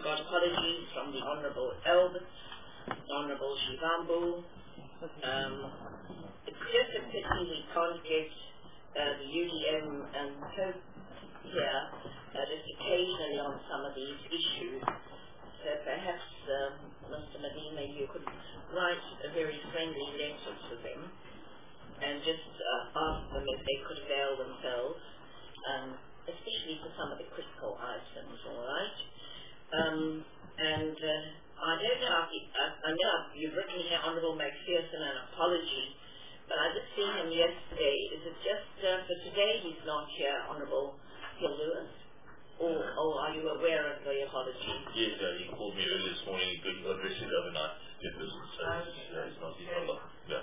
got apologies from the Honourable Albert, Honourable Shivambu. It's just a pity we can't get the UDM and Hope here just occasionally on some of these issues. So perhaps, Mr. Medina, you could write a very friendly letter to them and just ask them if they could avail themselves, especially for some of the critical items, all right? I don't know, I know you've written here, Honourable McPherson, an apology, but I did see him yesterday. Is it just for today he's not here, Honourable Hill Lewis? Or are you aware of the apology? Yes, he called me early this morning. He could address it overnight. It's not his problem. Yeah.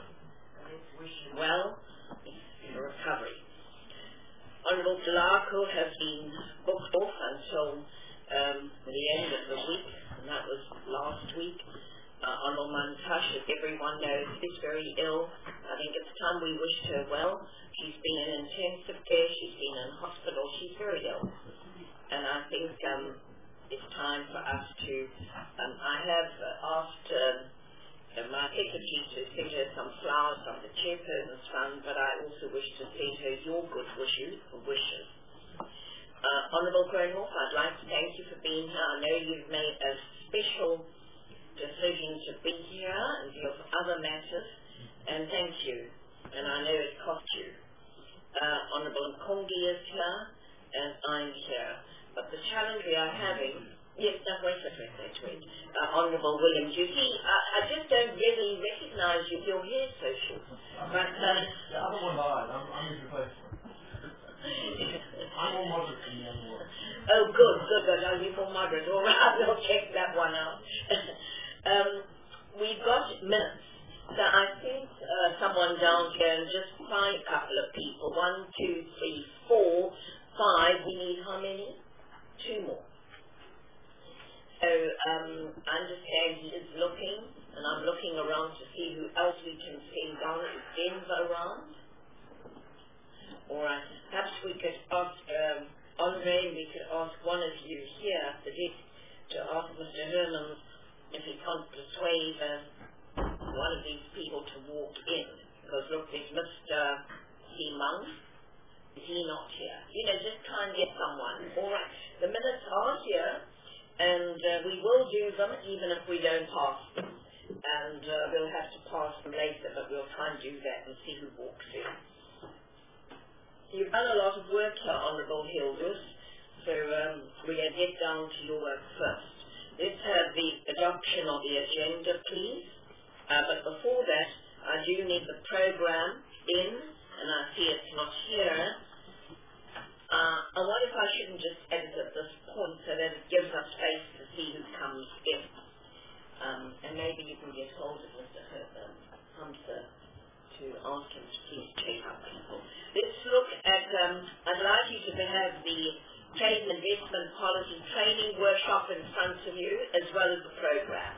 Well, it's a recovery. Honourable Delaco has been booked off until the end of the week, and that was last week. Honourable Mantash, as everyone knows, is very ill. I think it's time we wished her well. She's been in intensive care, she's been in hospital, she's very ill. And I think it's time for us to, I have asked my secretary to send her some flowers from the Chairperson's Fund, but I also wish to send her your good wishes. Honourable Grenhoff, I'd like to thank you for being here. I know you've made a special decision to be here and deal with other matters, and thank you. And I know it cost you. Honourable Nkongi is here, and I'm here. But the challenge we are having, yes, no, wait. Honourable Williams, you see, I just don't really recognise you, your hair's so short. But, the other one died, I'm his replacement. I'm more moderate than the other one. Oh, good. I'll be more moderate. All right, we'll check that one out. We've got minutes. So I think someone down here, and just find a couple of people. 1, 2, 3, 4, 5. We need how many? 2 more. So I understand he is looking, and I'm looking around to see who else we can send down. Is Denver around? All right. Perhaps we could ask Andre, we could ask one of you here at the desk to ask Mr. Herman if he can't persuade one of these people to walk in. Because look, there's Mr. Simang. Is he not here? You know, just try and get someone. All right. The minutes are here, and we will do them even if we don't pass them. And we'll have to pass them later, but we'll try and do that and see who walks in. You've done a lot of work here, Honourable Hilders, so we're going to get down to your work first. Let's have the adoption of the agenda, please. But before that, I do need the program in, and I see it's not here. I wonder if I shouldn't just edit at this point so that it gives us space to see who comes in. And maybe you can get hold of Mr. Hamza to ask him to please check out people. Let's look at, I'd like you to have the Trade and Investment Policy Training Workshop in front of you, as well as the program.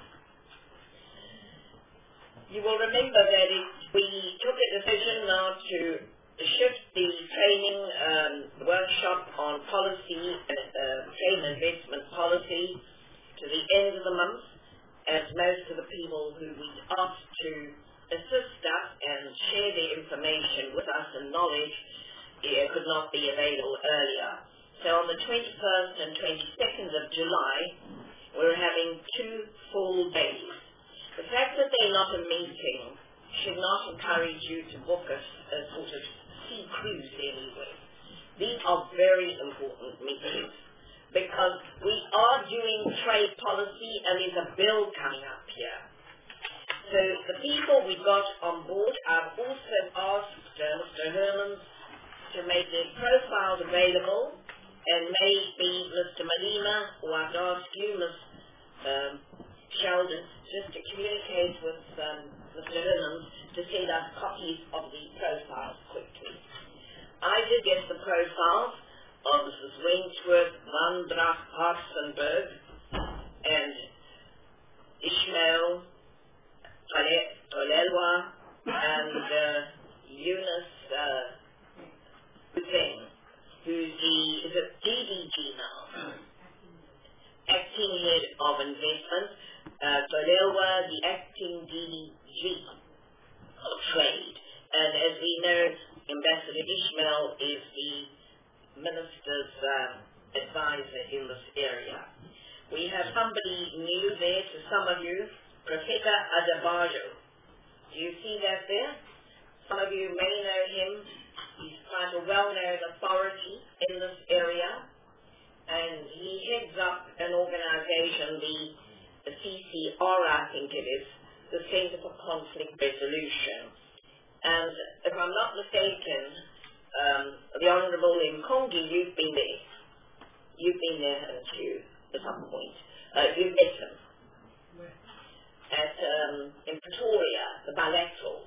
You will remember that we took a decision now to shift the training workshop on policy, trade and investment policy, to the end of the month, as most of the people who we asked to assist us and share their information with us and knowledge could not be available earlier. So on the 21st and 22nd of July, we're having 2 full days. The fact that they're not a meeting should not encourage you to book a sort of sea cruise anyway. These are very important meetings because we are doing trade policy and there's a bill coming up here. So the people we got on board, I've also asked Mr. Herman to make their profiles available, and maybe Mr. Malima, or I'd ask you, Ms. Sheldon, just to communicate with Mr. Herman to send us copies of the profiles quickly. I did get the profiles of Mrs. Wainsworth, Van Dracht, Hartzenberg, and Ishmael Tolelwa, and Eunice Hussein, who's is it DDG now? Acting acting head of investment, Golewa, the acting DG of trade. And as we know, Ambassador Ishmael is the minister's advisor in this area. We have somebody new there to some of you, Professor Adebayo. Do you see that there? Some of you may know him. He's quite a well-known authority in this area, and he heads up an organization, the CCR, I think it is, the Center for Conflict Resolution. And if I'm not mistaken, the Honorable Nkongi, you've been there. You've been there, haven't you, at some point? You've met him at in Pretoria, the bilaterals.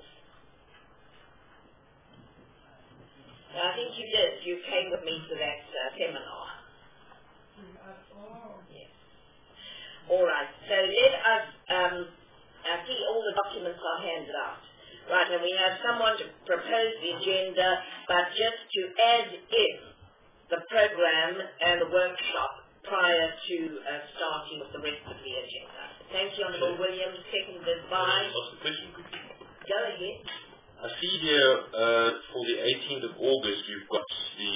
I think you did. You came with me to that seminar. Yes. All right. So let us see, all the documents are handed out. Right, and we have someone to propose the agenda, but just to add in the program and the workshop prior to starting with the rest of the agenda. Thank you, Honourable Williams. Seconded by... Ask a question quickly. Go ahead. I see here for the 18th of August you've got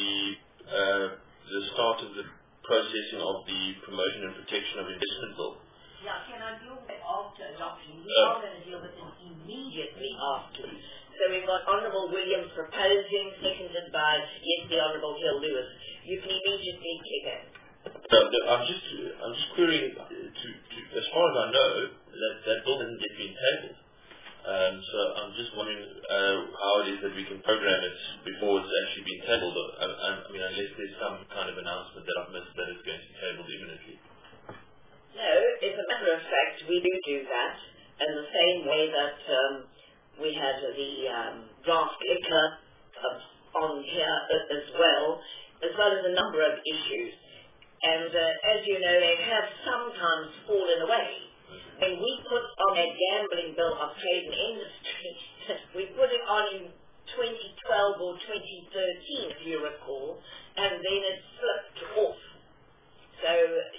the start of the processing of the Promotion and Protection of Investment Bill. Yeah, can I deal with it after adoption? We are going to deal with it immediately after. So we've got Honourable Williams proposing, seconded by, yes, the Honourable Hill Lewis. You can immediately kick in. I'm just querying, as far as I know, that bill hasn't yet been tabled. So I'm just wondering how it is that we can program it before it's actually been tabled. I mean, unless there's some kind of announcement that I've missed that it's going to be tabled imminently. No, as a matter of fact, we do that in the same way that we had the draft liquor on here as well as a number of issues. And as you know, they have sometimes fallen away. And we put on a gambling bill of trade and industry, we put it on in 2012 or 2013, if you recall, and then it slipped off. So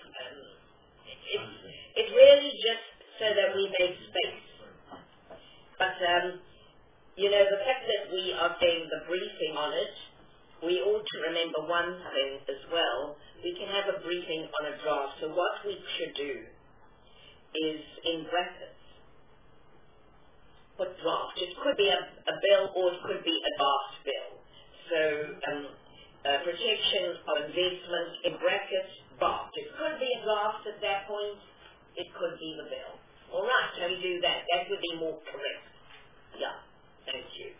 it's really just so that we make space. But, you know, the fact that we are getting the briefing on it, we ought to remember one thing as well. We can have a briefing on a draft. So what we should do is in brackets put draft. It could be a bill or it could be a draft bill. So protection of investment in brackets draft. It could be a draft at that point. It could be the bill. All right, can we do that? That would be more correct. Yeah, thank you.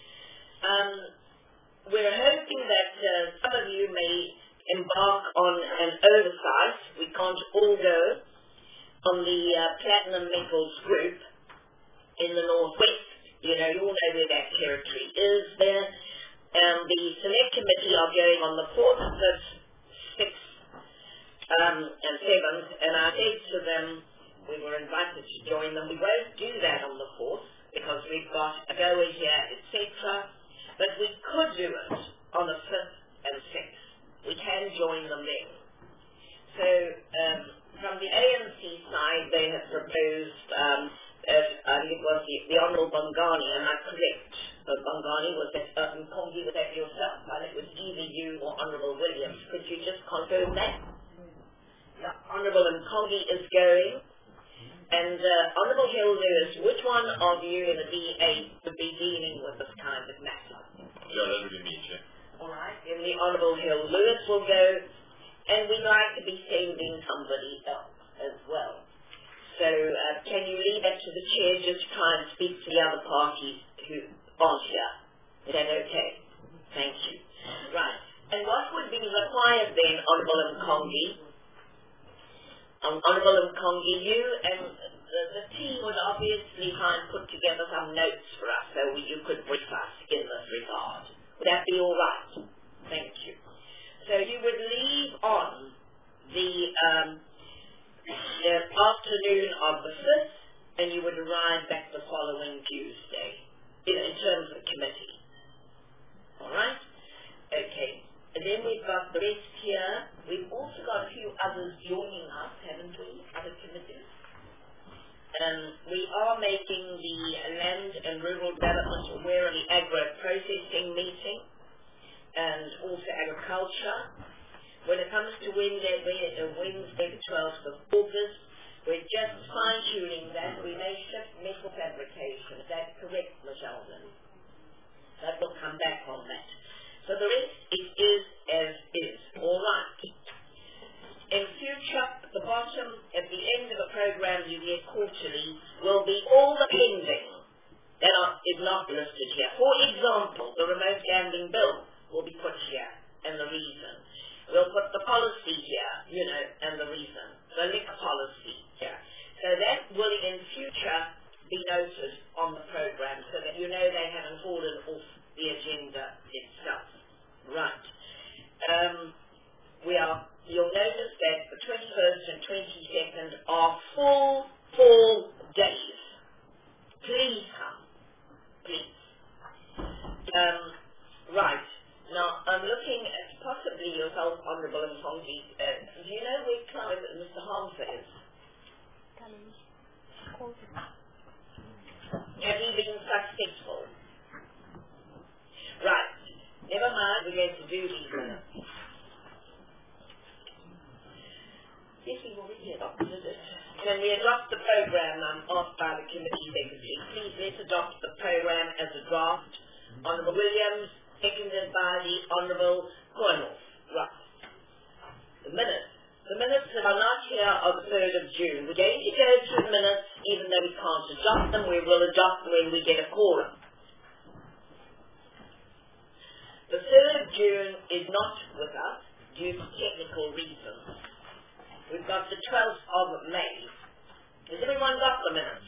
We're hoping that some of you may embark on an oversight. We can't all go on the Platinum Metals Group in the Northwest. You know, you all know where that territory is there. The Select Committee are going on the 4th, 5th, 6th, and 7th, and I said to them, we were invited to join them. We won't do that on the 4th because we've got a goer here, etc. But we could do it on the 5th and 6th. We can join them then. So, from the ANC side, they have proposed, I think it was the Honourable Bongani, am I correct? Bongani, was that, Nkongi, was that yourself? Well, it was either you or Honourable Williams. Could you just confirm that? Yeah, Honourable Nkongi is going. And Honourable Hill Lewis, which one of you in the DA would be dealing with this kind of matter? Yeah, that would be me, Chair. All right, then the Honourable Hill Lewis will go. And we'd like to be sending somebody else as well. So can you leave that to the chair, just try and speak to the other parties who aren't here? Is that okay? Thank you. Right. And what would be required then, Honourable Nkongi? Honourable Nkongi, you and the team would obviously try and put together some notes for us so you could brief us in this regard. Would that be all right? Thank you. So you would leave on the afternoon of the 5th, and you would arrive back the following Tuesday, in terms of committee. All right? Okay. And then we've got the rest here. We've also got a few others joining us, haven't we? We are making the Land and Rural Development aware of the agro-processing meeting and also agriculture. When it comes to Wednesday the 12th of August, we're just fine-tuning that. We may shift metal fabrication. Is that correct, Ms. Sheldon? That will come back on that. So the rest, it is as is. All right. In future, the bottom, at the end of the program you get quarterly, will be all the pending that is not listed here. For example, the remote gambling bill will be put here, and the reason. We'll put the policy here, and the reason. The liquor policy here. So that will in future be noted on the program so that you know they haven't fallen off the agenda itself. Right. You'll notice that the 21st and 22nd are full days. Please come. Please. Right. Now, I'm looking at possibly yourself, Honourable Mfongi. Do you know where Clive and Mr. Harmser is? Have you been successful? Right. Never mind, we're going to do these minutes. Yes, we already adopted it. Can we adopt the program? I'm asked by the committee secretary. Please let's adopt the program as a draft. Honourable Williams, seconded by the Honourable Cornwall. Right. The minutes that are not here are the 3rd of June. We're going to go through the minutes, even though we can't adopt them. We will adopt them when we get a quorum. The 3rd of June is not with us due to technical reasons. We've got the 12th of May. Has everyone got the minutes?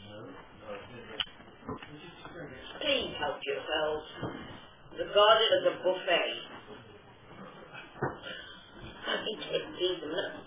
Please help yourselves. Regarded as a buffet. I think it's these minutes.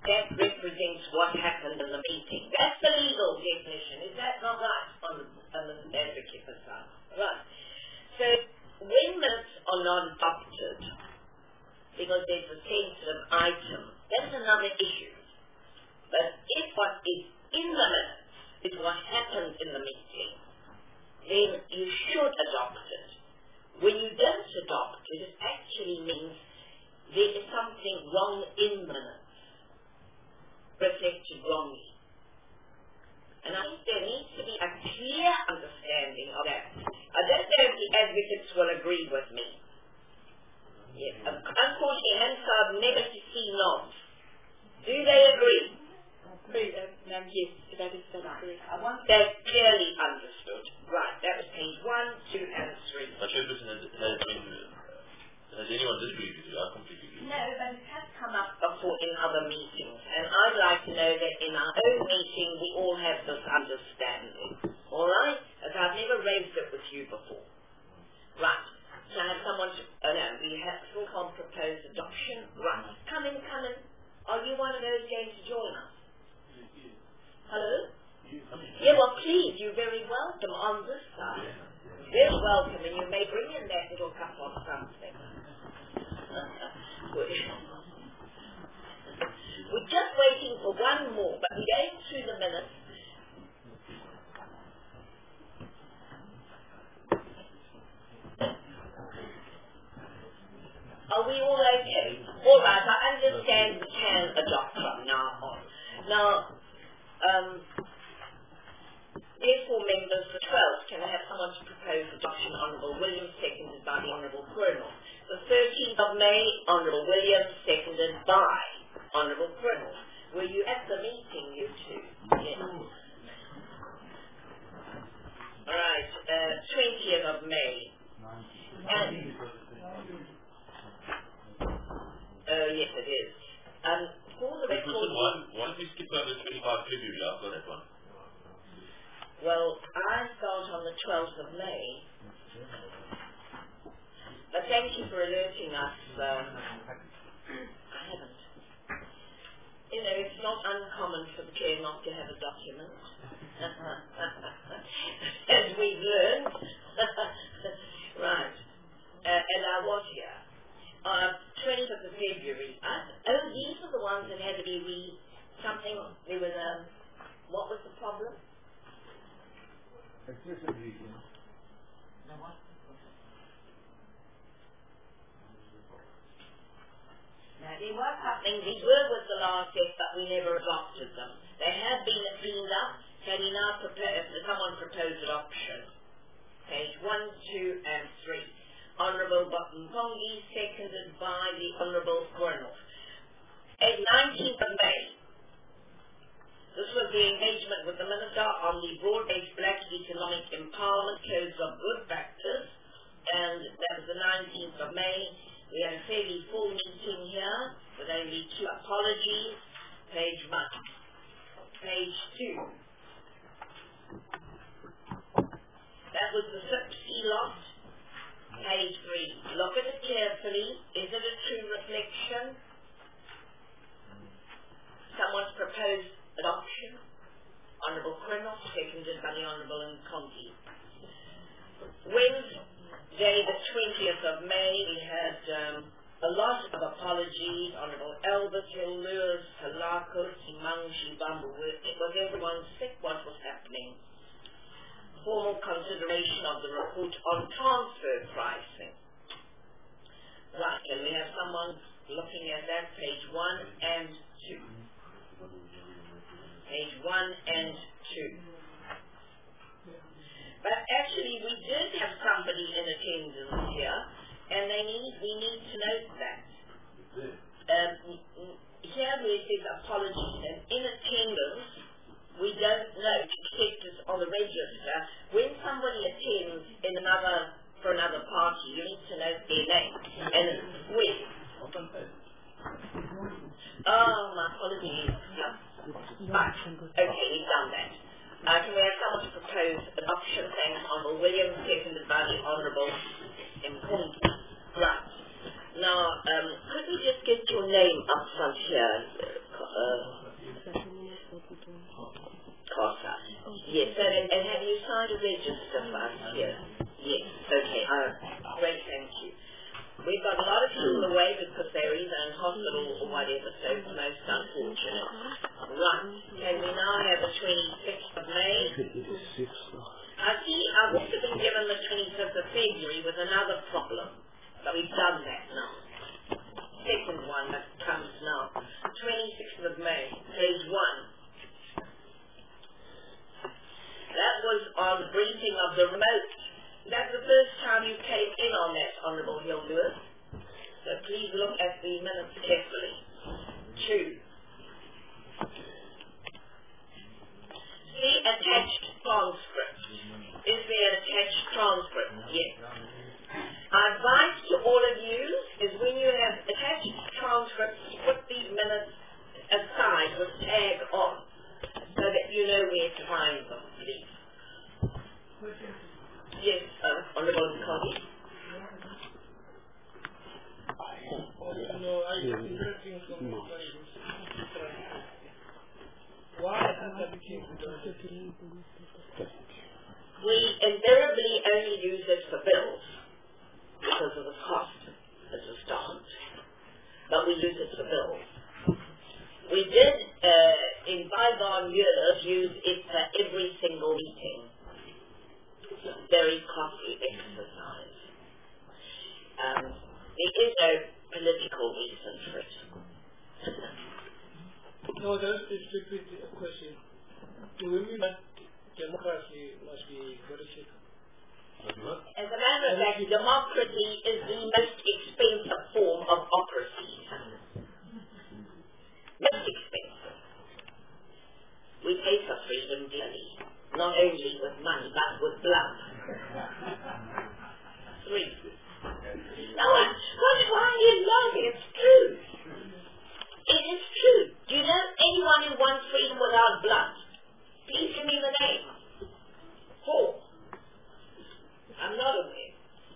that represents what happened in the meeting. That's the legal definition. Is that not right on the advocate side? Right. So when minutes are not adopted, because there's a sensitive item, that's another issue. But if what is in the minutes is what happened in the meeting, then you should adopt it. When you don't adopt it, it actually means there is something wrong in the minutes, reflected wrongly. And I think there needs to be a clear understanding of that. I don't know if the advocates will agree with me. Yes. Unfortunately, Hansard never to see nods. Do they agree? Yes, that is correct. I want that clearly understood. Right, that was page 1, 2, and 3. But Chairperson, has anyone disagreed with you? I completely agree. No, but it has come up before in other meetings, and I'd like to know that in our own meeting we all have this understanding. All right? As I've never raised it with you before. Right. So I have someone to, no, we have full on proposed adoption. Right. Come in. Are you one of those going to join us? Hello? Yeah, well, please, you're very welcome on this side. Very welcome, and you may bring in that little cup of something. We're just waiting for one more, but we're going through the minutes. Are we all okay? All right, I understand we can adopt from now on. Now, therefore, members, the 12th, can I have someone to propose adoption? Honourable Williams, seconded by the Honourable Colonel. The 13th of May, Honourable Williams, seconded by Honourable Colonel. Were you at the meeting, you two? Yes. All right, 20th of May. And, oh, yes, it is. For the record... Why don't we skip over 25 February? I've got that one. Well, I start on the 12th of May. But thank you for alerting us. I haven't. You know, it's not uncommon for the chair not to have a document. As we've learned. Right. And I was here. 20th of February. These are the ones that had to be something. There was what was the problem? Excessive heating. Now, there was something, these were with the last set, but we never adopted them. They have been cleaned up. Can you now someone propose adoption? Page 1, 2, and 3. Honourable Mpongi, seconded by the Honourable Colonel. 19th of May. This was the engagement with the Minister on the broad-based black economic empowerment codes of good practice, and that was the 19th of May. We had a fairly full meeting here with only 2 apologies. Page 1. Page 2. That was the SIPC lot. Page 3. Look at it carefully. Is it a true reflection? Someone's proposed adoption. Honourable Colonel, seconded by the Honourable Nkongi. Wednesday, the 20th of May, we had a lot of apologies. Honourable Elbert, Hill, Lewis, Halakos, Imangji, Bambu. Was everyone sick? What was happening? Formal consideration of the report on transfer pricing. Right, can we have someone looking at that? Page 1 and 2. Page 1 and 2. But actually, we did have somebody in attendance here, and we need to note that. Here where it says apologies, and in attendance, we don't know, except it's on the register. When somebody attends for another party, you need to note their name. And it's with. Oh, my apologies. Right. Okay, we've done that. Can we have someone to propose adoption? Thanks, Honourable Williams, seconded by the Honourable Mpongi. Right. Now, could we just get your name up front here? CASA. Yes, and have you signed a register for us here? Yes, okay, great, thank you. We've got a lot of people away because they're either in hospital or whatever, so it's most unfortunate. Right, can we now have the 26th of May? I see I've also been given the 25th of February with another problem, but we've done that now. Second one that comes now. 26th of May, page 1. That was on the briefing of the remote. That's the first time you came in on that, Honourable Hill Lewis. So please look at the minutes carefully. 2. See attached transcript. Is there an attached transcript? Yes. My advice to all of you is when you have attached transcripts, put the minutes aside with tag on so that you know where to find them, please. Yes, Honourable Connie. No, I interesting from why has that became We invariably only use it for bills because of the cost as a start, but we use it for bills. We did, in bygone years, use it for every single meeting. It's a very costly exercise. There is no political reason for it. No, that's a stupid question. The women democracy must be very cheap. As a matter of fact, democracy is the most expensive form of ocracy. Most expensive. We pay for freedom dearly, not only with money, but with blood. 3. Now, why are you laughing? It's true. It is true. Do you know anyone who wants freedom without blood? Please give me the name. 4. I'm not aware.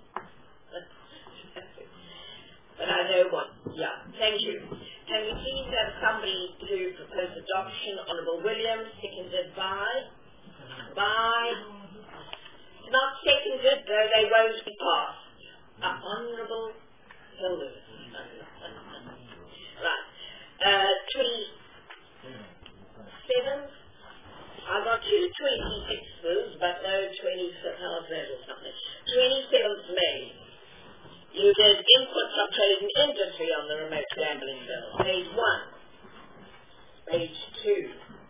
But I know one. Yeah, thank you. Can we please have somebody to propose adoption? Honourable Williams, seconded by? Not seconded, though they won't be passed. Honourable Hilders. Right. 27. I've got 2 26s, but no 27th. How's that or something? 27th May. You did inputs of trade and industry on the remote gambling bill. Page 1. Page 2.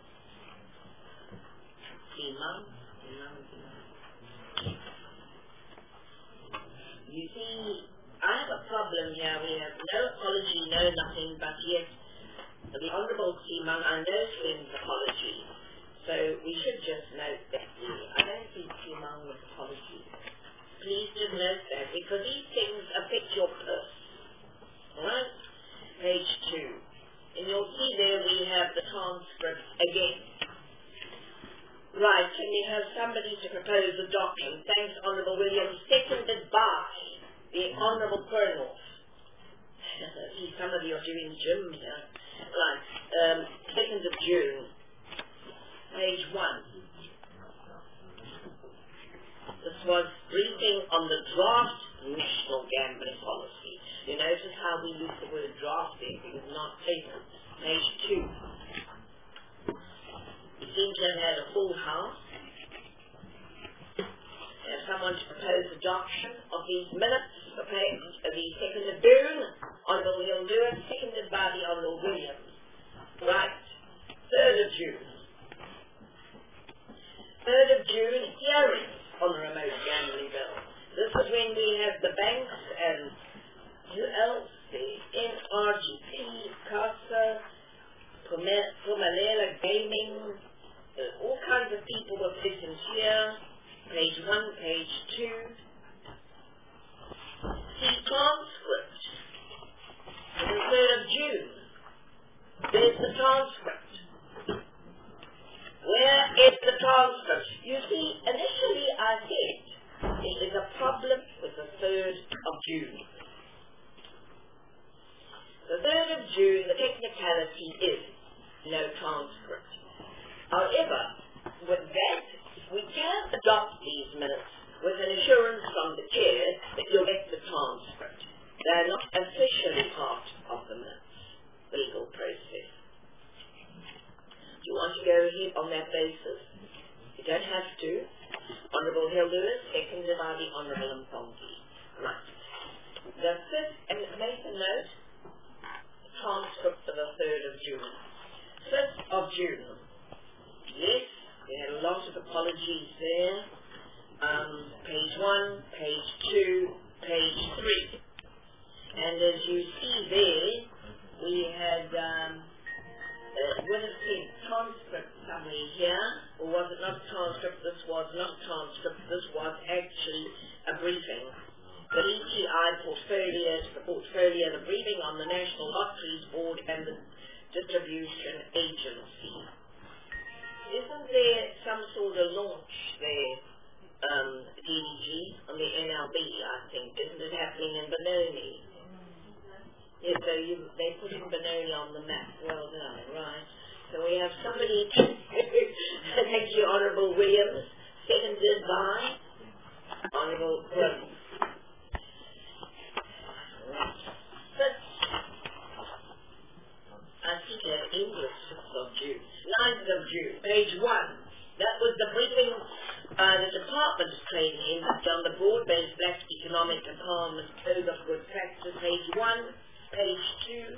You see, I have a problem here. We have no apology, no nothing, but yet the Honourable Seaman, I know Slim's apology. So we should just note that. I don't think Seaman was apology. Please just note that, because these things affect your purse. Alright? Page 2. And you'll see there we have the transcript again. Right, can we have somebody to propose adoption? Thanks, Honourable Williams. Seconded by the Honourable Colonel. See, some of you are doing gym here. Right, 2nd of June. Page 1. This was briefing on the draft national gambling policy. You notice how we use the word draft there, because not paper. Page 2. We seem to have had a full house. Have someone to propose adoption of these minutes for page the 2nd of June. Honourable Hill Lewis, seconded by the Honourable Williams. Right. 3rd of June. 3rd of June, hearing on the remote gambling bill. This is when we have the banks and ULC, NRGP, CASA, Pumalela Gaming, all kinds of people were present here. Page 1, page 2. See transcript. The 3rd of June. There's the transcript. Where is the transcript? You see, initially I said there is a problem with the 3rd of June. The 3rd of June, the technicality is no transcript. However, with that, we can adopt these minutes with an assurance from the chair that you'll get the transcript. They're not officially part of the minutes, the legal process. Do you want to go ahead on that basis? You don't have to. Honourable Hill Lewis, seconded by the Honourable Mpongi. Right. The fifth, and make a note, transcript for the 3rd of June. 5th of June. Yes, we had a lot of apologies there. Page 1, page 2, page 3. And as you see there, we had, would have said transcript somewhere here, or was it not transcript? This was not transcript, this was actually a briefing. The DTI portfolio, the briefing on the National Lotteries Board and the Distribution Agency. Isn't there some sort of launch there, DDG, on the NLB, I think? Isn't it happening in Benoni? Yes, so they put in Benoni on the map. Well done, right. So we have somebody, thank you, Honourable Williams, seconded by Honourable Williams. I think they have English 6th of June. 9th of June, page 1. That was the briefing the department is training in on the broad-based black economic empowerment code of good practice, page 1, page 2,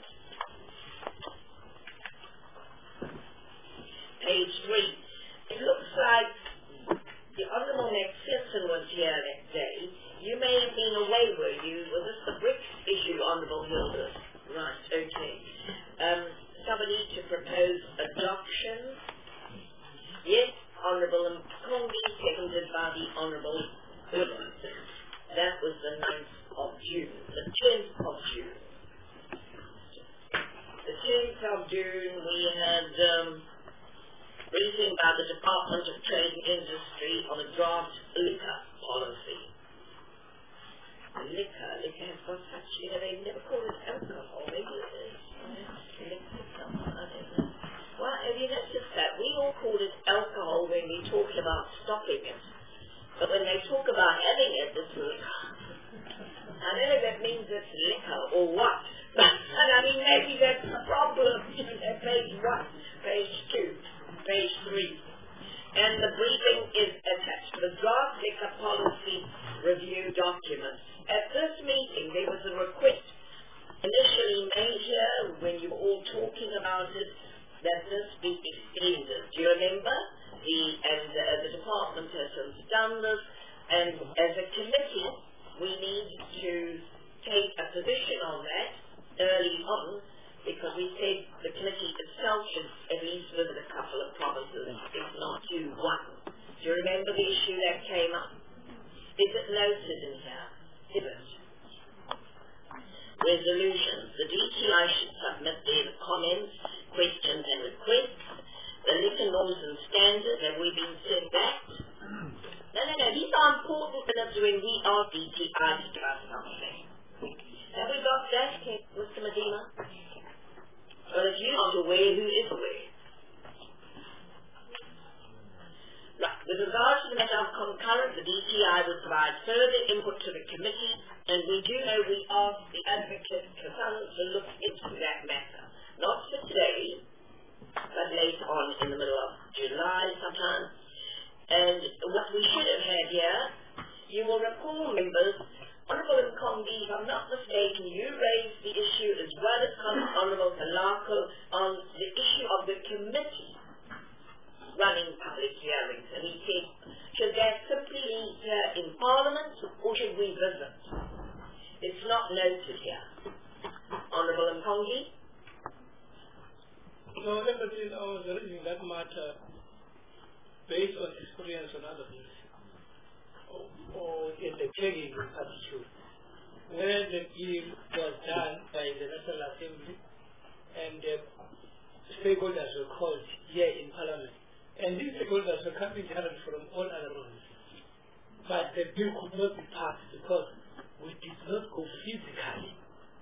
page 3. It looks like the Honourable McPherson was here that day. You may have been away, were you? Was this the BRICS issue, Honourable Hilda? Right, okay. Somebody to propose adoption. Yes, Honourable Mpongi, seconded by the Honourable Williams. That was the 9th of June. The 10th of June. The 10th of June we had briefing by the Department of Trade and Industry on a draft liquor policy. Liquor has got such, they never call it alcohol, maybe it is. Well, have you noticed that? We all call it alcohol when we talk about stopping it. But when they talk about having it, it's liquor. I don't know if that means it's liquor or what. And I mean, maybe that's the problem. Page 1, page 2, page 3. And the briefing is attached to the draft liquor policy review document. At this meeting, there was a request initially made here when you were all talking about it that this be extended. Do you remember? The department has since done this, and as a committee, we need to take a position on that early on, because we said the committee itself should at least visit a couple of provinces, if not do one. Do you remember the issue that came up? Is it noted in here? Is it? Resolutions. The DTI should submit their comments, questions and requests. The liquor norms and standards, have we been sent back? No. These are important minutes when we ask DTI to do something. Have we got that, Mr. Medina? Well, if you're not aware, who is aware? Right. With regard to the matter of concurrence, the DTI will provide further input to the committee, and we do know we asked the Advocate Kassan to look into that matter. Not for today, but later on in the middle of July sometime. And what we should have had here, you will recall, members, Honourable Mpongi, if I'm not mistaken, you raised the issue as well as Honourable Kalako on the issue of the committee running public hearings. And he said, should that simply be here in Parliament or should we visit? It's not noted here. Honourable Mpongi? So, everything I was reading that matter based on experience on other things, or in the training attitude, where the deal was done by the National Assembly and the stakeholders were called here in Parliament. And these stakeholders were coming directly from all other provinces. But the bill could not be passed because we did not go physically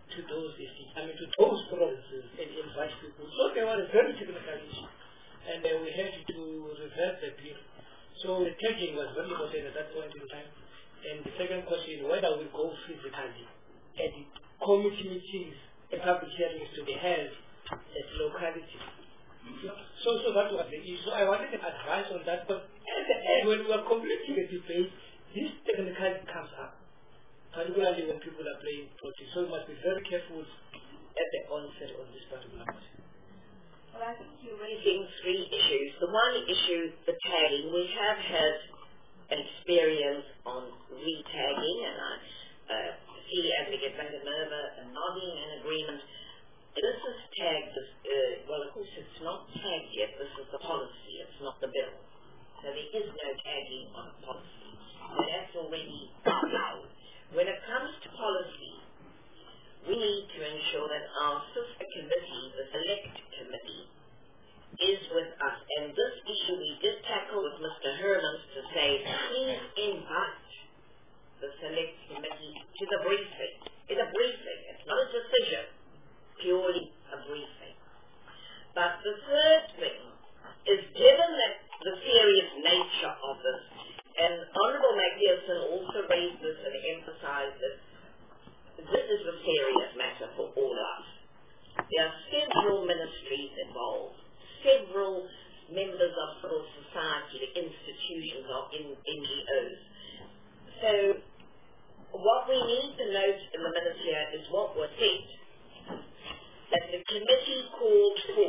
to those to those provinces and invite people. So there was a very technical issue, and we had to revert the bill. So the tagging was very important at that point in time. And the second question, whether we go physically at the committee meetings, a public hearings to be held at locality. So that was the issue. I wanted advice on that, but at the end, when we are completing the debate, this technicality comes up, particularly when people are playing politics. So we must be very careful at the onset on this particular matter. Well, I think you're raising three issues. The one issue, the tagging, we have had an experience on re-tagging, and I see as we get back to Minerva and nodding an agreement. This is tagged, well, of course, it's not tagged yet. This is the policy. It's not the bill. So there is no tagging on a policy. So that's already out. When it comes to policy, we need to ensure that our sister committee, the select committee, is with us. And this issue we did tackle with Mr. Hermans to say, please invite the select committee to the briefing. It's a briefing. It's not a decision. Purely a briefing. But the third thing is, given that the serious nature of this, and Honourable McPherson also raised this and emphasised that this is a serious matter for all of us. There are several ministries involved, several members of civil society, institutions or NGOs. So what we need to note in the minutes here is what was said, that the committee called for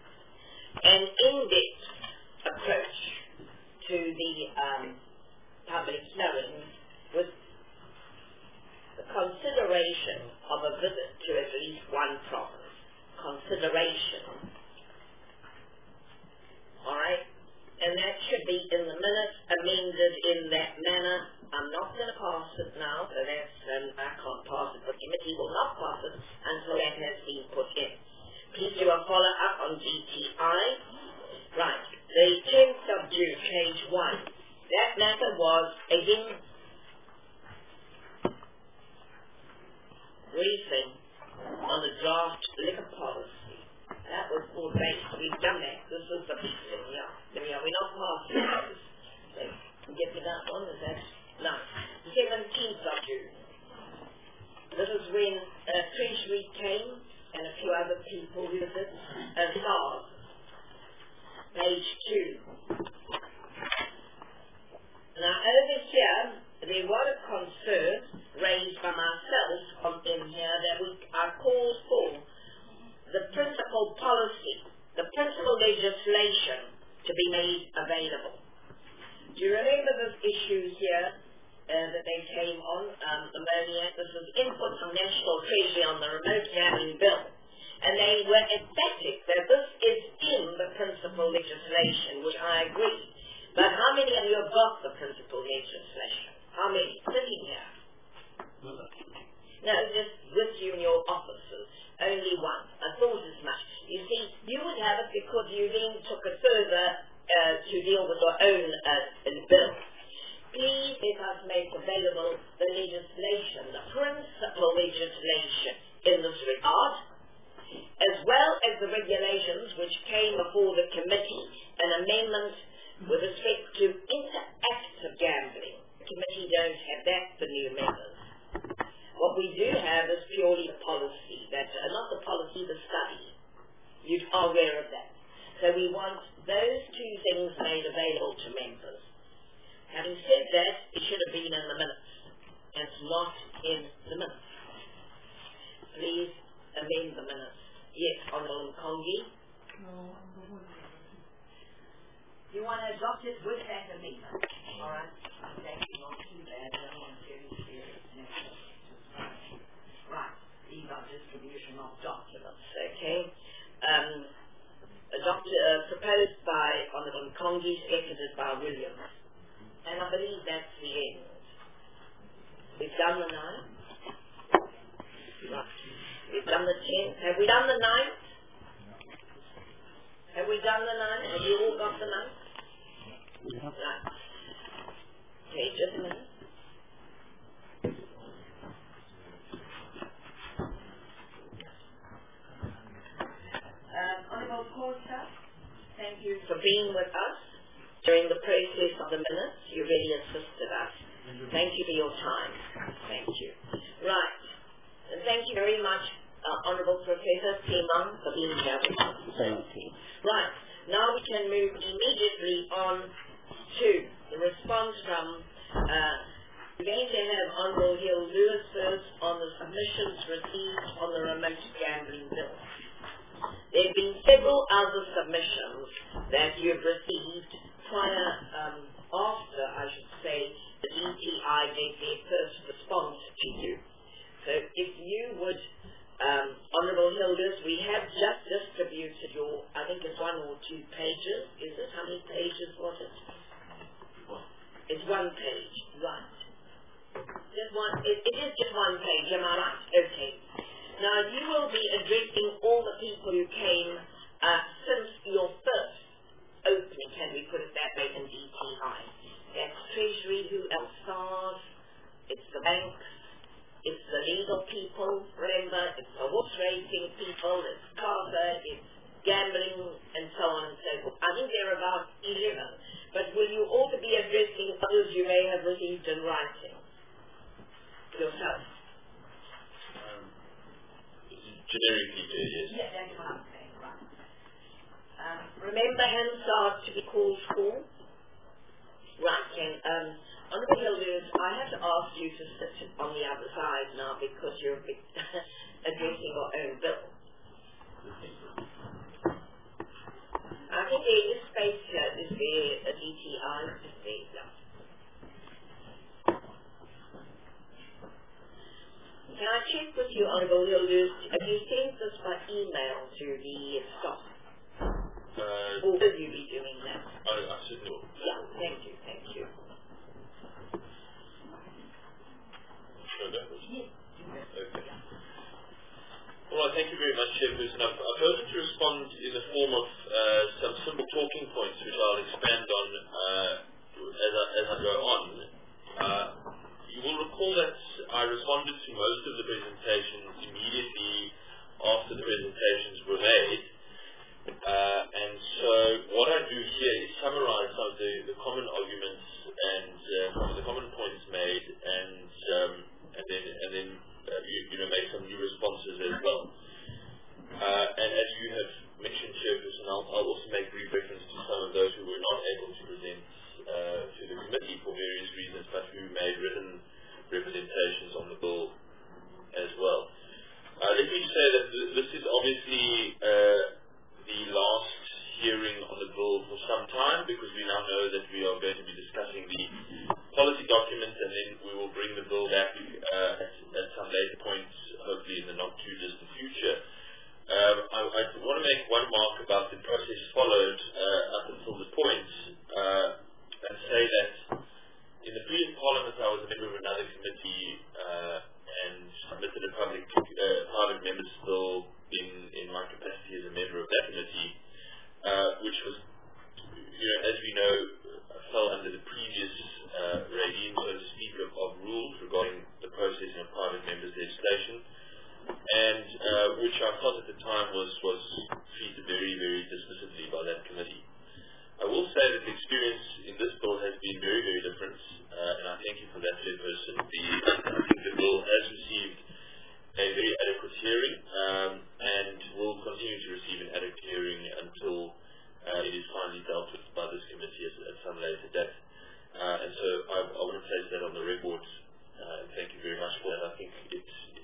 an in-depth approach to the public hearing with the consideration of a visit to at least one province. Consideration. Alright? And that should be in the minutes, amended in that manner. I'm not going to pass it now, so that's, I can't pass it. The committee will not pass it until that has been put in. Please do a follow-up on GTI. Right. The 10th of June, page 1. That matter was, again, briefing on the draft liquor policy. That was all based. We've done that. This was the briefing, yeah. We're not passing those. So, get to that one. Is that nice? 17th of June. This is when Treasury came and a few other people visited SARS. Page 2. Now, over here, there was a concern raised by myself in here that I called for the principal policy, the principal legislation to be made available. Do you remember this issue here that they came on, ammonia? This was input from National Treasury on the remote gambling bill. And they were emphatic that this is in the principal legislation, which I agree. But how many of you have got the principal legislation? How many? Sitting here? No, just with you in your offices. Only one. I thought as much. You see, you would have it because you then took it further to deal with your own bill. Please let us make available the legislation, the principal legislation in this regard, as well as the regulations which came before the committee, an amendment with respect to interactive gambling. The committee don't have that for new members. What we do have is purely the policy, not the policy, the study. You are aware of that. So we want those two things made available to members. Having said that, it should have been in the minutes. It's not in the minutes. Please amend the minutes. Yes, Honourable Mkongi. No, You want to adopt it with that amendment? All right. Thank you. Not too bad. I don't want to get serious. Right. These are distribution of documents. Okay. Proposed by Honourable Mkongi, seconded by Williams. And I believe that's the end. We've done the 9th. Right. We've done the 10th. Have we done the 9th? Have we done the 9th? Have you all got the 9th? Yeah. Right. Okay, just a minute. been with us during the process of the minutes. You really assisted us. Thank you for your time. Thank you. Right. And thank you very much, Honourable Professor Simon, for being here with us. Thank you. Right. Now we can move immediately on to the response from we're going to have Honourable Hill Lewis first on the submissions received on the remote gambling bill. There have been several other submissions that you've received after, I should say, the DTI gave their first response to you. So if you would, Honourable Hill Lewis, we have just distributed your, I think it's 1 or 2 pages. Is it? How many pages was it? It's 1 page, right. Just one, it is just 1 page, am I right? Okay. Now you will be addressing all the people who came since your first opening, can we put it that way, in DTI. That's Treasury, who else? SARS, it's the banks, it's the legal people, remember, it's the horse racing people, it's CASA, it's gambling, and so on and so forth. I think there are about 11. But will you also be addressing others you may have received in writing? Yourself? Generically, yes. Yeah, that's what I'm saying, right. Remember Hansard to be called for? Right, and Honourable Hill Lewis, I have to ask you to sit on the other side now because you're addressing your own bill. I think there is space here. Is there a DTI? Is there? Yeah. Can I check with you, Honourable Hill Lewis? Have you sent this by email to the staff? Or will you be doing that? I should know. Yeah, thank you, thank you. Okay. All right, thank you very much, Chairperson. I've chosen to respond in the form of some simple talking points, which I'll expand on as I go on. You will recall that I responded to most of the presentations immediately after the presentations were made. And so what I do here is summarize some of the common arguments and some of the common points made, and then make some new responses as well. And as you have mentioned, Chairperson, I'll also make brief reference to some of those who were not able to present to the committee for various reasons, but who made written representations on the bill as well. Let me say that this is obviously the last hearing on the bill for some time, because we now know that we are going to be discussing the policy document, and then we will bring the bill back at some later point, hopefully in the not too distant future. I want to make one mark about the process followed up until this point, and say that in the previous Parliament I was a member of another committee and submitted a private member's bill in my capacity as a member of that committee, which was, as we know, fell under the previous regime, so to speak, of rules regarding the processing of private members' legislation, and which I thought at the time was treated very, very dismissively by that committee. I will say that the experience in this bill has been very, very different, and I thank you for that, Chairperson. I think the bill has received a very adequate hearing, and will continue to receive an adequate hearing until it is finally dealt with by this committee at some later date. And so I want to place that on the record. Thank you very much for that. I think it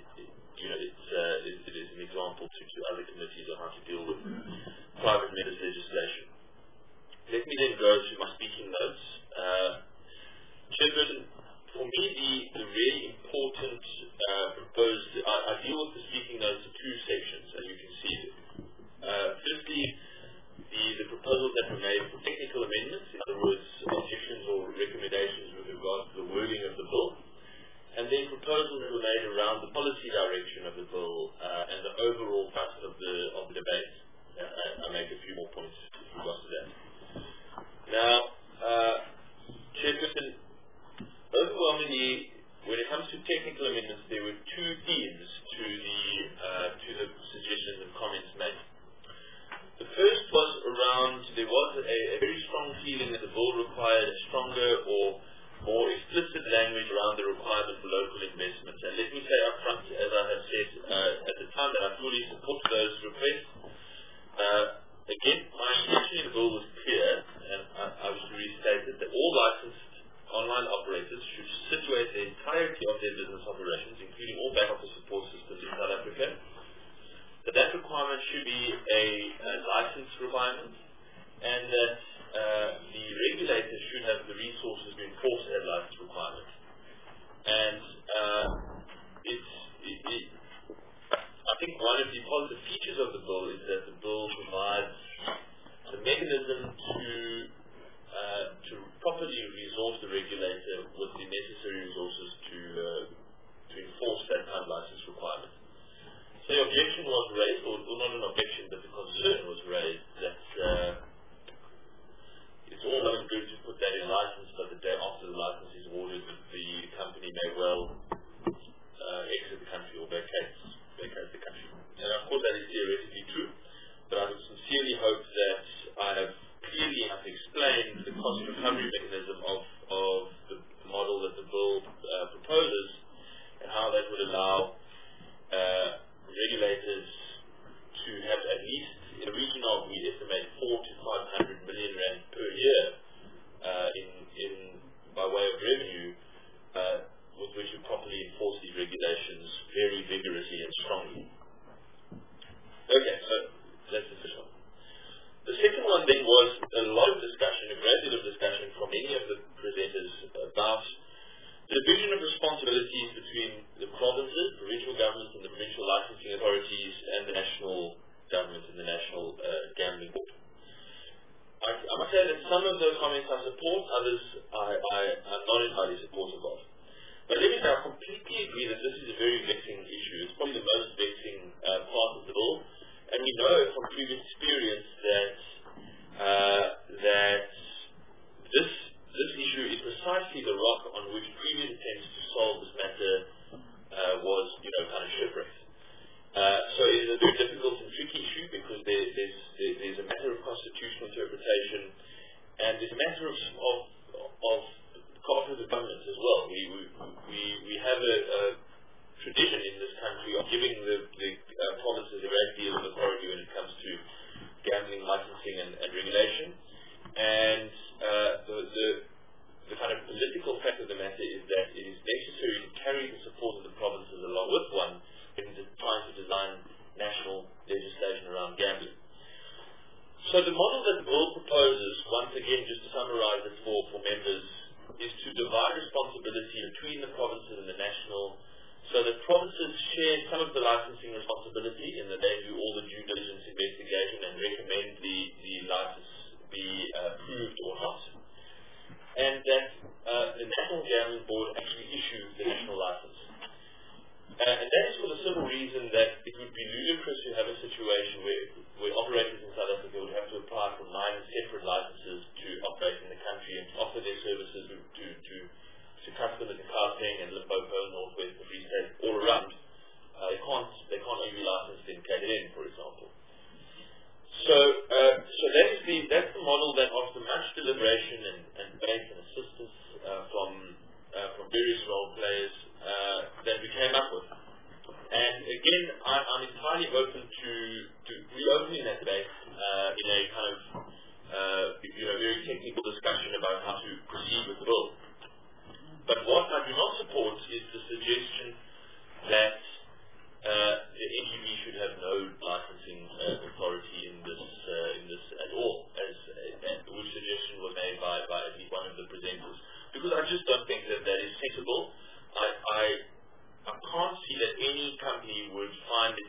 is an example to other committees on how to deal with private members' legislation. Let me then go to my speaking notes. Chairperson, for me, the really important proposed, I deal with the speaking notes in 2 sections, as you can see. Firstly, the proposals that were made for technical amendments, in other words, objections or recommendations with regard to the wording of the bill, and then proposals that were made around the policy direction of the bill and the overall thrust of the debate. I'll make a few more points with regard to that. Now, Chairperson, overwhelmingly, when it comes to technical amendments, there were 2 themes to the suggestions and comments made. The first was around, there was a very strong feeling that the bill required a stronger or more explicit language around the requirement for local investments. And let me say up front, as I have said at the time, that I fully support those requests. Again, my intention in the bill was clear, and I was to restate it, that all licensed online operators should situate the entirety of their business operations, including all back office support systems in South Africa. That requirement should be a license requirement, and that the regulators should have the resources to enforce that license requirement. And I think one of the positive features of the bill is that the bill provides the mechanism to properly resource the regulator with the necessary resources to enforce that kind of license requirement. So the objection was raised, or not an objection, but the concern was raised that it's all well and good to put that in license, but the day after the license is awarded, the company may well exit the country or vacate the country. And of course that is theoretically true, but I would sincerely hope that I have clearly enough explained the cost recovery mechanism of the model that the bill proposes, and how that would allow regulators to have at least in the region of, we estimate, 400 to 500 million rand per year by way of revenue with which to properly enforce these regulations very vigorously and strongly. Okay, so that's the first one. The second one then was a lot of discussion, a great deal of discussion from many of the presenters about the division of responsibilities between the provinces, provincial governments and the provincial licensing authorities, and the national government and the national gambling board. I must say that some of those comments I support, others I'm not entirely supportive of. But let me say I completely agree that this is a very vexing issue. It's probably the most vexing part of the bill, and we know from previous experience that this issue is precisely the rock on which previous attempts to solve this matter was, kind of shipwrecked. So it is a very difficult and tricky issue because there's a matter of constitutional interpretation, and there's a matter of cooperative government as well. We have a tradition in this country of giving the provinces a great deal of authority when it comes to gambling, licensing, and regulation. And the kind of political fact of the matter is that it is necessary to carry the support of the provinces along with one in trying to design national legislation around gambling. So the model that the bill proposes, once again, just to summarize it for members, is to divide responsibility between the provinces and the national, so that provinces share some of the licensing responsibility in that they do all the due diligence investigation and recommend the license be approved or not, and that the National Gambling Board actually issues the national license. And that is for the simple reason that it would be ludicrous to have a situation where operators in South Africa would have to apply for 9 separate licenses to operate in the country and to offer their services to customers in Gauteng and Limpopo, North West, the Free State, all around. They can't only be licensed in KZN, for example. So that's the model that, after much deliberation and debate and assistance from various role players, that we came up with. And again, I'm entirely open to reopening that debate in a kind of very technical discussion about how to proceed with the bill. But what I do not support is the suggestion that the NGB should have no licensing authority in this at all, which suggestion was made by at least one of the presenters. Because I just don't think that is sensible. I can't see that any company would find it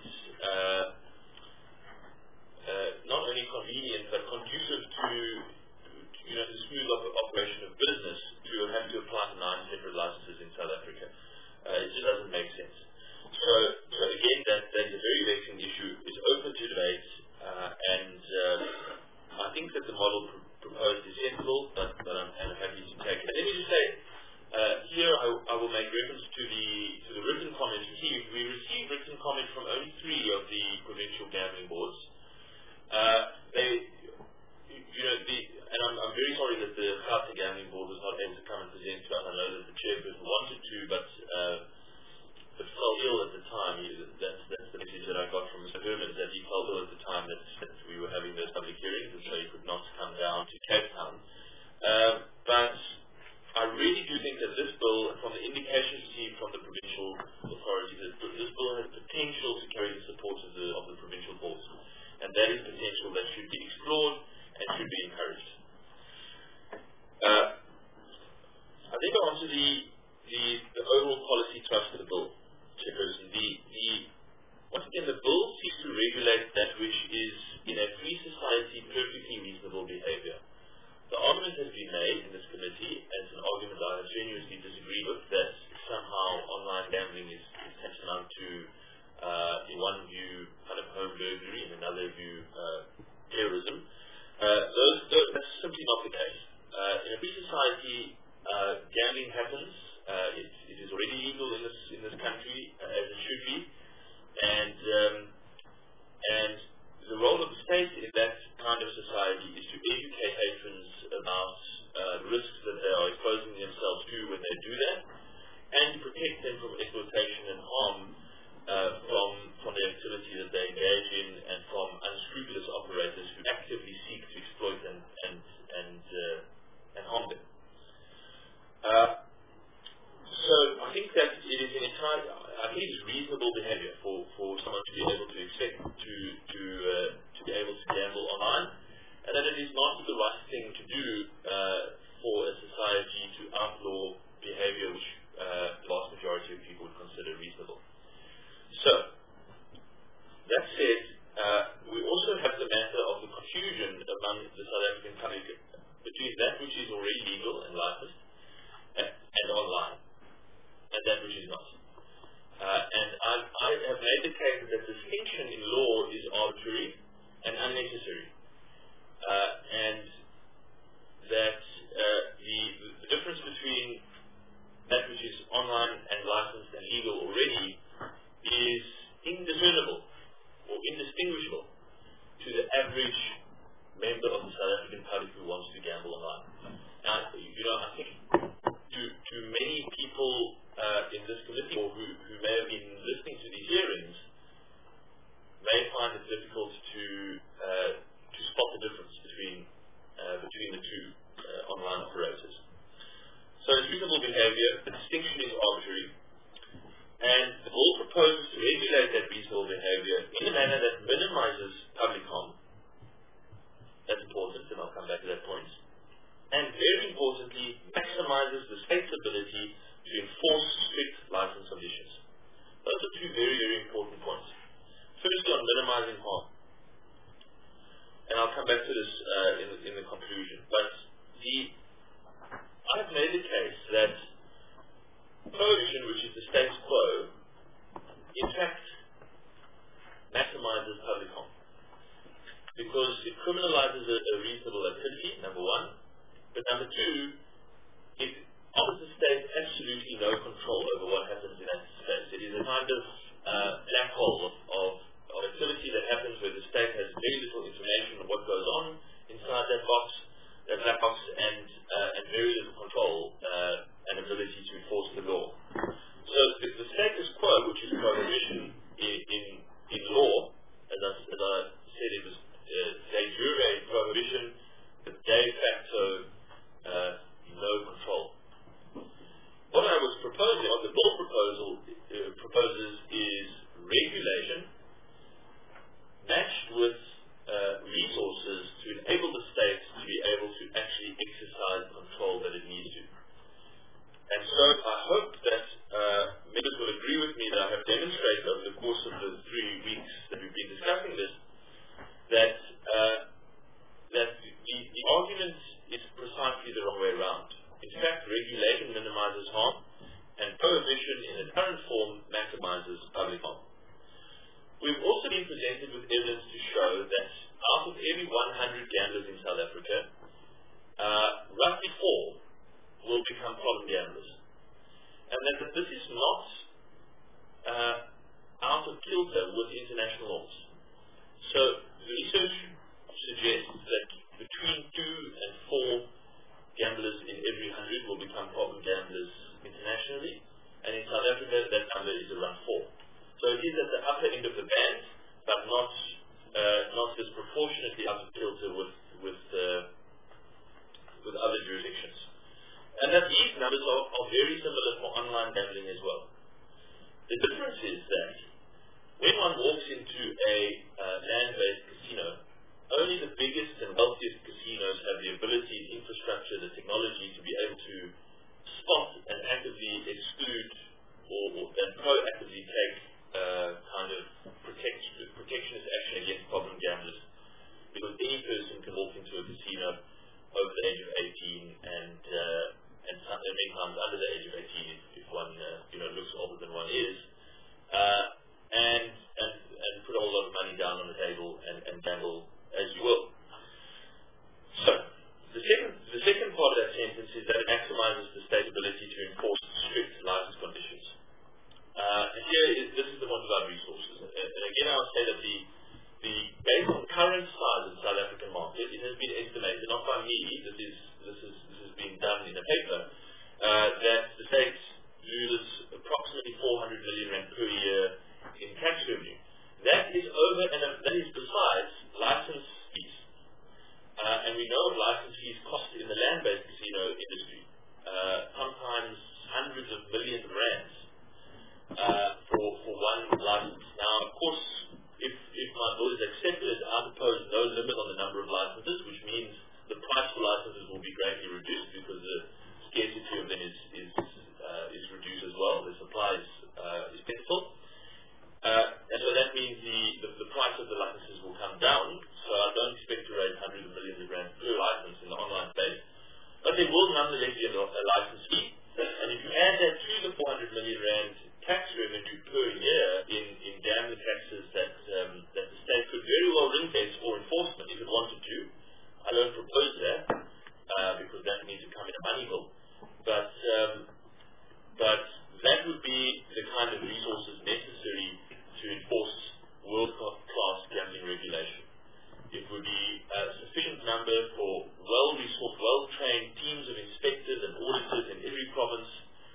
not only convenient but conducive to the smooth operation of business to have to apply for 9 separate licenses in South Africa. It just doesn't make sense. So again, that is a very vexing issue. It's open to debate, and I think that the model proposed is sensible, but I'm happy to take it. Let me just say, here I will make reference to the written comments received. We received written comments from only 3 of the provincial gambling boards. and I'm very sorry that the Gauteng Gambling Board was not able to come and present to us. I know that the chairperson wanted to, but fell ill at the time. That's the message that I got from Mr. Herman, that he fell ill at the time that we were having those public hearings, and so he could not come down to Cape Town. But I really do think that this bill, from the indications received from the provincial authorities, that this bill has potential to carry the support of the provincial boards, and that is potential that should be explored and should be encouraged. I think on to the overall policy thrust of the bill, Chairperson. Once again, the bill seeks to regulate that which is, in a free society, perfectly reasonable behavior. The argument has been made in this committee, and it's an argument I genuinely disagree with, that somehow online gambling is tantamount to, in one view, kind of home burglary, in another view, terrorism. That's simply not the case. In a free society, gambling happens. It is already legal in this country, as it should be, and the role of the state in that kind of society is to educate patrons about risks that they are exposing themselves to when they do that, and to protect them from exploitation and harm from the activity that they engage in, and from unscrupulous operators who actively seek to exploit and harm them. So I think that it is reasonable behavior for someone to be able to expect to be able to gamble online, and that it is not the right thing to do for a society to outlaw behavior which the vast majority of people would consider reasonable. So, that said, we also have the matter of the confusion among the South African public between that which is already legal and licensed and online, and that which is not. And I have made the case that the distinction in law is arbitrary and unnecessary, and that the difference between that which is online and licensed and legal already is indiscernible or indistinguishable to the average member of the South African public who wants to gamble online. Now, I think to many people in this committee, or who may have been listening to these hearings, may find it difficult to spot the difference between the two online operators. So it's reasonable behavior. The distinction is arbitrary, and the bill proposes to regulate that reasonable behavior in a manner that minimizes public harm. That's important, and I'll come back to that point. And very importantly, maximizes the state's ability to enforce strict license conditions. Those are two very, very important points. Firstly, on minimizing harm. And I'll come back to this in the conclusion. But I've made the case that prohibition, which is the status quo, in fact, maximizes public harm. Because it criminalizes a reasonable activity, number one. But number two, it offers the state absolutely no control over what happens in that space. It is a kind of black hole of activity that happens where the state has very little information on what goes on inside that black box, and very little control and ability to enforce the law. So the status quo, which is prohibition in law, as I said, it was de jure prohibition, but de facto no control. What I was proposing, what the bill proposes, is regulation matched with resources to enable the state to be able to actually exercise control that it needs to. And so I hope that members will agree with me that I have demonstrated over the course of the 3 weeks that we've been discussing this, that the argument is precisely the wrong way around. In fact, regulation minimizes harm, and prohibition in its current form maximizes public harm. We've also been presented with evidence to show that out of every 100 gamblers in South Africa, roughly 4 will become problem gamblers. And that this is not out of kilter with international norms. So the research suggests that between 2 and 4 gamblers in every 100 will become problem gamblers internationally, and in South Africa that number is around 4. So it is at the upper end of the band, but not disproportionately out of kilter with other jurisdictions. And that these numbers are very similar for online gambling as well. The difference is that when one walks into a land-based casino, only the biggest and wealthiest casinos have the ability, the infrastructure, the technology to be able to spot and actively exclude and proactively take kind of protectionist action against problem gamblers. Because any person can walk into a casino over the age of 18 and many times under the age of 18 if one looks older than one is, and put a whole lot of money down on the table and gamble as you will. So the second part of that sentence is that it maximizes the state's ability to enforce strict license conditions. And this is the point about resources. And again, I would say that based on current size of the South African market, it has been estimated, not by me, this is being done in a paper, that the state loses approximately 400 million rand per year in tax revenue. That is over and that is besides license fees. And we know what license fees cost in the land-based casino industry. Sometimes hundreds of millions of rands for one license. Now, of course, if my bill is accepted, I propose no limit on the number of licenses, which means the price for licenses will be greatly reduced because the scarcity of them is reduced as well. The supply is plentiful. And so that means the price of the licenses will come down. So I don't expect to raise hundreds of millions of rands per license in the online space. But there will nonetheless be a license fee. And if you add that to the 400 million rand tax revenue per year in gambling taxes that the state could very well ring-fence for enforcement if it wanted to. I don't propose that because that needs to come in a money bill. But that would be the kind of resources necessary to enforce world-class gambling regulation. It would be a sufficient number for well-resourced, well-trained teams of inspectors and auditors in every province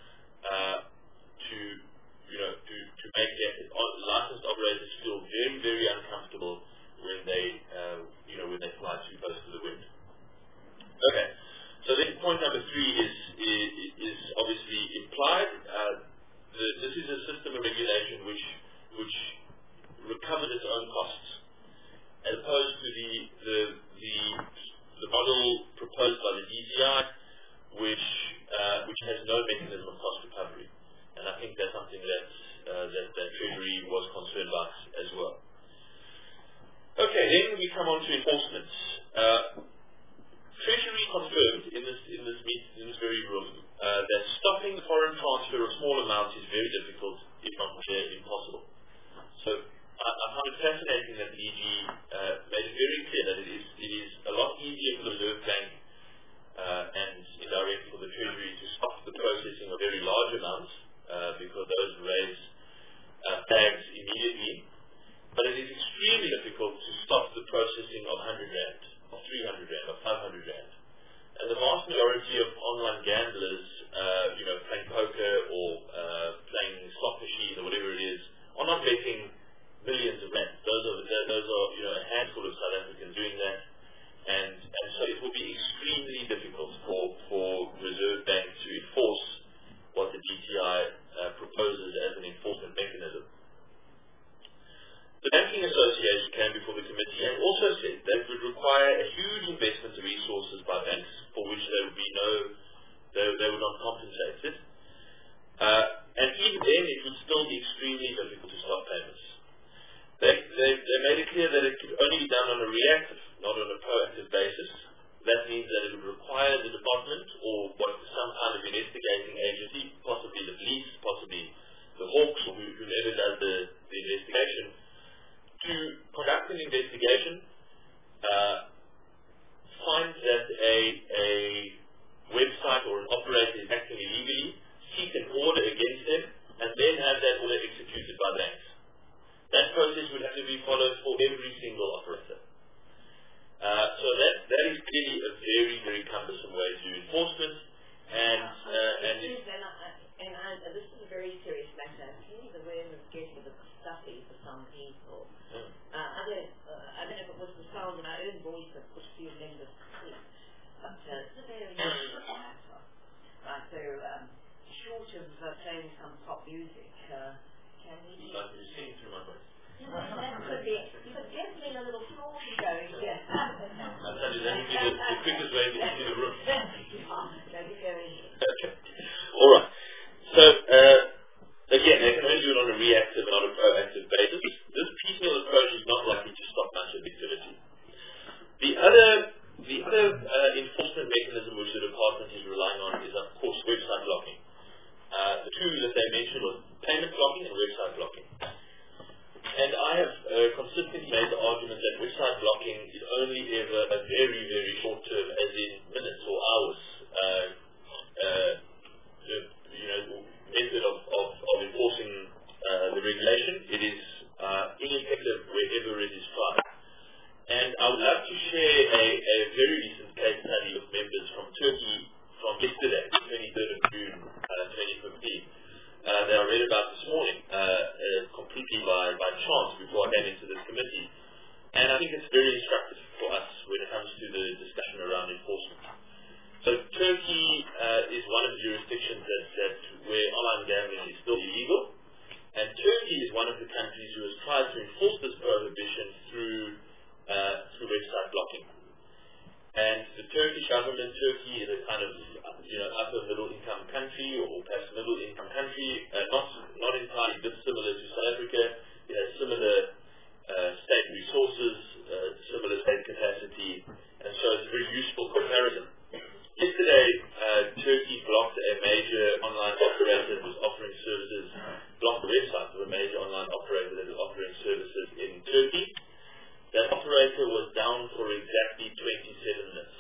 to make licensed operators feel very, very uncomfortable when they fly too close to the wind. Okay, so then point number 3 is obviously implied. This is a system of regulation which recovered its own costs, as opposed to the model proposed by the DTI, which has no mechanism of cost recovery. And I think that's something that Treasury was concerned about as well. Okay, then we come on to enforcement. Treasury confirmed in this very room that stopping foreign transfer of small amounts is very difficult, if not impossible. So I find it fascinating that the DG made it very clear that it is a lot easier for the Reserve Bank and indirectly for the Treasury to stop the processing of very large amounts because those raise flags immediately. But it is extremely difficult to stop the processing of 100 rand, of 300 rand, of 500 rand. And the vast majority of online gamblers, playing poker or playing slot machines or whatever it is, are not betting millions of rand. Those are a handful of South Africans doing that. And so it will be extremely difficult for Reserve Bank to enforce what the DTI proposes as an enforcement mechanism. The Banking Association came before the committee and also said that it would require a huge investment of resources by banks for which they would not compensate it. And even then it would still be extremely difficult to stop payments. They made it clear that it could only be done on a reactive, not on a proactive basis. That means that it would require the department or some kind of investigating agency, possibly the police, possibly the Hawks or whoever does the investigation, to conduct an investigation, find that a website or an operator is acting illegally, seek an order against them, and then have that order executed by banks. That process would have to be followed for every single operator. So that is enforcement, and this is a very serious matter. It seems the awareness getting a bit stuffy for some people. I don't know if it was the sound of my own voice that put a few members to sleep, but it's a very serious matter. Right, so short of playing some pop music, can we... like you sing through my voice. That could be. You could definitely a little floor show here. I'll tell you, that would be the quickest way to get into the room. Okay. All right. So, again, they can only do it on a reactive and not a proactive basis. This piecemeal approach is not likely to stop much of activity. The other enforcement mechanism which the department is relying on is, of course, website blocking. The two that they mentioned was payment blocking and website blocking. And I have consistently made the argument that website blocking is only ever a very, very short term, as in minutes or hours, method of enforcing the regulation. It is ineffective wherever it is tried. And I would love to share a very recent case study with members from Turkey from yesterday, 23rd of June 2015. That I read about this morning, completely by chance before I came into this committee. And I think it's very instructive for us when it comes to the discussion around enforcement. So Turkey is one of the jurisdictions that where online gambling is still illegal. And Turkey is one of the countries who has tried to enforce this prohibition through website blocking. And the Turkish government, Turkey is a kind of upper middle income country, or perhaps middle income country, not entirely dissimilar to South Africa. It has similar state resources, similar state capacity, and so it's a very useful comparison. Yesterday, Turkey blocked a major online operator that was offering services, blocked the website of a major online operator that was offering services in Turkey. That operator was down for exactly 27 minutes.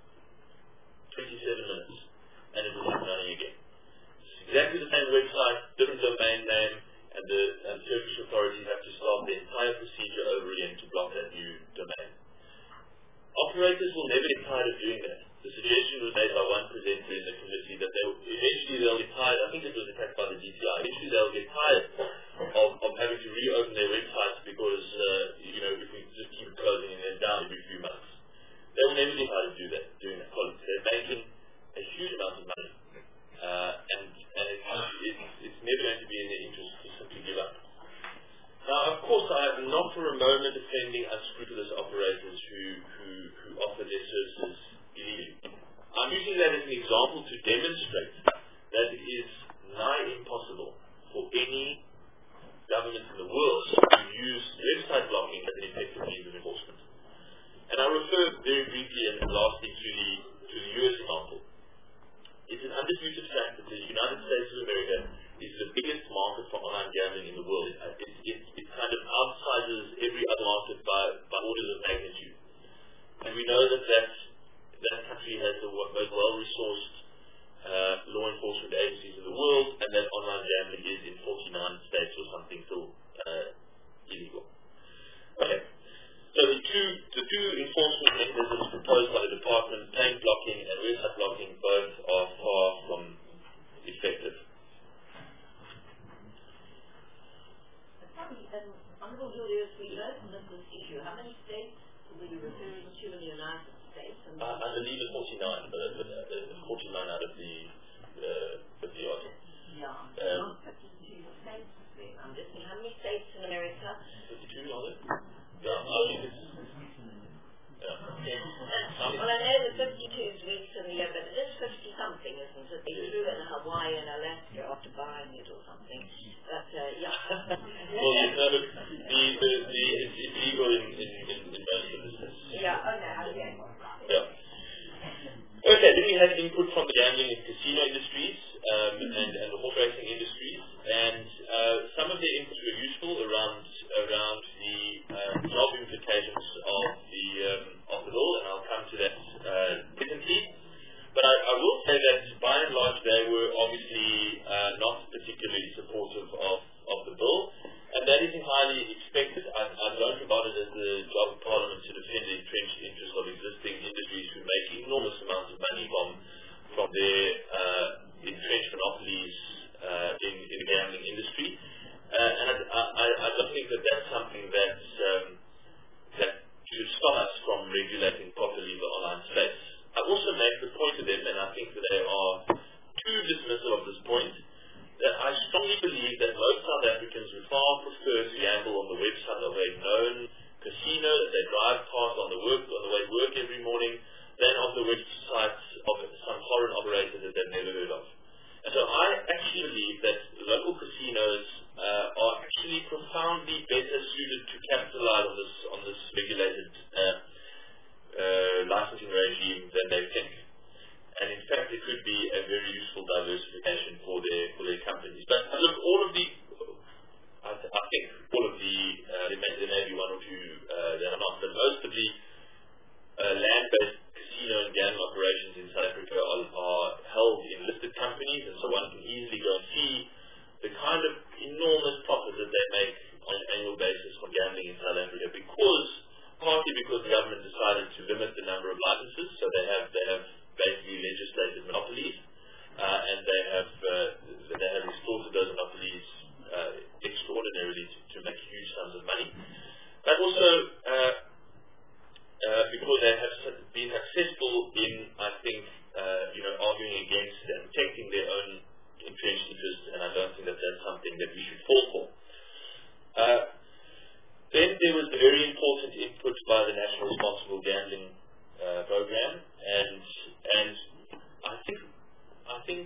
27 minutes. And it was up and running again. It's exactly the same website, different domain name, and the Turkish authorities have to start the entire procedure over again to block that new domain. Operators will never get tired of doing that. The suggestion was made by one presenter in the committee that eventually they'll get tired, I think it was attacked by the DTI, eventually they'll get tired of having to reopen their websites because, if we just keep it closing and then down every few months. They will never get tired of doing that policy. They're making a huge amount of money. And it's never going to be in their interest to simply give up. Now, of course, I am not for a moment defending unscrupulous operators who offer their services illegally. I'm using that as an example to demonstrate that it is nigh impossible for any government in the world to use website blocking as an effective means of enforcement. And I refer very briefly and lastly to the US example. It's an undisputed fact that the United States of America is the biggest market for online gambling in the world. It kind of outsizes every other market by orders of magnitude. And we know that country has the most well-resourced law enforcement agencies in the world, and that online gambling is in 49 states or something still illegal. Okay. So the two enforcement mechanisms proposed by the department, payment blocking and website blocking, both are far from effective. Honorable Julius, we heard on this issue, how many states were you referring to in the United States? I believe it's 49, but 49 out of the 50 odd. Yeah. 52 states. I'm just saying, how many states in America? 52, are there? Yeah, I think it's... Well, I know the 52 is weeks in the year, but it is 50-something, isn't it? They threw in Hawaii and Alaska after buying it or something. But, yeah. Well, it's illegal in most of the states. Yeah, okay. Yeah. Okay, then we had input from the gambling and casino industries and the horse racing industries, and some of their inputs were useful around the job implications of the bill, and I'll come to that presently. But I will say that by and large they were obviously not particularly supportive of the bill, and that is entirely expected. I don't regard it as the job of Parliament to defend the entrenched interests of existing industries who make enormous amounts of money from their entrenched monopolies in the gambling industry. And I don't think that that's something that should stop us from regulating properly the online space. I also make the point to them, and I think that they are too dismissive of this point, that I strongly believe that most South Africans would far prefer to gamble on the website of a known casino that they drive past on the way to work every morning than on the website of some foreign operator that they've never heard of. And so I actually believe that local casinos are actually profoundly better suited to capitalize on this regulated licensing regime than they think. And in fact, it could be a very useful diversification for their companies. But look, I think all of the there may be one or two that are not, but most of the land-based casino and gambling operations in South Africa are held in listed companies, and so one can easily go and see the kind of enormous profit that they make on an annual basis from gambling in South Africa, partly because the government decided to limit the number of licenses, so they have basically legislated monopolies, and they have exported those monopolies extraordinarily to make huge sums of money. But also because they have been successful in, I think, arguing against and protecting their own entrenched interests, and I don't think that that's something that we should fall for. Then there was the very important input by the National Responsible Gambling Program, and I think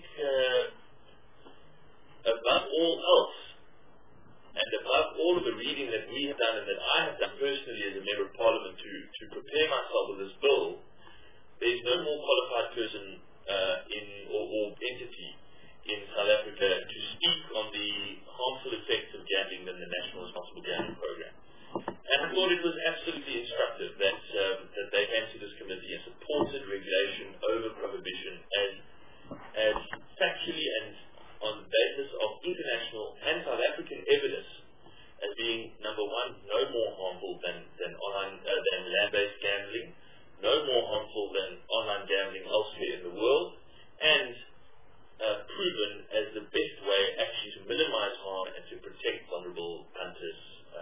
above all else, and above all of the reading that we have done and that I have done personally as a member of Parliament to prepare myself with this bill, there is no more qualified person or entity in South Africa to speak on the harmful effects of gambling than the National Responsible Gambling Program. And I thought it was absolutely instructive that they came to this committee and supported regulation over prohibition as factually and on the basis of international and South African evidence as being, number one, no more harmful than land-based gambling, no more harmful than online gambling elsewhere in the world, and proven as the best way actually to minimize harm and to protect vulnerable punters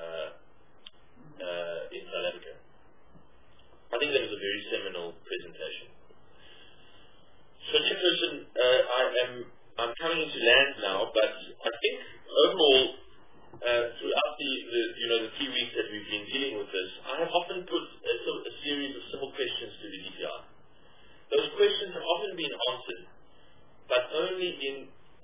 in South Africa. I think that was a very seminal presentation. So, Chairperson, I'm coming into land now, but I think overall, throughout the 3 weeks that we've been dealing with this, I have often put a series of simple questions to the DPI. Those questions have often been answered, but only in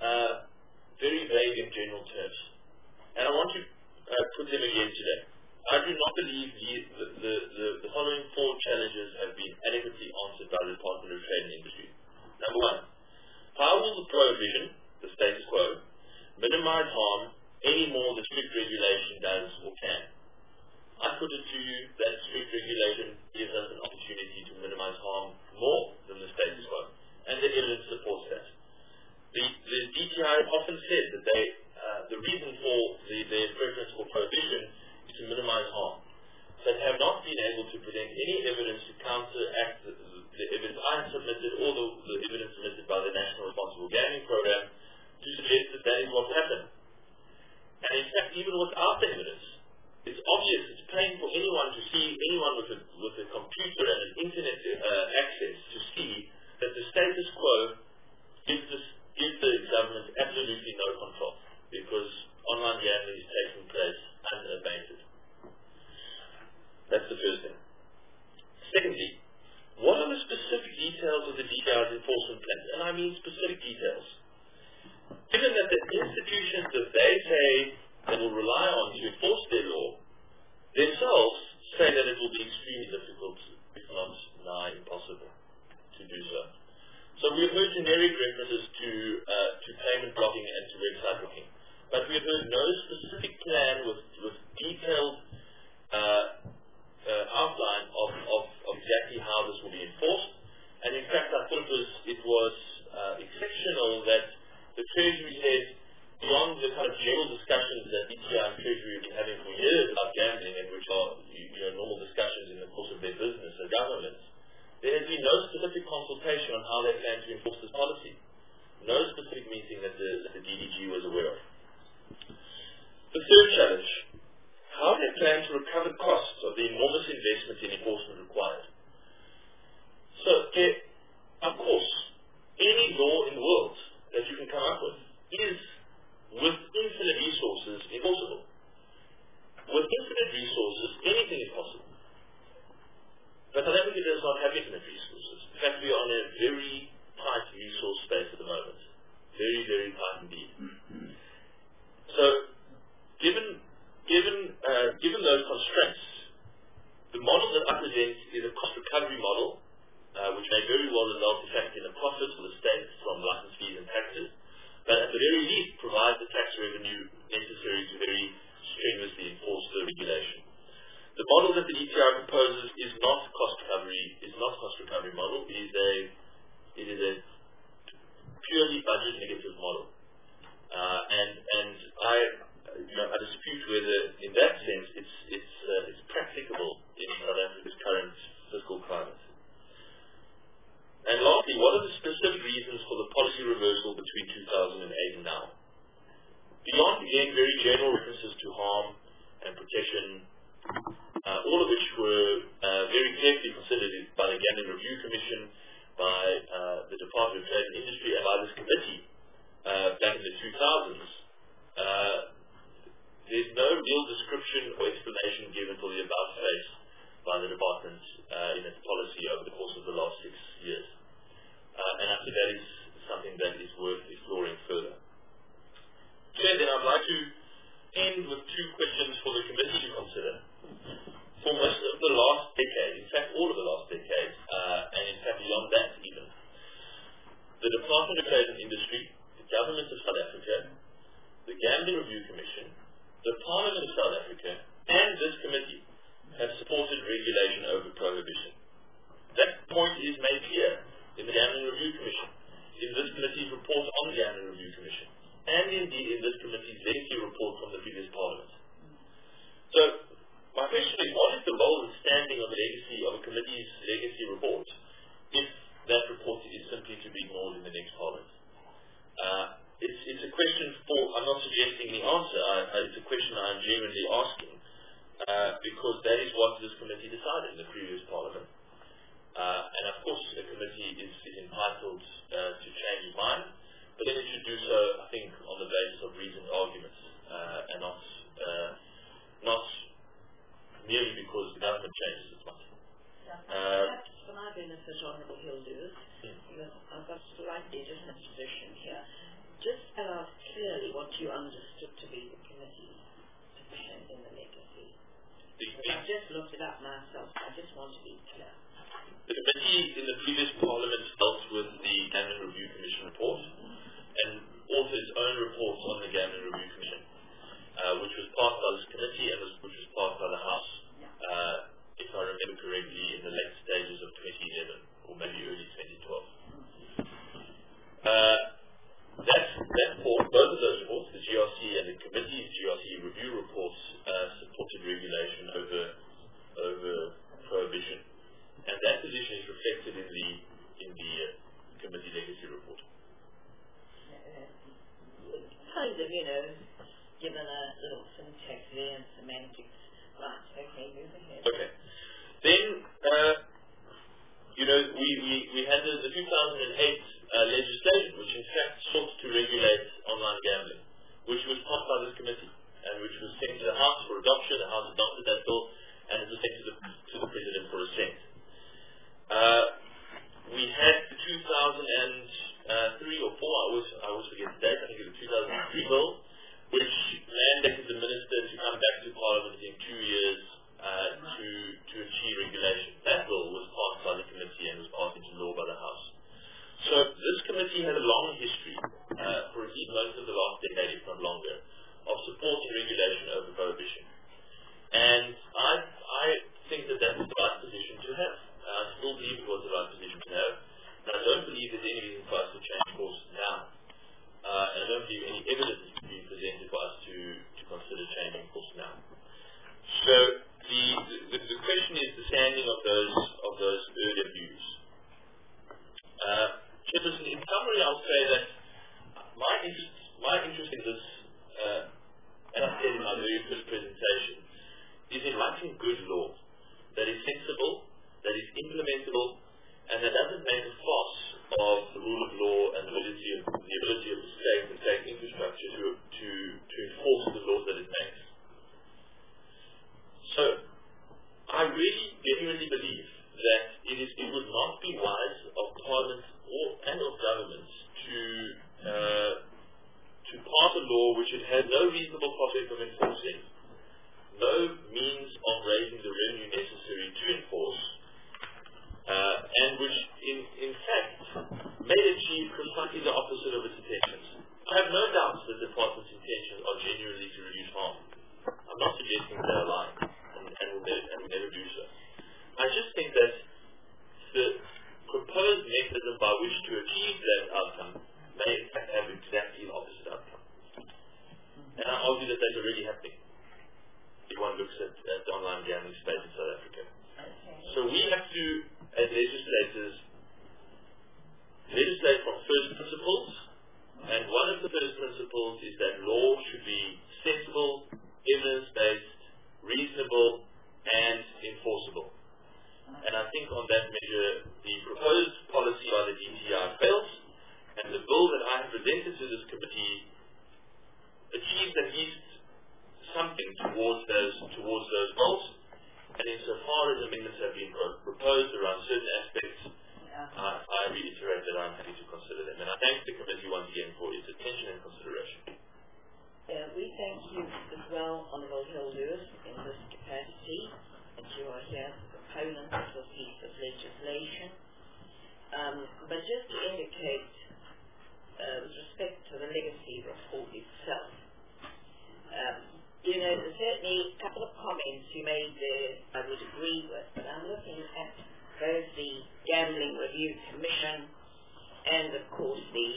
very vague and general terms. And I want to put them again today. I do not believe the following 4 challenges have been adequately answered by the Department of Trade and Industry. Number 1, how will the prohibition, the status quo, minimize harm any more than strict regulation does or can? I put it to you that strict regulation gives us an opportunity to minimize harm more than the status quo, and the evidence supports that. The DTI often said that the reason for their preference for prohibition is to minimize harm, but have not been able to present any evidence to counteract the evidence I have submitted or the evidence submitted by the National Responsible Gambling Program to suggest that is what happened. And in fact, even without the evidence, it's obvious, it's plain for anyone to see, anyone with a computer and an internet access to see that the status quo gives the government absolutely no control, because online gambling is taking place unabated. That's the first thing. Secondly, what are the specific details of the DTI's enforcement plans? And I mean specific details. Given that the institutions that they say they will rely on to enforce their law themselves say that it will be extremely difficult, if not nigh impossible, to do so. So we have heard generic references to payment blocking and to website blocking, but we have heard no specific plan with detailed outline of exactly how this will be enforced. And in fact, I thought it was exceptional that the Treasury said, beyond the kind of general discussions that DTI and Treasury have been having for years about gambling, and which are normal discussions in the course of their business as governments, there has been no specific consultation on how they plan to enforce this policy. No specific meeting that the DDG was aware of. The third challenge, how they plan to recover costs of the enormous investment in enforcement required. So, of course, any law in the world that you can come up with is, with infinite resources, impossible. With infinite resources, anything is possible. But South Africa does not have infinite resources. In fact, we are in a very tight resource space at the moment. Very, very tight indeed. So, given those constraints, the model that I present is a cost recovery model, which may very well result in fact in a profit for the state from license fees and taxes, but at the very least provides the tax revenue necessary to very strenuously enforce the regulation. The model that the DTI proposes is not cost recovery model. It is a purely budget negative model. And I dispute whether, in that sense, it's practicable in South Africa's current fiscal climate. And lastly, what are the specific reasons for the policy reversal between 2008 and now? Beyond, again, very general references to harm and protection, all of which were very carefully considered by the Gambling Review Commission, by the Department of Trade and Industry, and by this committee back in the 2000s, there's no real description or explanation given for the above face by the department in its policy over the course of the last 6 years. And I think that is something that is worth exploring further. Okay, then I'd like to end with 2 questions for the committee to consider. For most of the last decade, in fact all of the last decade, and in fact beyond that even, the Department of Trade and Industry, the Government of South Africa, the Gambling Review Commission, the Parliament of South Africa, and this committee have supported regulation over prohibition. That point is made clear in the Gambling Review Commission, in this committee's report on the Gambling Review Commission, and indeed in this committee's legacy report from the previous Parliament. So, my question is, what is the role and standing of a committee's legacy report if that report is simply to be ignored in the next Parliament? It's a question I'm not suggesting the answer, it's a question I'm genuinely asking, because that is what this committee decided in the previous Parliament. And of course, the committee is entitled to change its mind, but then it should do so, I think, on the basis of reasoned arguments, and not merely because the government changes its mind. For my benefit, Honourable Hilders, I've got a slightly different position here. Just tell us clearly what you understood to be the committee's position in the legacy. I've just looked it up myself. I just want to be clear. The committee in the previous Parliament dealt with the Gambling Review Commission report and authored its own reports on the Gambling Review Commission, which was passed by this committee and which was passed by the House, if I remember correctly, in the late stages of 2011 or maybe early 2012. That report, both of those reports, the GRC and the committee's GRC review reports, supported regulation over prohibition, and that position is reflected in the committee legacy report. Kind of, given a little syntax there and semantics. Right, okay, move ahead. Okay. Then, we had the 2008 legislation, which in fact sought to regulate online gambling, which was passed by this committee, and which was sent to the House for adoption. The House adopted that bill, and it was sent to the President for assent. We had the 2003 or 4, I always forget the date, I think it was the 2003 bill, which mandated the Minister to come back to Parliament in 2 years to achieve regulation. That bill was passed by the committee and was passed into law by the House. So this committee had a long history, for at least most of the last decade, if not longer, of supporting regulation over prohibition. And I think that was the right position to have. I still believe it was the right position to have. And I don't believe there's any reason for us to change course now. And I don't believe any evidence is being presented for us to consider changing course now. So the question is the standing of those earlier views. summary, I'll say that my interest in this, as I said in my very first presentation, is in writing good law that is sensible, that is implementable, and that doesn't make a fuss of the rule of law and the ability of the state and state infrastructure to enforce the laws that it makes. So, I really genuinely believe that it would not be wise of Parliament and of governments to pass a law which it has no reasonable prospect of enforcing, no means of raising the revenue necessary to enforce, and which in fact may achieve precisely the opposite of its intentions. I have no doubts that the Department's intentions are genuinely to reduce harm. I'm not suggesting they're lying, and will never do so. I just think that the proposed mechanism by which to achieve that outcome may in fact have exactly the opposite outcome. And I argue that that's already happening if one looks at the online gambling space in South Africa. So we have to, as legislators, legislate from first principles, and one of the first principles is that law should be sensible, evidence-based, reasonable, and enforceable. And I think on that measure, the proposed policy by the DTI fails, and the bill that I have presented to this committee achieves at least something towards those goals. And insofar as amendments have been proposed around certain aspects, I reiterate that I'm happy to consider them. And I thank the committee once again for its attention and consideration. We thank you as well, Honourable Hill Lewis, in this capacity, that you are here as a proponent of this piece of legislation. But just to indicate, with respect to the legacy report itself, there's certainly a couple of comments you made there I would agree with, but I'm looking at both the Gambling Review Commission and, of course, the,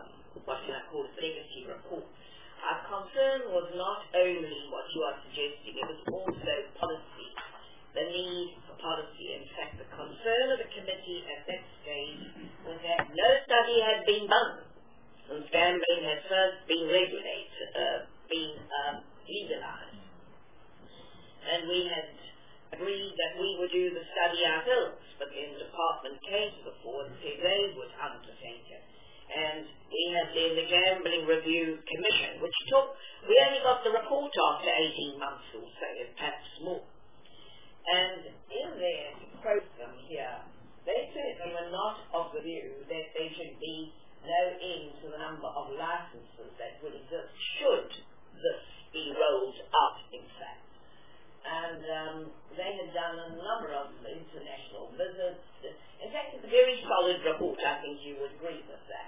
legacy report. Our concern was not only what you are suggesting, it was also policy, the need for policy. In fact, the concern of the committee at that stage was that no study had been done since gambling had first been regulated, legalized. And we had agreed that we would do the study ourselves, but then the department came to the fore and said they would undertake it. And we had then the Gambling Review Commission, which we only got the report after 18 months or so, perhaps more. And in there, to quote them here, they certainly were not of the view that there should be no end to the number of licenses that would exist should this be rolled out, in fact. And they had done a number of international visits. In fact, it's a very solid report. I think you would agree with that.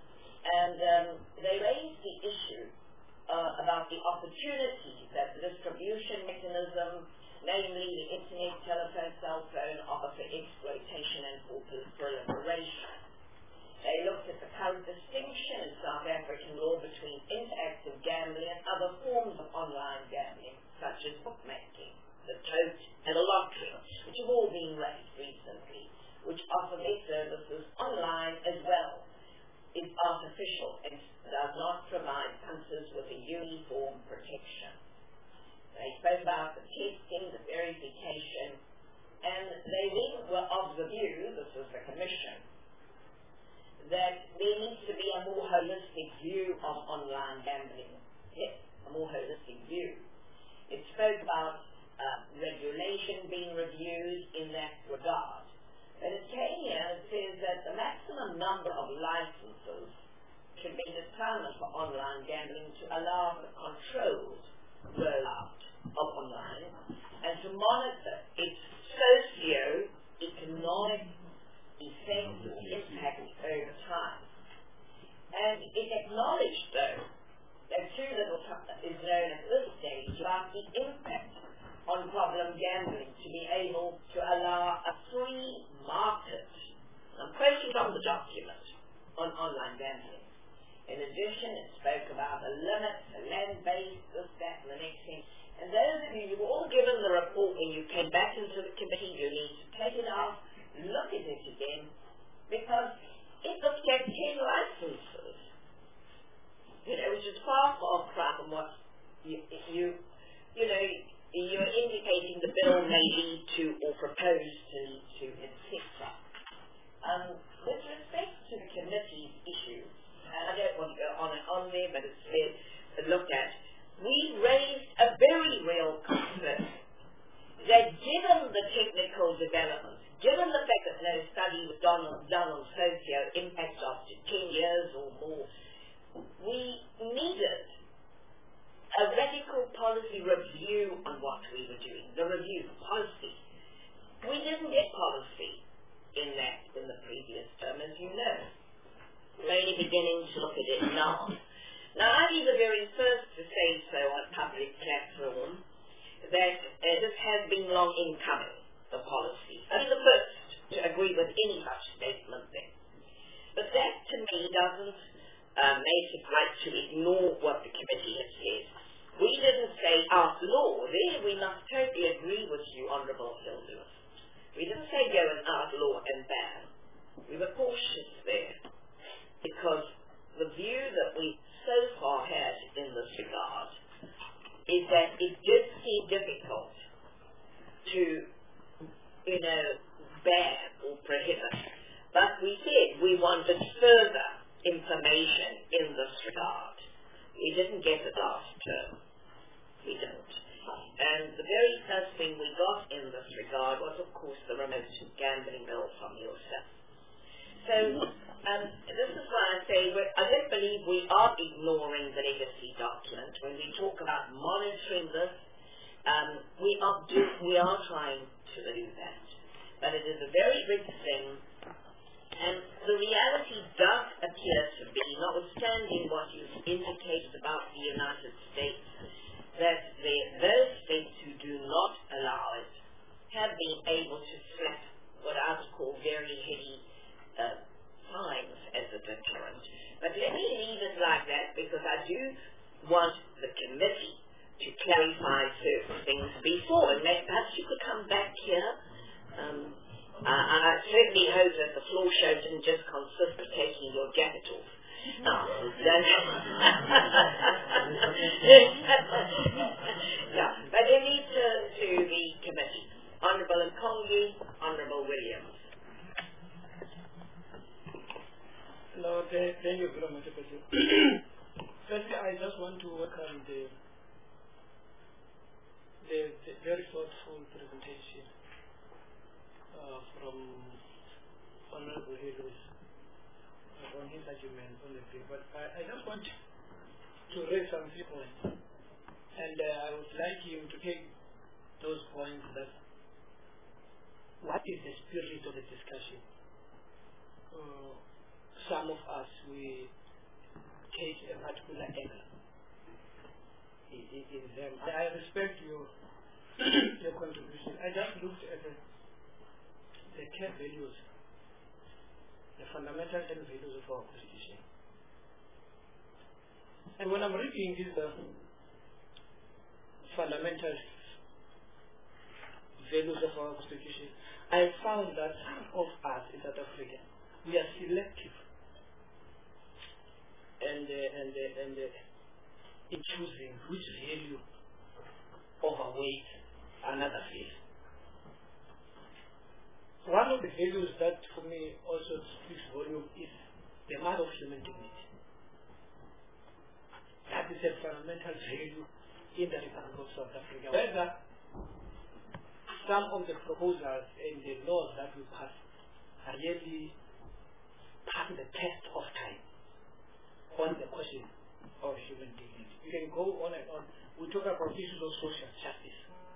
And they raised the issue about the opportunities that the distribution mechanism, namely the internet, telephone, cell phone, offer for exploitation and for proliferation. They looked at the current distinction in South African law between interactive gambling and other forms of online gambling, such as bookmaking, the tote, and the lottery, which have all been raised recently, which offer their services online as well, is artificial and does not provide punters with a uniform protection. They spoke about the testing, the verification, and they then were of the view, this was the commission, that there needs to be a more holistic view of online gambling. Yes, a more holistic view. It spoke about regulation being reviewed in that regard. And it came here and says that the maximum number of licenses should be determined for online gambling to allow for controlled rollout of online and to monitor its socio-economic effect or impact over time. And it acknowledged, though, that too little is known at this stage about the impact on problem gambling to be able to allow a free market. I'm quoting from the document on online gambling. In addition, it spoke about the limits, the land-based, this, that, and the next thing. And those of you were all given the report when you came back into the committee, you need to take it out, look at it again, because it looked at 10 you know, you're indicating the bill may lead to or propose to lead to, etc. With respect to the committee's issue, and I don't want to go on and on there, but it's looked at, we raised a very real concern that given the technical developments, given the fact that no study was done on socio impact after 10 years or more, we needed a radical policy review on what we were doing, the review policy. We didn't get policy in the previous term, as you know. We're only beginning to look at it now. Now, I'd be the very first to say so on public platform that this has been long in coming, the policy. I'd be the first to agree with any such statement there. But that, to me, doesn't make it right to ignore what the committee has said. We didn't say outlaw. There we must totally agree with you, Honourable Phil Lewis. We didn't say go and outlaw and ban. We were cautious there because the view that we so far had in this regard is that it did seem difficult to, ban or prohibit. But we said we wanted further information in this regard. We didn't get it last term. We didn't. And the very first thing we got in this regard was, of course, the remote gambling bill from yourself. So this is why I say I don't believe we are ignoring the legacy document. When we talk about monitoring this, we are trying to do that. But it is a very big thing. And the reality does appear to be, notwithstanding what you've indicated about the United States, that those states who do not allow it have been able to slap what I would call very heavy fines as a deterrent. But let me leave it like that because I do want the committee to clarify certain things before, and perhaps you could come back here. I certainly hope that the floor show didn't just consist of taking your jacket off. No, but let me turn to the committee. Honourable Nkongi, Honourable Williams. No, thank you very much, President. Firstly, I just want to welcome the very thoughtful presentation from Honourable Hills on his argument on the bill. But I just want to raise some few points, and I would like him to take those points that what is the spirit of the discussion. Some of us, we take a particular angle in them. I respect your contribution. I just looked at the core values, the fundamental values of our Constitution. And when I'm reading these fundamental values of our Constitution, I found that some of us in South Africa, we are selective and in choosing which value overweight another value. One of the values that for me also speaks volume is the matter of human dignity. That is a fundamental value in the Republic of South Africa. Whether some of the proposals and the laws that we pass are really pass the test of time on the question of human dignity. You can go on and on. We talk about issues of social justice.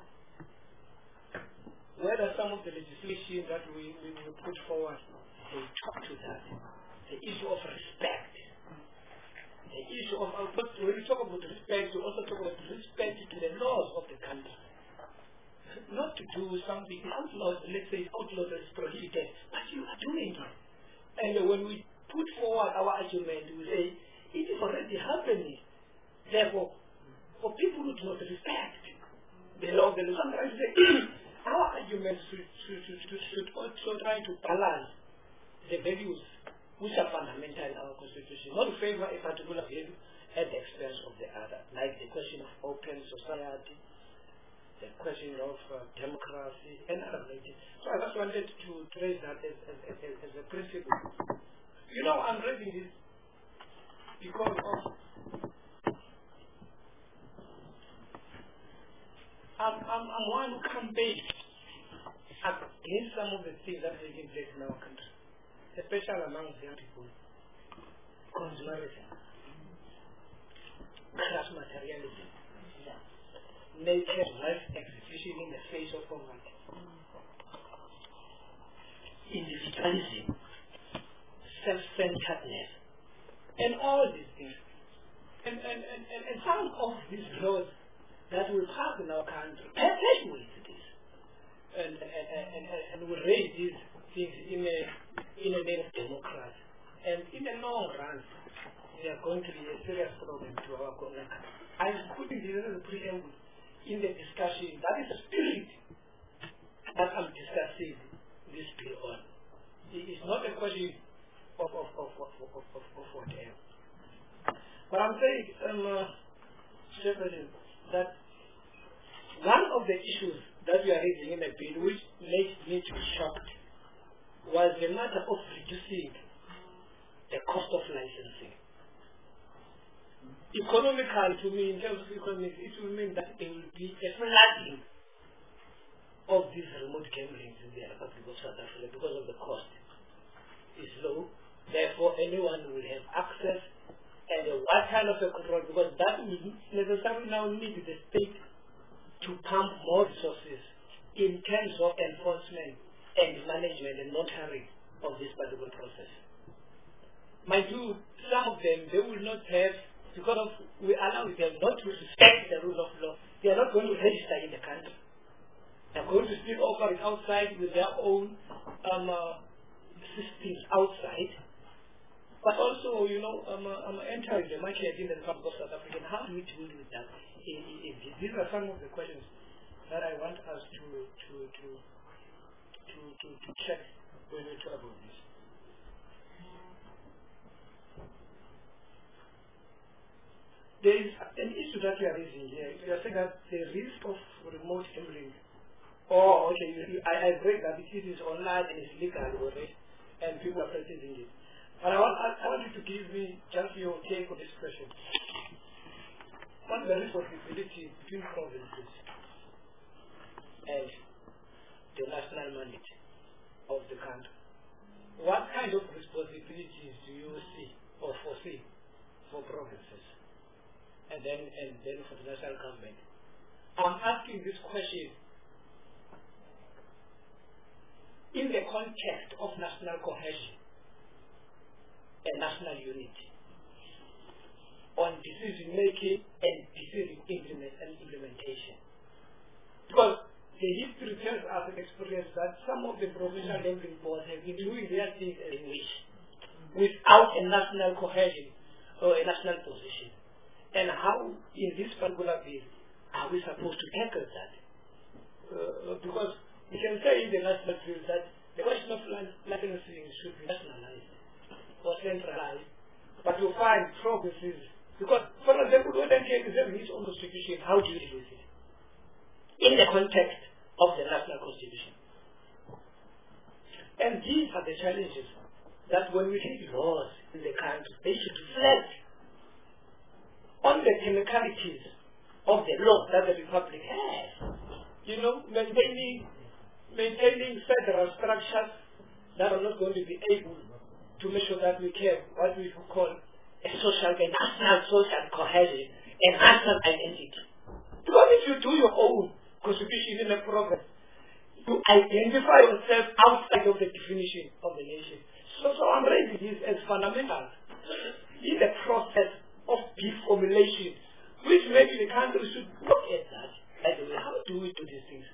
Whether some of the legislation that we put forward, they talk to that. The issue of respect. The issue of, when we talk about respect, we also talk about respect to the laws of the country. Not to do something outlawed, let's say outlawed or prohibited, but you are doing it. And when we put forward our argument, we say, it is already happening. Therefore, for people who do not respect the law, sometimes our arguments should also try to balance the values which are fundamental in our Constitution, not favor a particular value at the expense of the other, like the question of open society, the question of democracy, and other related. So I just wanted to raise that as a principle. You know, I'm raising this because of I'm one who campaigns against some of the things that are taking place in our country, especially among young people. Consumerism, class materialism, naked wealth exhibition in the face of poverty, individualism, self-centeredness, and all these things. And some of these laws that will pass in our country perpetuate this and will raise these things in a name of democracy. And in the long run, they are going to be a serious problem to our country. I'm putting this as a preamble in the discussion. That is the spirit that I'm discussing this bill on. It is not a question of whatever. But I'm saying, Mr. President, that one of the issues that we are raising in the bill, which makes me to be shocked, was the matter of reducing the cost of licensing. Economical, to me, in terms of economics, it will mean that there will be a flooding of these remote gambling in the Republic of South Africa because of the cost is low. Therefore, anyone will have access and what kind of a control, because that will necessarily now need the state to pump more resources in terms of enforcement and management and monitoring of this particular process. Mind you, some of them, they will not have, because of, we allow them not to respect the rule of law. They are not going to register in the country. They are going to still operate outside with their own systems outside. But also, you know, entering the market in the Republic of South Africa. How do we deal with that? These are some of the questions that I want us to check when we talk about this. There is an issue that we are raising here. We are saying that the risk of remote gambling. Oh, okay, I agree that it is online and it's legal already, and people are practicing it. But I want you to give me just your take on this question. What's the responsibility between provinces and the national mandate of the country? What kind of responsibilities do you see or foresee for provinces? And then for the national government. I'm asking this question in the context of national cohesion and national unity on decision making and decision implementation. Because the history tells us and experience that some of the provincial gambling boards have been doing their things as they wish without a national cohesion or a national position. And how, in this particular bill, are we supposed to tackle that? Because we can say in the national bill that the question of licensing should be nationalized or centralized, but you find provinces, because, for example, when a state is having its own constitution, how do you deal with it? In the context of the national constitution. And these are the challenges that when we take laws in the country, they should reflect on the technicalities of the law that the Republic has. You know, maintaining federal structures that are not going to be able to make sure that we have what we call a national social cohesion and national identity. Because if you do your own constitution in a province, you identify yourself outside of the definition of the nation. So I'm raising this as fundamental in the process of deformulation, which maybe the country should look at that. Anyway, how do we do these things?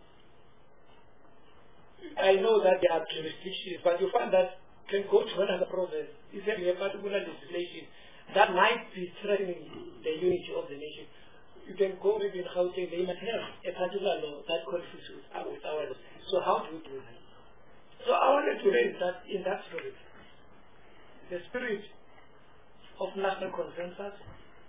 I know that there are jurisdictions, but you find that can go to another province, is having a particular legislation that might be threatening the unity of the nation. You can go maybe in Gauteng, they might have a particular law that conflicts with our laws. So how do we do that? So I wanted to raise that in that spirit. The spirit of national consensus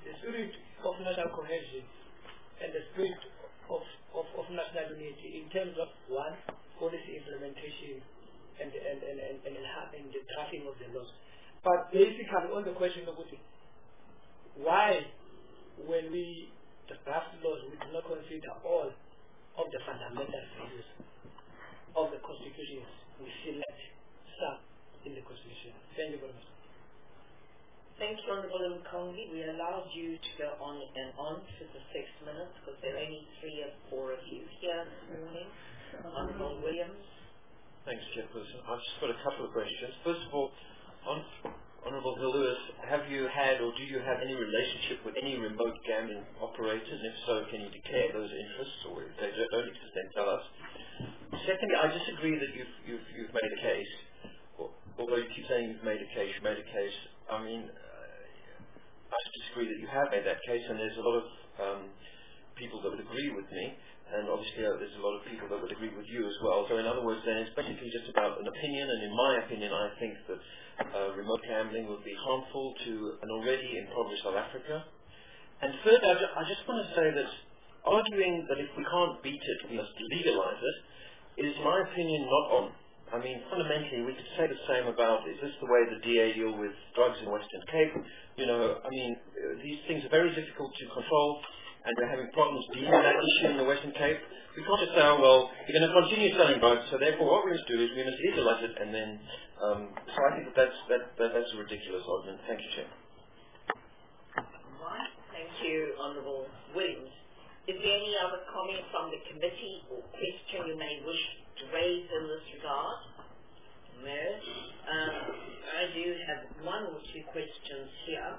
the spirit of national cohesion and the spirit of national unity in terms of one, policy implementation and the drafting of the laws. But basically on the question of why when we draft laws we do not consider all of the fundamental values of the constitution, we select some in the constitution. Thank you very much. Thank you, Honourable Mkongi. We allowed you to go on and on for the 6 minutes because there are only 3 or 4 of you here this morning. Honourable Williams. Thanks, Chairperson. I've just got a couple of questions. First of all, Honourable Hill-Lewis, have you had or do you have any relationship with any remote gambling operators? And if so, can you declare those interests, or if they don't exist, then tell us. Secondly, I disagree that you've made a case, although you keep saying you've made a case. I mean, I disagree that you have made that case, and there's a lot of people that would agree with me, and obviously there's a lot of people that would agree with you as well. So in other words, then it's basically just about an opinion, and in my opinion, I think that remote gambling would be harmful to an already impoverished South Africa. And third, I just want to say that arguing that if we can't beat it, we must legalize it, is my opinion not on. I mean, fundamentally, we could say the same about, is this the way the DA deal with drugs in Western Cape? You know, I mean, these things are very difficult to control, and we're having problems dealing with that issue in the Western Cape. We can't just say, oh, well, you're going to continue selling drugs, so therefore what we must do is we must legalize it, and then, so I think that's a ridiculous argument. Thank you, Chair. Right. Thank you, Honourable Williams. Is there any other comment from the committee or question you may wish to raise in this regard? No. I do have 1 or 2 questions here.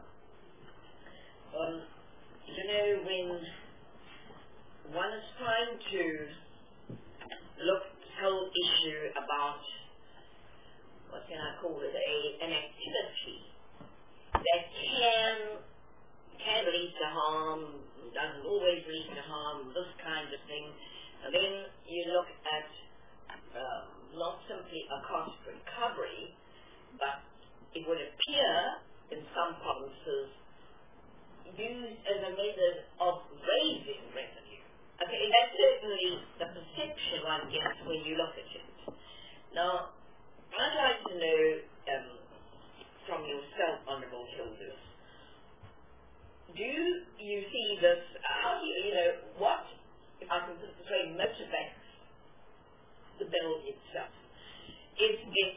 You know, when one is trying to look at this whole issue about, what can I call it, an activity that can lead to harm, doesn't always lead to harm, this kind of thing, and then you look at not simply a cost recovery, but it would appear in some provinces used as a method of raising revenue. Okay, that's certainly the perception one gets when you look at it. Now, I'd like to know from yourself, Honourable Hill-Lewis, do you see this, what, if I can put it this way, motivates the bill itself? If it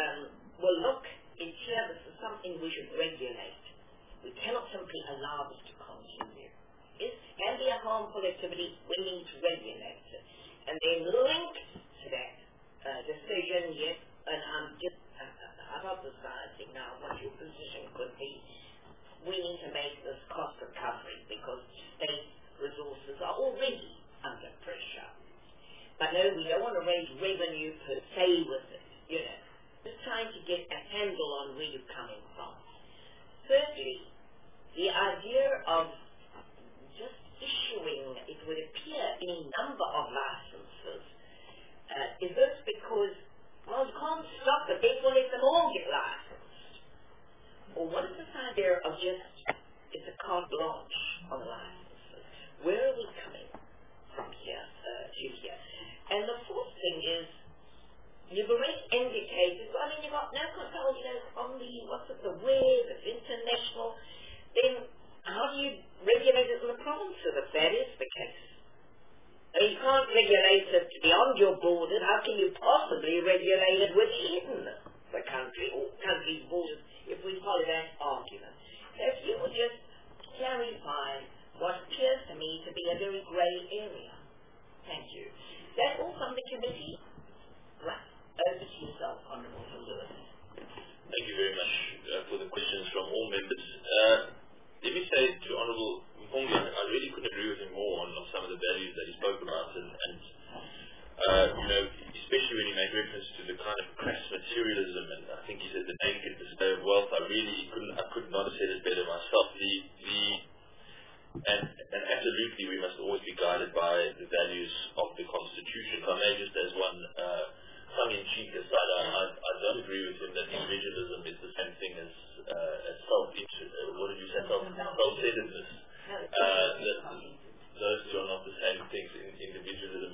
it's here, this is something we should regulate. We cannot simply allow this to continue. It can be a harmful activity, we need to regulate it. And then linked to that decision, yes, and I'm just hypothesizing now what your position could be. We need to make this cost recovery because state resources are already under pressure. But no, we don't want to raise revenue per se with it, just trying to get a handle on where you're coming from. Thirdly, the idea of just issuing, it would appear, any number of licenses, is this because, well, you can't stop it, therefore let them all get licensed? Or what is this idea of just, it's a carte blanche on the licenses? Where are we coming from here to here? And the fourth thing is, you've already indicated, well, I mean, you've got no control, on the web, it's international, then how do you regulate it in the provinces if that is the case? I mean, you can't regulate it beyond your borders, how can you possibly regulate it within the country or country's borders if we follow that argument? So if you would just clarify what appears to me to be a very grey area. Thank you. That's all from the committee. Right. Over to yourself, Honourable Hill-Lewis. Thank you very much for the questions from all members. Let me say to Honourable Mkongi, I really couldn't agree with him more on some of the values that he spoke about, and especially when he made reference to the kind of crass materialism, and I think he said the naked display of wealth. I could not have said it better myself. And absolutely, we must always be guided by the values of the Constitution. If I may, just as one tongue-in-cheek aside, I don't agree with him that individualism is the same thing as what did you say, self-centeredness. Those two are not the same things. Individualism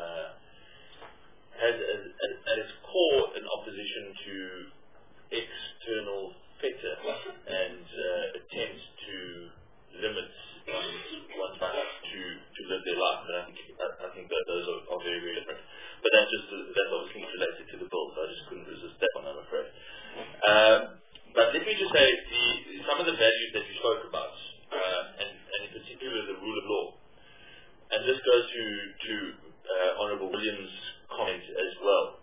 has at its core an opposition to external fetter and attempts to limit one's right to live their life. And I think that those are very, very different. But that's obviously related to the bill, so I just couldn't resist that one, I'm afraid. But let me just say some of the values that you spoke about, and in particular the rule of law. And this goes to Honourable Williams' comment as well.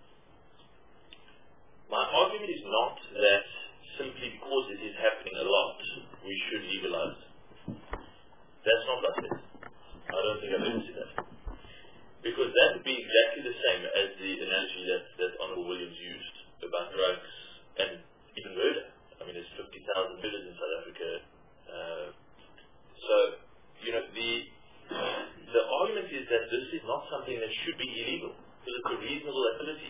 My argument is not that simply because it is happening a lot, we should legalize. That's not what I said. I don't think I've ever said that. Because that would be exactly the same as the analogy that Honourable Williams used about drugs and even murder. I mean, there's 50,000 murders in South Africa. The argument is that this is not something that should be illegal, because it's a reasonable activity.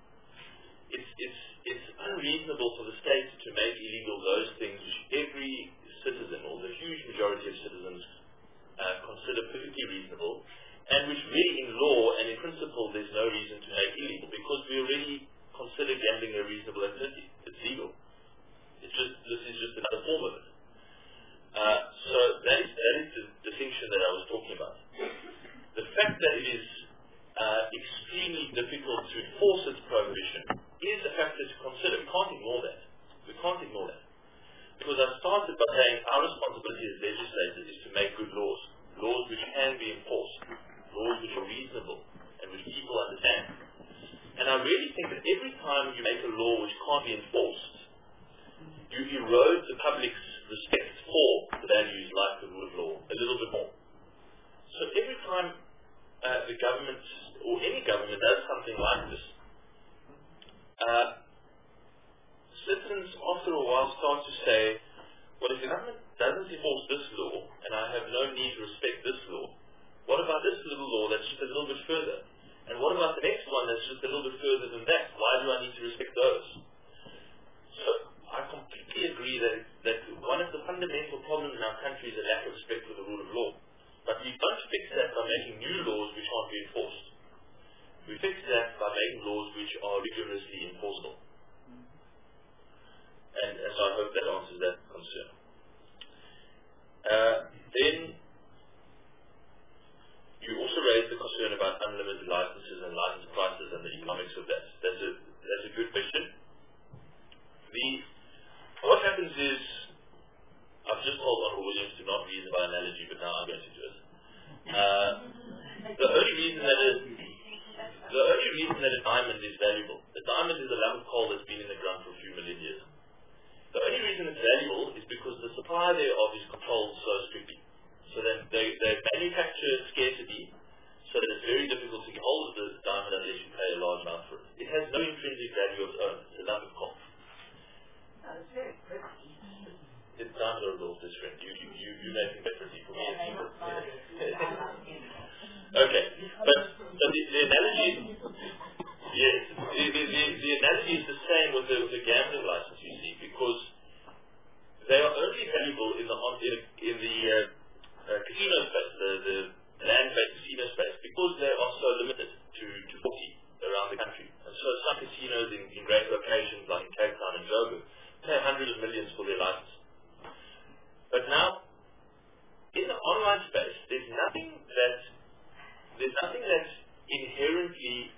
It's unreasonable for the state to make illegal those things which every citizen, or the huge majority of citizens, consider perfectly reasonable, and which really in law and in principle there's no reason to make illegal, because we already consider gambling a reasonable activity. It's legal. This is just another form of it. So that is the distinction that I was talking about. The fact that it is extremely difficult to enforce its prohibition is a factor to consider. We can't ignore that. Because I started by saying our responsibility as legislators is to make good laws which can be enforced, laws which are reasonable and which people understand. And I really think that every time you make a law which can't be enforced, you erode the public's respect for the values like the rule of law a little bit more. So every time the government, or any government, does something like this, citizens after a while start to say, well, if the government doesn't enforce this law, and I have no need to respect this law, what about this little law that's just a little bit further? And what about the next one that's just a little bit further than that? Why do I need to respect those? So I completely agree that one of the fundamental problems in our country is a lack of respect for the rule of law. But we don't fix that by making new laws which aren't being enforced. We fix that by making laws which are rigorously enforceable. And so I hope that answers that concern. Then you also raised the concern about unlimited licenses and license prices and the economics of that. That's a good question. What happens is, I've just told Honourable Williams to not reason by analogy, but now I'm going to do it. The only reason that a diamond is valuable, a diamond is a lump of coal that's been in the ground for a few million years. The only reason it's valuable is because the supply thereof is controlled so strictly. So then they manufacture scarcity so that it's very difficult to get hold of the diamond unless you pay a large amount for it. It has no intrinsic value of its own. It's a lump of coal. It's very pretty. It's diamonds are a little different. You make it differently for me. Okay. But so the analogy, yes, the analogy is the same with the gambling license, you see, because they are only valuable in the casino space, the land-based casino space, because they are so limited to 40 around the country. And so some casinos in great locations like in Cape Town and Joburg pay hundreds of millions for their license. But now, in the online space, there's nothing that inherently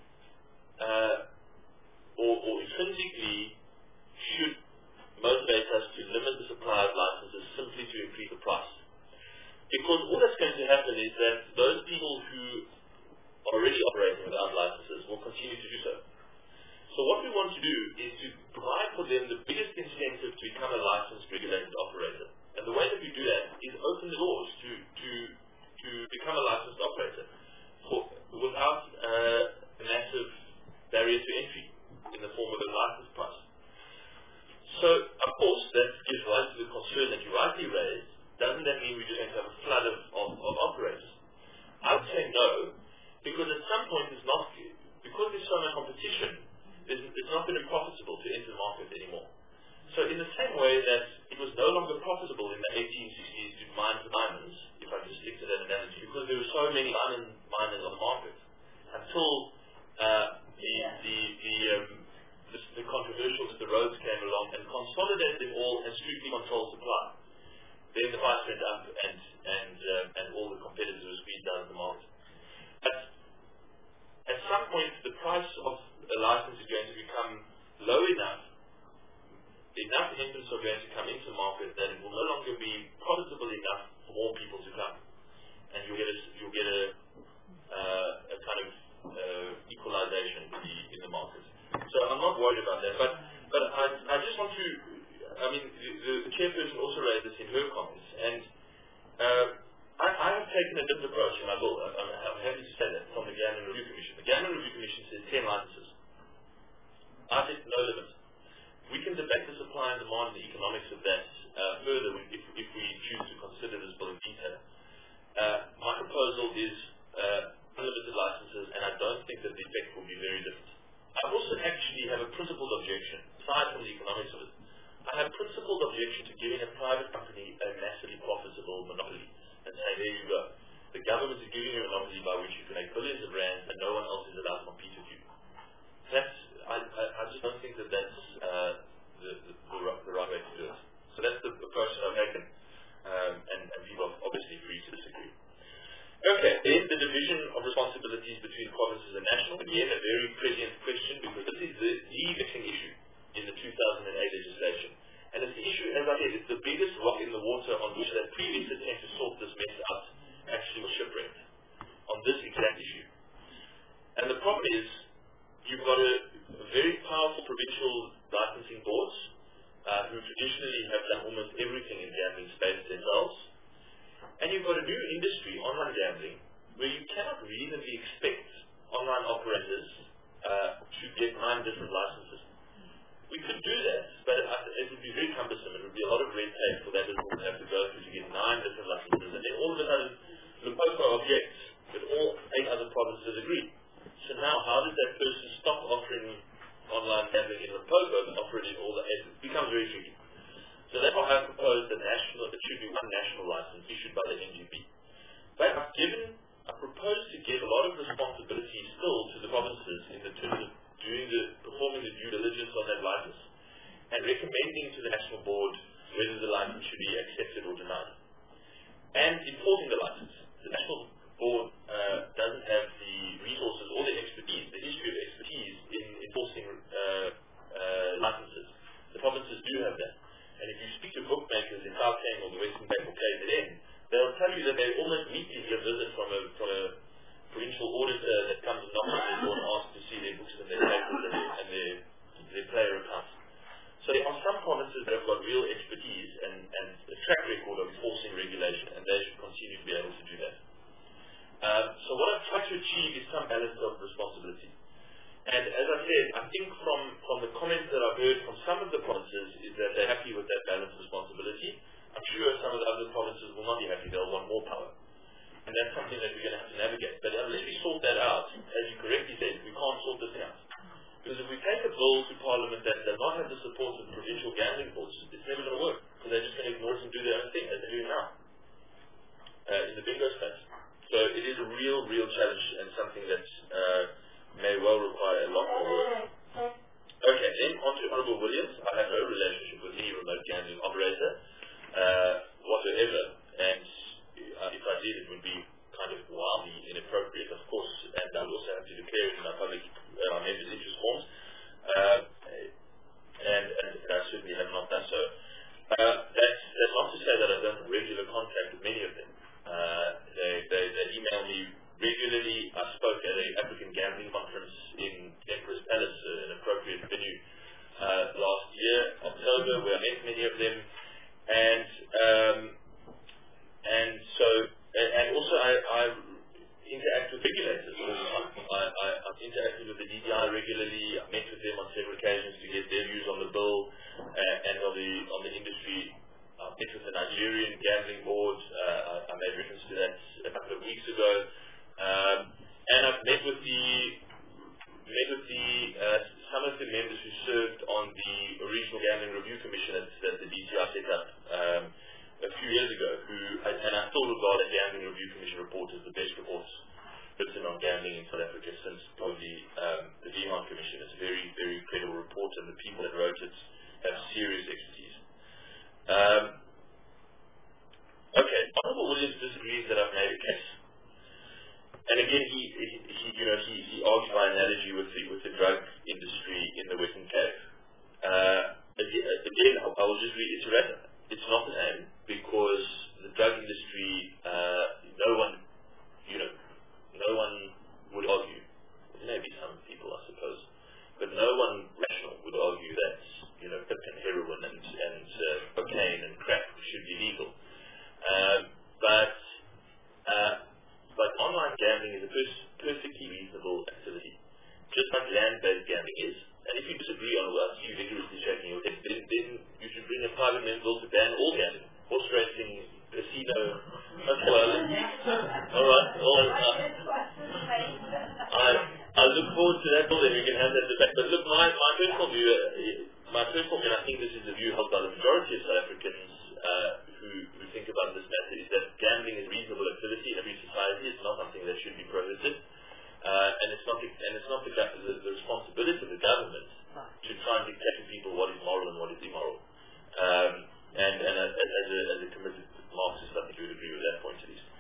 or intrinsically should motivate us to limit the supply of licenses simply to increase the price. Because all that's going to happen is that those people who are already operating without licenses will continue to do so. So what we want to do is to provide for them the biggest incentive to become a licensed regulated operator. And the way that we do that is open the doors to become a licensed operator without a massive barrier to entry in the form of a license price. So, of course, that gives rise to the concern that you rightly raised. Doesn't that mean we're just going to have a flood of operators? I would say no, because at some point it's not, because there's so much competition, it's not been profitable to enter the market anymore. So in the same way that it was no longer profitable in the 1860s to mine for diamonds, if I just stick to that analogy, because there were so many miners on the market, until the controversial Mr. Rhodes came along and consolidated them all and strictly controlled supply. Then the price went up and all the competitors were squeezed out of the market. At some point, the price of a license is going to become low enough entrants are going to come into the market that it will no longer be profitable enough for more people to come, and you'll get a kind of equalization in the market. So I'm not worried about that, but I just want to. I mean, the chairperson also raised this in her comments, and I have taken a different approach in my bill. I'm happy to say that from the Gambling Review Commission. The Gambling Review Commission says 10 licenses. I said no limit. We can debate the supply and demand and the economics of that further if we choose to consider this bill in detail. My proposal is unlimited licenses, and I don't think that the effect will be very different. I also actually have a principled objection, aside from the economics of it. I have a principled objection to giving a private company a massively profitable monopoly and say, there you go. The government is giving you a monopoly by which you can make billions of rands and no one else is allowed to compete with you. I just don't think that that's the right way to do it. So that's the approach that I've taken, and people are obviously free to disagree. Okay, then the division of responsibilities between provinces and national. Again, a very prescient question, because this is the vexing issue in the 2008 legislation. And it's the issue, as I said, it's the biggest rock in the water on which that previous attempt to sort this mess out actually was shipwrecked, on this exact issue. And the problem is, you've got a very powerful provincial licensing boards who traditionally have done almost everything in gambling space themselves. And you've got a new industry, online gambling, where you cannot reasonably expect online operators to get 9 different licenses. We could do that, but it would be very cumbersome. It would be a lot of red tape for that business to have to go through to get 9 different licenses. And then all of a sudden, Limpopo objects, but all 8 other provinces agree. So now, how does that person stop offering online gambling in Limpopo and offer it in all the 8? It becomes very tricky. So therefore, I proposed that it should be one national license issued by the NGP. But I propose to give a lot of responsibility still to the provinces in the terms of performing the due diligence on that license and recommending to the national board whether the license should be accepted or denied. And enforcing the license. The national board doesn't have the resources or the expertise, the history of expertise in enforcing licenses. The provinces do have that. And if you speak to bookmakers in Gauteng or the Western Cape or KZN, they'll tell you that they almost weekly get a visit from a provincial auditor that comes and knocks on their door and asks to see their books and their papers and their player accounts. So there are some provinces that have got real expertise and a track record of enforcing regulation, and they should continue to be able to do that. So what I've tried to achieve is some balance of responsibility. And as I said, I think from the comments that I've heard from some of the provinces is that they're happy with that balance of responsibility. I'm sure some of the other provinces will not be happy, they'll want more power. And that's something that we're going to have to navigate. But unless we sort that out, as you correctly said, we can't sort this out. Because if we take a bill to Parliament that does not have the support of provincial gambling boards, it's never going to work. Because they're just going to ignore it and do their own thing, as they're doing now, in the bingo space. So it is a real challenge and something that may well require a lot more work. Okay, then on to Honourable Williams. I have no relationship with any remote gambling operator whatsoever, and if I did, it would be kind of wildly inappropriate, of course, and I would also have to declare it in my public members' interest forms, and I certainly have not done so. That's not to say that I don't have regular contact with many of them. They email me regularly. I spoke at an African gambling conference in Emperor's Palace, an appropriate venue, last year, October, where I met many of them, and also I interact with regulators all the time. I've interacted with the DDI regularly. I've met with them on several occasions to get their views on the bill and on the industry. I've met with the Nigerian gambling board. I made reference to that a couple of weeks ago. And I've met with the with the drug industry in the Western Cape. Again, I will just reiterate, it's not the same because the drug industry, no one would argue, maybe some people I suppose, but no one rational would argue that pip and heroin and cocaine and crack should be legal. But online gambling is a perfectly reasonable activity, just like land-based gambling is. And if you disagree on what you vigorously shaking your head, then you should bring a private member bill to ban all gambling, horse racing, casino, all right. I look forward to that bill, and we can have that debate. But look, my personal view, and I think this is the view held by the majority of South Africans who think about this matter, is that gambling is a reasonable activity in every society. It's not something that should be prohibited. And it's not the responsibility of the government to try and dictate to people what is moral and what is immoral. And as a committed Marxist, I think you would agree with that point at least.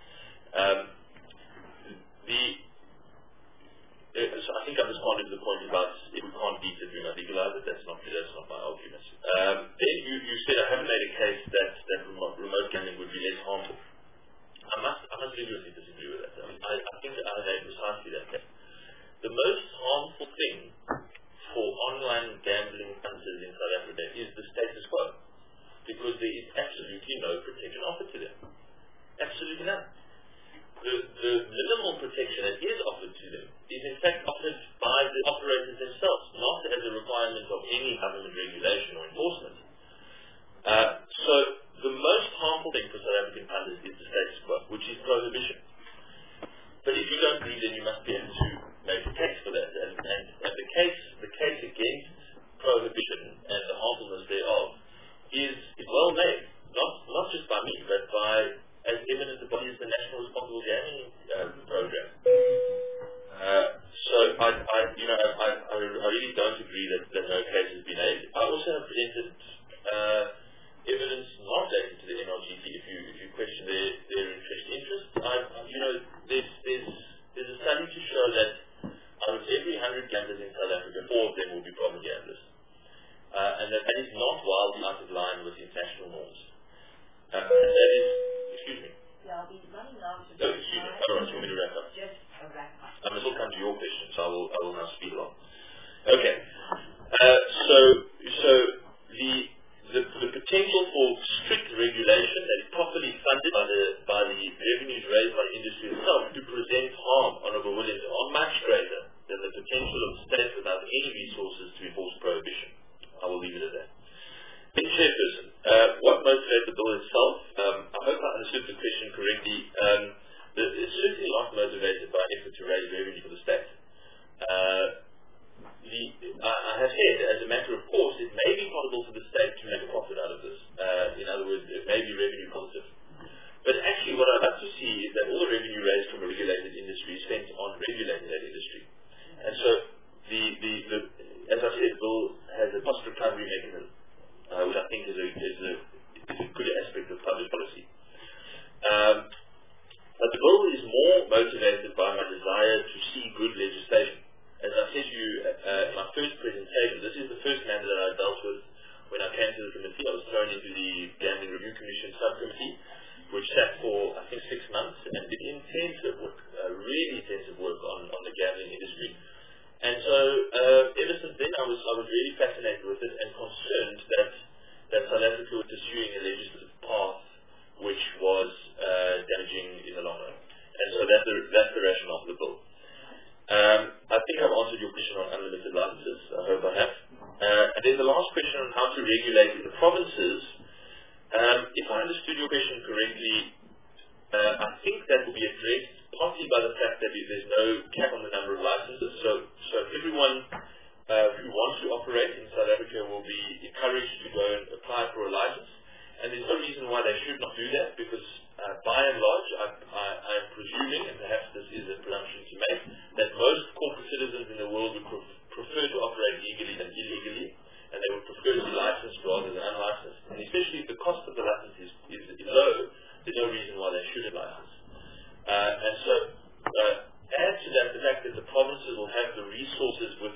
So I think I've responded to the point about if we can't beat it, we must legalize it. That's not my argument. Then you said I haven't made a case that remote gambling would be less harmful. I must vigorously disagree with that. I think that I made precisely that case. The most harmful thing for online gambling punters in South Africa is the status quo, because there is absolutely no protection offered to them. Absolutely none. The minimal protection that is offered to them is in fact offered by the operators themselves, not as a requirement of any government regulation or enforcement. So the most harmful thing for South African punters is the status quo, which is prohibition. But if you don't agree, then you must be able to make a case for that. And the case against prohibition and the harmfulness thereof is well made, not just by me, but by as evident body as the National Responsible Gambling Program. So I really don't agree that no case has been made. I also have presented evidence not related to the NRGP if you question their interest. There's a study to show that out of every 100 gamblers in South Africa, 4 of them will be problem gamblers. And that is not wildly out of line with international norms. And that is, excuse me. Yeah, I'll be running out to excuse me. All right, you want me to wrap up? Just a wrap up. I must all come to your question, so I will now speed along. Okay. So the potential for strict regulation that is properly funded by the revenues raised by the industry itself to present harm, Honourable Williams, are much greater than the potential of states without any resources to enforce prohibition. I will leave it at that. In Chairperson, what motivates the bill itself? I hope I understood the question correctly. It's certainly not motivated by an effort to raise revenue for the state. I have said, as a matter of course, it may be possible for the state to make a profit out of this. In other words, it may be revenue positive. But actually what I'd like to see is that all the revenue raised from a regulated industry is spent on regulating that industry. And so, as I said, the bill has a cost recovery mechanism, which I think is a good aspect of public policy. But the bill is more motivated by my desire to see good legislation. As I said to you in my first presentation, this is the first matter that I dealt with when I came to the committee. I was thrown into the Gambling Review Commission subcommittee, which sat for, I think, 6 months and did intensive work, really intensive work on the gambling industry. And so, ever since then, I was really fascinated with it and concerned that South Africa was pursuing a legislative path which was damaging in the long run. And so that's the rationale for the bill. I think I've answered your question on unlimited licenses. I hope I have. And then the last question on how to regulate in the provinces. If I understood your question correctly, I think that will be addressed partly by the fact that there's no cap on the number of licenses. So everyone who wants to operate in South Africa will be encouraged to go and apply for a license. And there's no reason why they should not do that, because by and large, I'm presuming, and perhaps this is a presumption to make, that most corporate citizens in the world would prefer to operate legally than illegally, and they would prefer to be licensed rather than unlicensed. And especially if the cost of the license is low, there's no reason why they shouldn't license. And so, add to that the fact that the provinces will have the resources with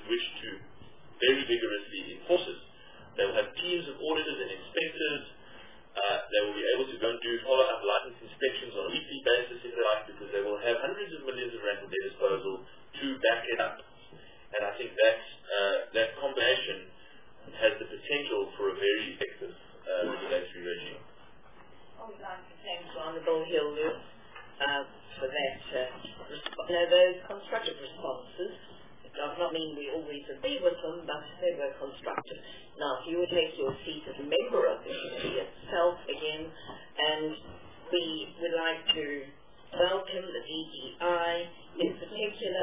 able to go and do follow-up license inspections on a weekly basis, if they like, because they will have hundreds of millions of rand at their disposal to back it up. And I think that combination has the potential for a very effective regulatory regime. I would like to thank Honourable Hill for that. Those constructive responses. It does not mean we always agree with them, but they were constructive. Now, if you would take your seat as a member of the committee itself again, and we would like to welcome the DGI, in particular.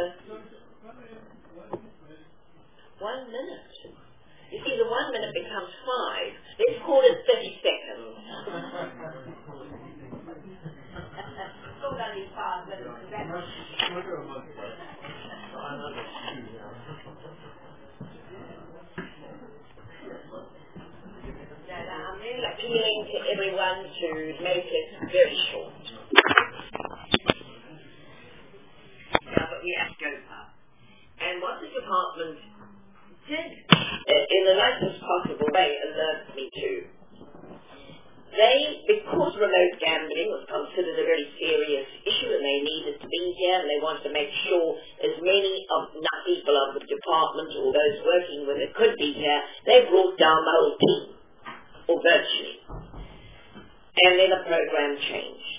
1 minute. You see, the 1 minute becomes 5. Let's call it 30 seconds. Still only 5 minutes. I'm really appealing to everyone to make it very short. Yeah, but we have to go past. And what the department did, in the nicest possible way, alert me to, because remote gambling was considered a very serious issue and they needed to be here and they wanted to make sure as many of the people of the department or those working with it could be here, they brought down the whole team, or virtually. And then the program changed.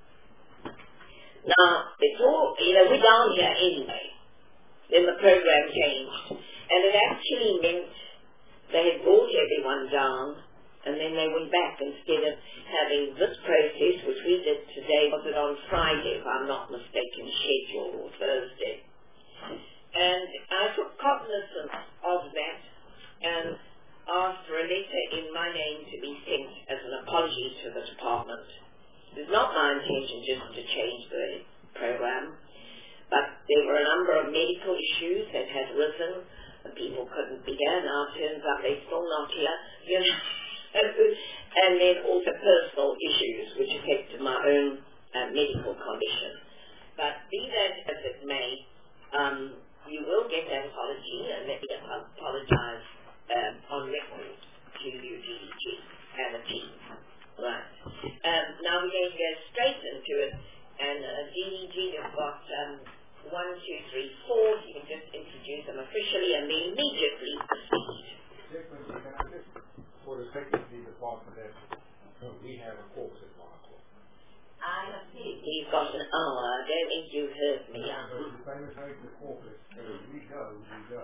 Now, it's all, we're down here anyway. Then the program changed. And it actually meant they had brought everyone down and then they went back instead of having this process, which we did today, was it on Friday, if I'm not mistaken, scheduled, or Thursday. And I took cognizance of that and asked for a letter in my name to be sent as an apology to the department. It's not my intention just to change the program, but there were a number of medical issues that had risen. The people couldn't be here. Now it turns out they're still not here. And then also personal issues which affected my own medical condition. But be that as it may, you will get that apology, and let me apologize on record to you, DDG, and the team. Right. Now we're going to go straight into it, and DDG has got 1, 2, 3, 4. You can just introduce them officially and then immediately proceed. For the secretary department, we have a course at 1 o'clock. I have seen. He's got an hour. I don't think you heard me. The famous house of corporate. We go.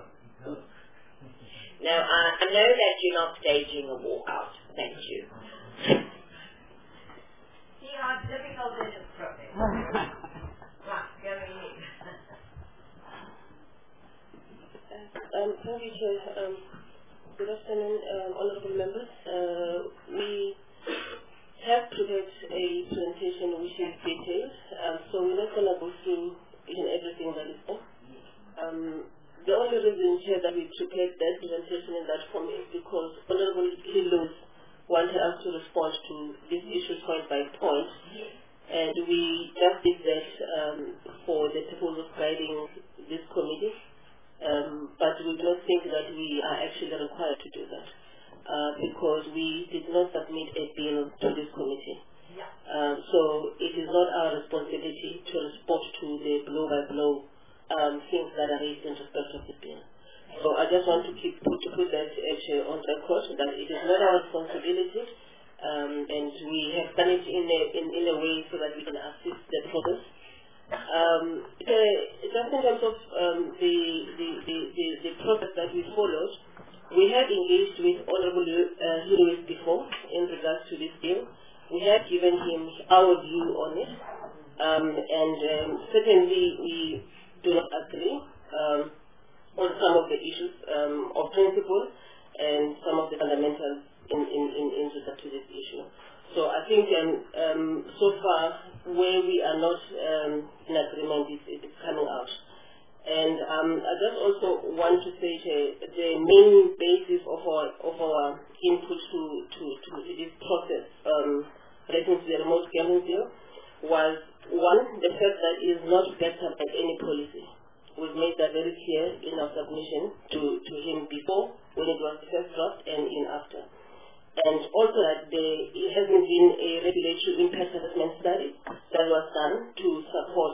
No, I know that you're not staging a walkout. Thank you. See how difficult it is, Professor. Right, go ahead. Thank you, Chair. Good afternoon, honourable members. We have prepared a presentation which is detailed, so we're not going to go through each and everything that is there. The only reason here that we prepared that presentation in that form is because Honourable Hillos wanted us to respond to these issues point by point, and we just did that for the purpose of guiding this committee. But we do not think that we are actually required to do that because we did not submit a bill to this committee. So it is not our responsibility to respond to the blow-by-blow things that are raised in respect of the bill. So I just want to put that actually on record that it is not our responsibility, and we have done it in a way so that we can assist the process. Just in terms of the process that we followed, we have engaged with Honourable Hillos before in regards to this bill. We have given him our view on it, and certainly we do not agree on some of the issues of principle and some of the fundamentals in regard to this issue. So I think so far where we are not in agreement is coming out. And I just also want to say the main basis of our input to this process relating to the remote gambling bill was, one, the fact that it is not backed up by any policy. We've made that very clear in our submission to him before, when it was the first draft, and in after. And also that it hasn't been a regulatory impact assessment study that was done to support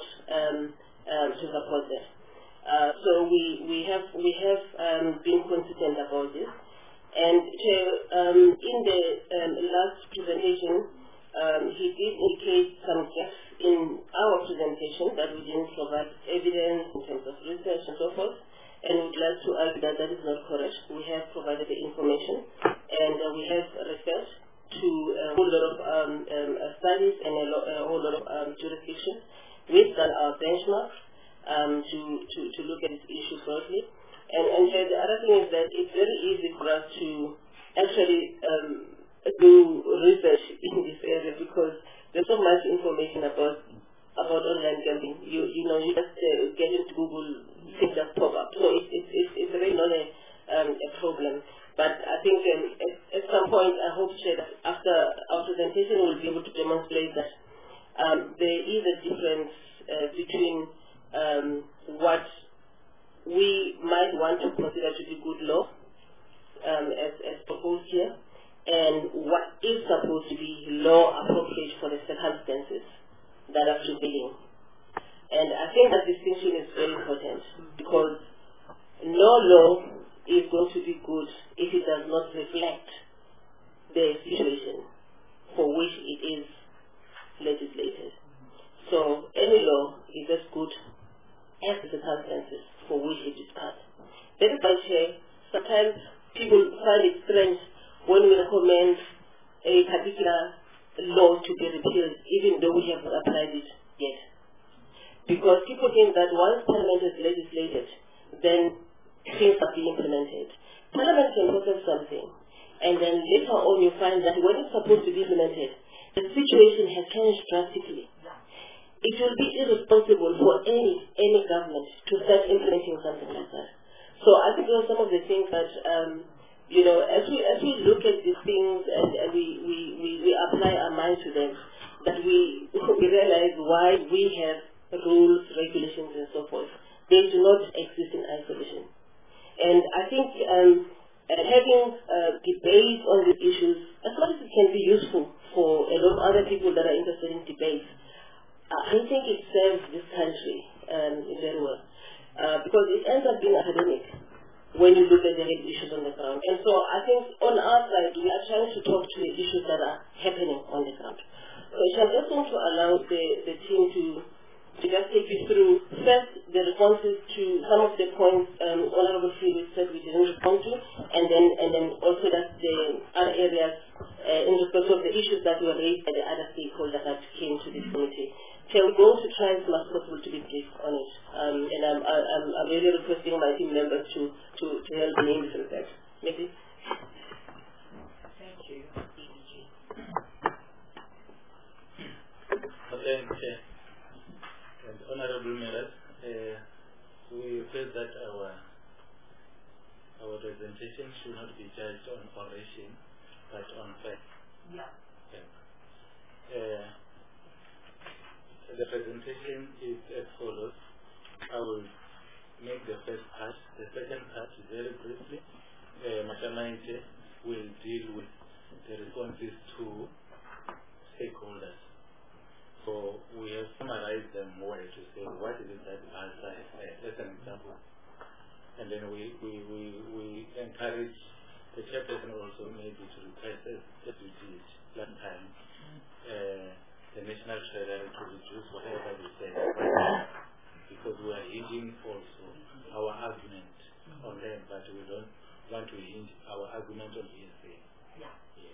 that. So we have been consistent about this. And in the last presentation, he did indicate some gaps in our presentation that we didn't provide evidence in terms of research and so forth. And we'd like to argue that that is not correct. We have provided the information, and we have referred to a whole lot of studies and a whole lot of jurisdictions. We've done our benchmarks to look at this issue closely. And the other thing is that it's very easy for us to actually do research in this area because there's so much information about online gambling. You just get into Google, things just pop up. So it's really not a problem. But I think at some point I hope that after our presentation we'll be able to demonstrate that there is a difference between what we might want to consider to be good law as proposed here and what is supposed to be law appropriate for the circumstances that are prevailing. And I think that distinction is very important because no law is going to be good if it does not reflect the situation for which it is legislated. So any law is as good as the circumstances for which it is passed. That is why sometimes people find it strange when we recommend a particular law to be repealed, even though we have not applied it yet. Because people think that once Parliament has legislated, then things are being implemented. Parliament can process something, and then later on you find that when it's supposed to be implemented, the situation has changed drastically. It will be irresponsible for any government to start implementing something like that. So I think those are some of the things that, as we look at these things and we apply our mind to them, that we realize why we have rules, regulations, and so forth. They do not exist in isolation. And I think having debates on these issues, as much as it can be useful for a lot of other people that are interested in debates, I think it serves this country very well. Because it ends up being academic when you look at the real issues on the ground. And so I think on our side, we are trying to talk to the issues that are happening on the ground. So I'm just going to allow the team to just take you through first the responses to some of the points Honorable Felix said we didn't respond to, and then also that the other areas in respect of the issues that were raised by the other stakeholders that came to this committee. So we're going to try as much as possible to be brief on it, and I'm really requesting my team members to help me in this respect. Maybe. Thank you. Thank you. And Honorable Members, we feel that our presentation should not be judged on oration, but on fact. Yeah. The presentation is as follows. I will make the first part. The second part is very briefly. Matamaite will deal with the responses to stakeholders. So we have summarized them well to say what is it that answer as an example. And then we encourage the chairperson also maybe to request as we did last time the National Treasury to reduce whatever they say because we are hinging also our argument on them, but we don't want to hinge our argument on ESA. Yeah.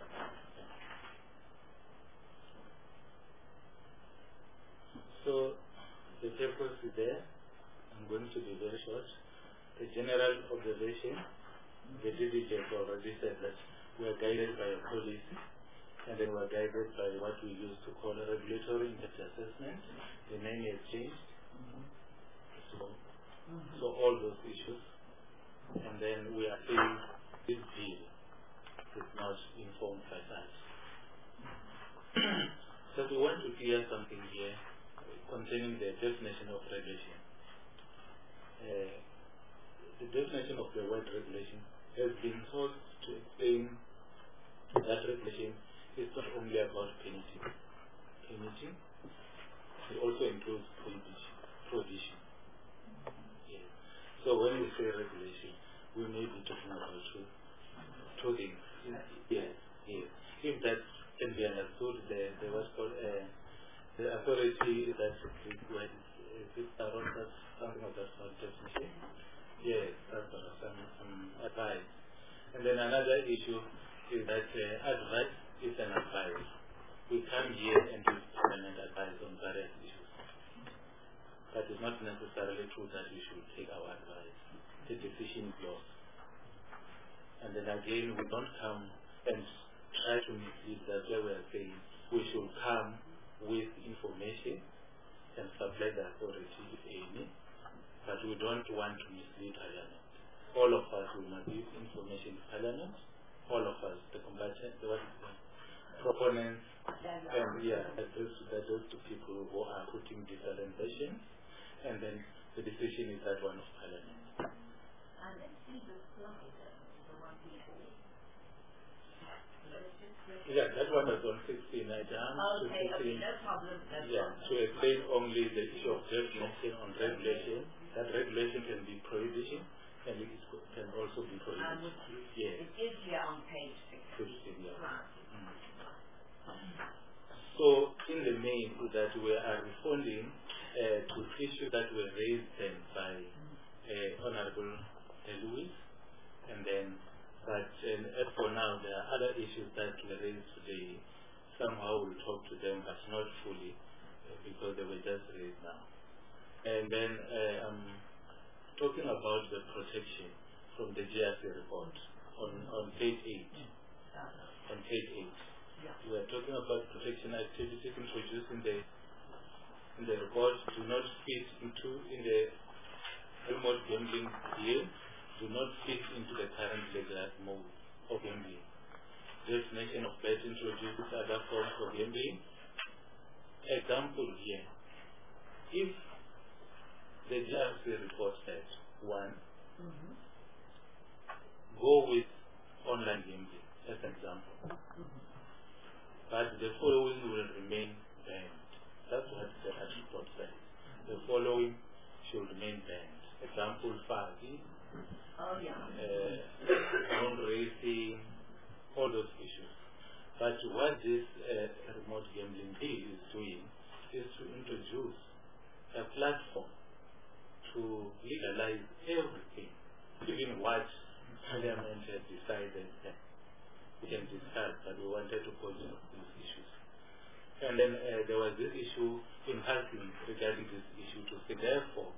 So the purpose is there. I'm going to be very short. The general observation, the DDJ already said that we are guided by a policy, and then we are guided by what we used to call a regulatory impact assessment. The name has changed. So all those issues. And then we are saying this bill is not informed by that. So we want to clear something here concerning the definition of regulation. The definition of the word regulation has been sought to explain that regulation is not only about penalty, imaging. It also includes prohibition. Yes. So when we say regulation, we may be talking about two things. Yes, yes. If that can be understood, the what's called the authority that something of that sort definition. Yes, that's some advice. And then another issue is that advice is an advice. We come here and give permanent advice on various issues. But it's not necessarily true that we should take our advice. The decision is yours. And then again, we don't come and try to mislead. That's why we are saying we should come with information and supply the authority if any, but we don't want to mislead Parliament. All of us, we must give information to Parliament. All of us, the combatants, the proponents, and those two people who are putting different versions, and then the decision is that one of Parliament. Yeah, that one was on 16. I done to 16. No problem. To explain only the issue of definition on regulation. That regulation can be prohibition, and it can also be prohibition. Yes. It is here on page 16. Yeah. Right. So, in the main, that we are responding to issues that were raised then by Honorable Lewis, and then, but as for now, there are other issues that were raised today. Somehow we'll talk to them, but not fully, because they were just raised now. And then I'm talking about the protection from the GRC report on page 8. On page 8. We are talking about protection activities introduced in the report do not fit in the remote gambling bill, do not fit into the current legal mode of gambling. Definition of bet introduces other forms of gambling. Example here. If the GRC report said, 1, go with online gambling, as an example. But the following will remain banned. That's what the report says. The following should remain banned. Example 5. Drone racing, all those issues. But what this remote gambling bill is doing is to introduce a platform to legalize everything, even what Parliament has decided that we can discuss, but we wanted to pose these issues. And then there was this issue in passing regarding this issue to say therefore,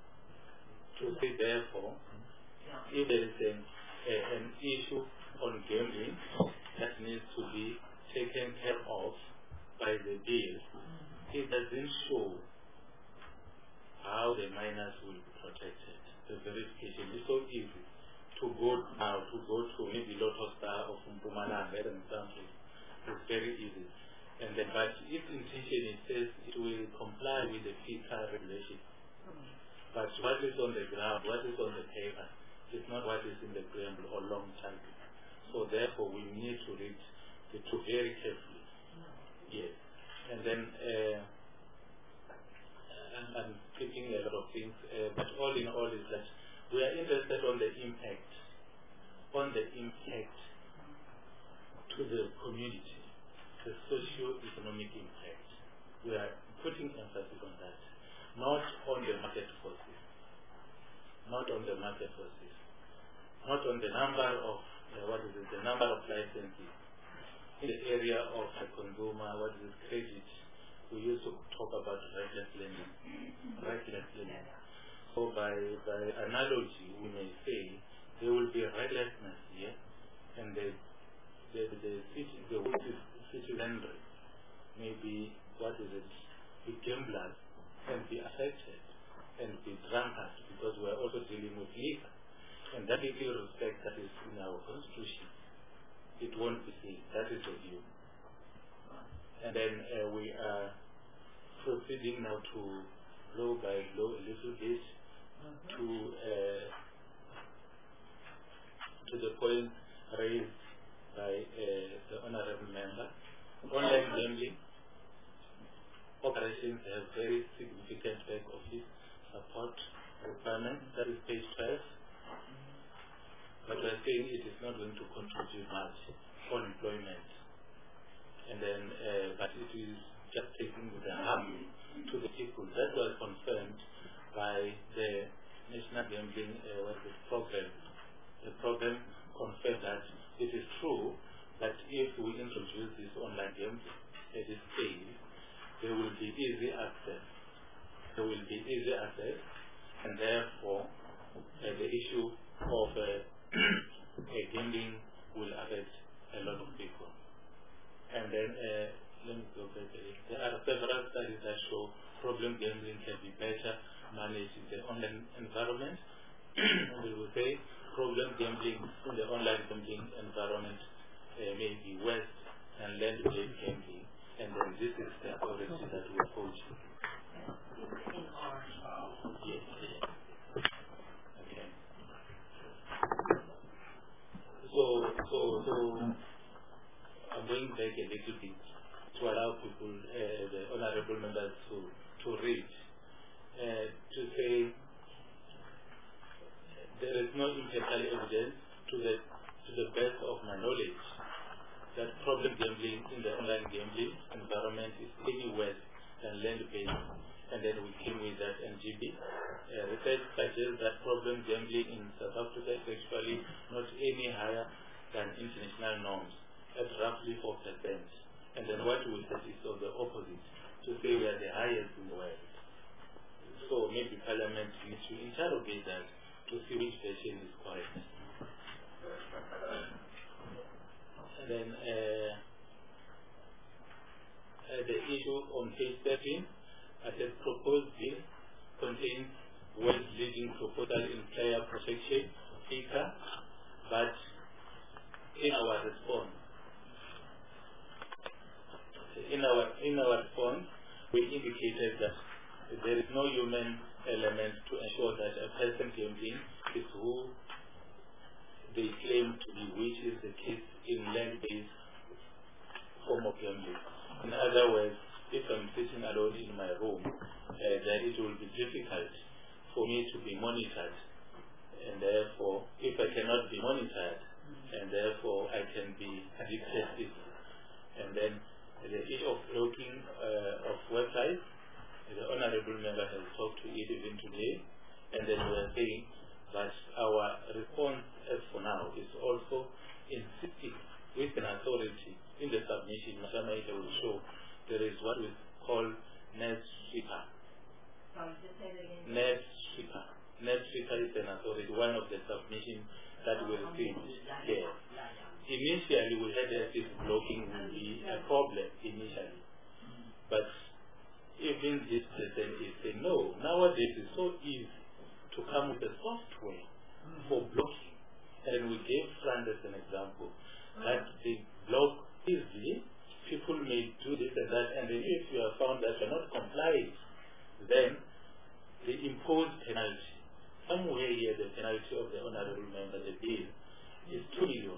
if there is an issue on gambling that needs to be taken care of by the bill, it doesn't show how the minors will be protected. The verification is so easy to go to maybe Lotostar or Mpumalanga, as an example. It's very easy. And then, but if intention it says it will comply with the FICA regulation. But what is on the ground, what is on the paper, is not what is in the preamble or long time. So therefore, we need to read the two very carefully. Yes. And then, I'm speaking a lot of things, but all in all is that we are interested on the impact to the community, the socio-economic impact. We are putting emphasis on that, not on the market forces, not on the number of the number of licenses in the area of the consumer, credit. We used to talk about reckless lending. So by analogy, we may say there will be recklessness here, and the citizenry, maybe the gamblers can be affected and be drunkards, because we are also dealing with liquor, and that is the respect that is in our constitution. It won't be seen. That is the view. And then we are proceeding now to blow by blow a little bit to the point raised by the honorable member. Online gambling organizations have very significant back office support requirements. That is page 12. But we're saying it is not going to contribute much on employment. And then, but it is just taking the harm to the people. That was confirmed by the National Gambling program. The program confirmed that it is true that if we introduce this online gambling at this stage, there will be easy access. There will be easy access, and therefore the issue of gambling will affect a lot of people. And then, let me go back. There are several studies that show problem gambling can be better managed in the online environment. We will say problem gambling in the online gambling environment may be worse than land-based gambling. And then this is the authority that we coach. Yes. Okay. So I'm going back a little bit to allow people, the honorable members, to read, to say there is no empirical evidence to the best of my knowledge that problem gambling in the online gambling environment is any worse than land-based. And then we came with that NGB. Research suggests that problem gambling in South Africa is actually not any higher than international norms, at roughly 4%. And then what we said is of the opposite, to say we are the highest in the world. So maybe Parliament needs to interrogate that to see which version is correct. And then the issue on page 13, I said proposed bill contains world's leading proposal in player protection, FIFA, but in our response, we indicated that there is no human element to ensure that a person gambling is who they claim to be, which is the case in land-based form of gambling. In other words, if I'm sitting alone in my room, then it will be difficult for me to be monitored. And therefore, if I cannot be monitored, and therefore I can be addicted. And then the issue of blocking of websites, the honorable member has talked to it even today, and then we are saying that our response as for now is also insisting with an authority in the submission. Masamaita will show there is what we call net sweeper. Net sweeper. Net sweeper is an authority, one of the submissions that we received here. Initially, we had as if blocking will be a problem initially, but even this person is saying no. Nowadays, it's so easy to come with a software for blocking, and we gave Fran as an example that they block easily. People may do this and that, and then if you have found that you're not complying, then they impose penalty. Somewhere here, the penalty of the honorable member, the bill, is 2 million.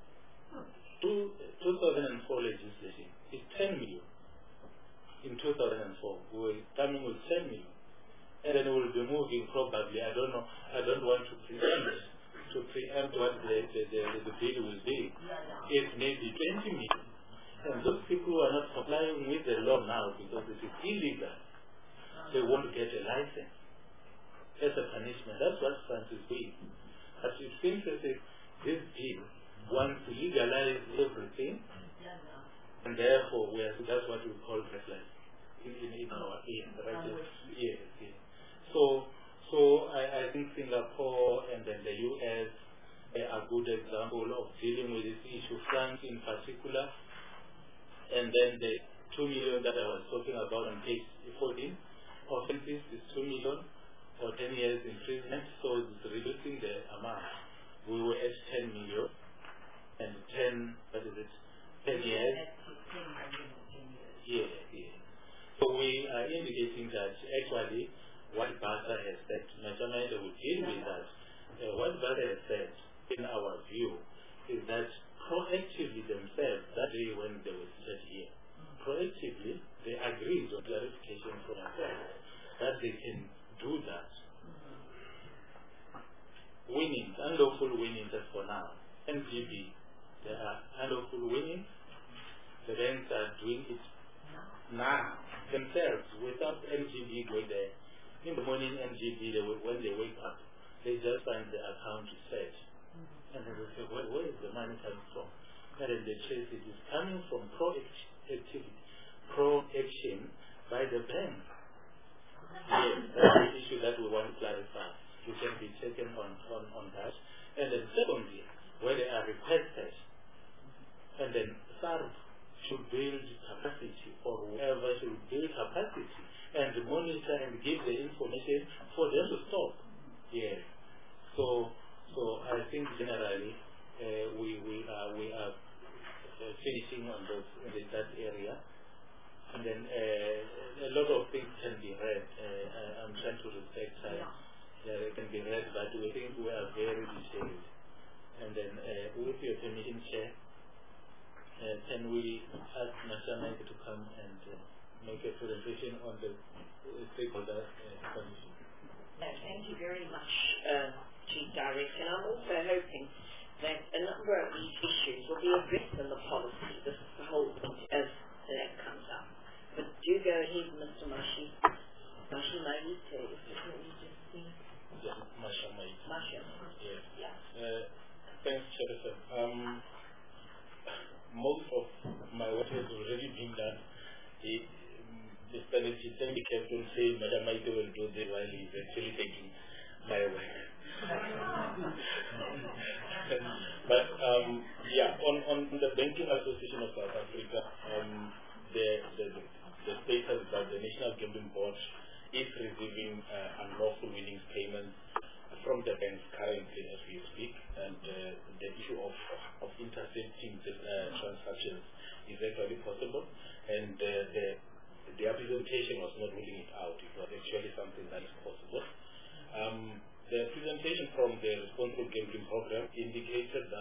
2004 legislation is 10 million. In 2004, we were coming with 10 million. And then we'll be moving probably, I don't know, I don't want to preempt what the bill will be. It may be 20 million. And those people who are not complying with the law now because it is illegal, they want to get a license as a punishment. That's what France is doing. But it seems that this bill wants to legalize everything, and therefore that's what we call reckless in our yes. So I think Singapore and then the US are good example of dealing with this issue. France in particular. And then the 2 million that I was talking about on page 14, offenses is 2 million or 10 years imprisonment, so it's reducing the amount. We were at 10 million and 10 years. Yes. So we are indicating that actually what BASA has said, Majamaita will deal with that. What BASA has said, in our view, is that proactively themselves, that day when they were set here, proactively they agreed on clarification themselves without NGB going there. In the morning, NGB, when they wake up, they just find the account set. And then they say, where is the money coming from? And then they trace it. It's coming from pro-action by the bank. Yes, that's the issue that we want to clarify. You can be taken on that. And then secondly, where they are requested, and then SARB should build capacity, or whoever should build capacity and monitor and give the information for them to stop. Yes. So I think generally we are finishing on that area, and then a lot of things can be read. I'm trying to respect time. It can be read, but we think we are very detailed. And then with your permission, Chair, can we ask Mashamai to come and make a presentation on the stakeholder commission? Thank you very much, Chief Director. And I'm also hoping that a number of these issues will be addressed in the policy. This is the whole point as that comes up. But do go ahead, Mr. Mashi. Mashi Maite, if you can just see. Yeah, Mashamai. Yes. Yeah. Thanks, Chairperson. Most of my work has already been done. Mr. Legislative kept on saying Madam Maite will do this while he's actually taking my work. But on the Banking Association of South Africa, the status that the National Gambling Board is receiving unlawful winnings payments from the banks currently as we speak, and the issue of intercepting the transactions is actually possible, and their presentation was not ruling it out. It was actually something that is possible. The presentation from the Responsible Gambling Program indicated that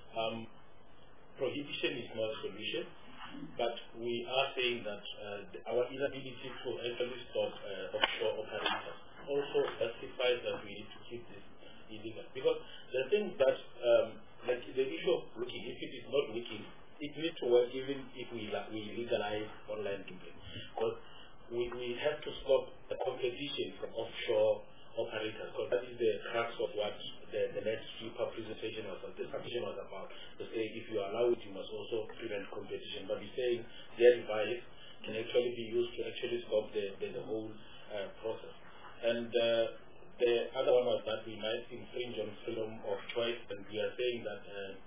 prohibition is not a solution, but we are saying that our inability to actually stop offshore operators also justifies that we need to keep this illegal. Because the thing that, like the issue of working, if it is not working, it needs to work even if we legalize online gambling. Because we have to stop the competition from offshore operators, because that is the crux of what the next super presentation was, the submission was about. To say if you allow it, you must also prevent competition. But we're saying their device can actually be used to actually stop the whole process. And the other one was that we might infringe on freedom of choice, and we are saying that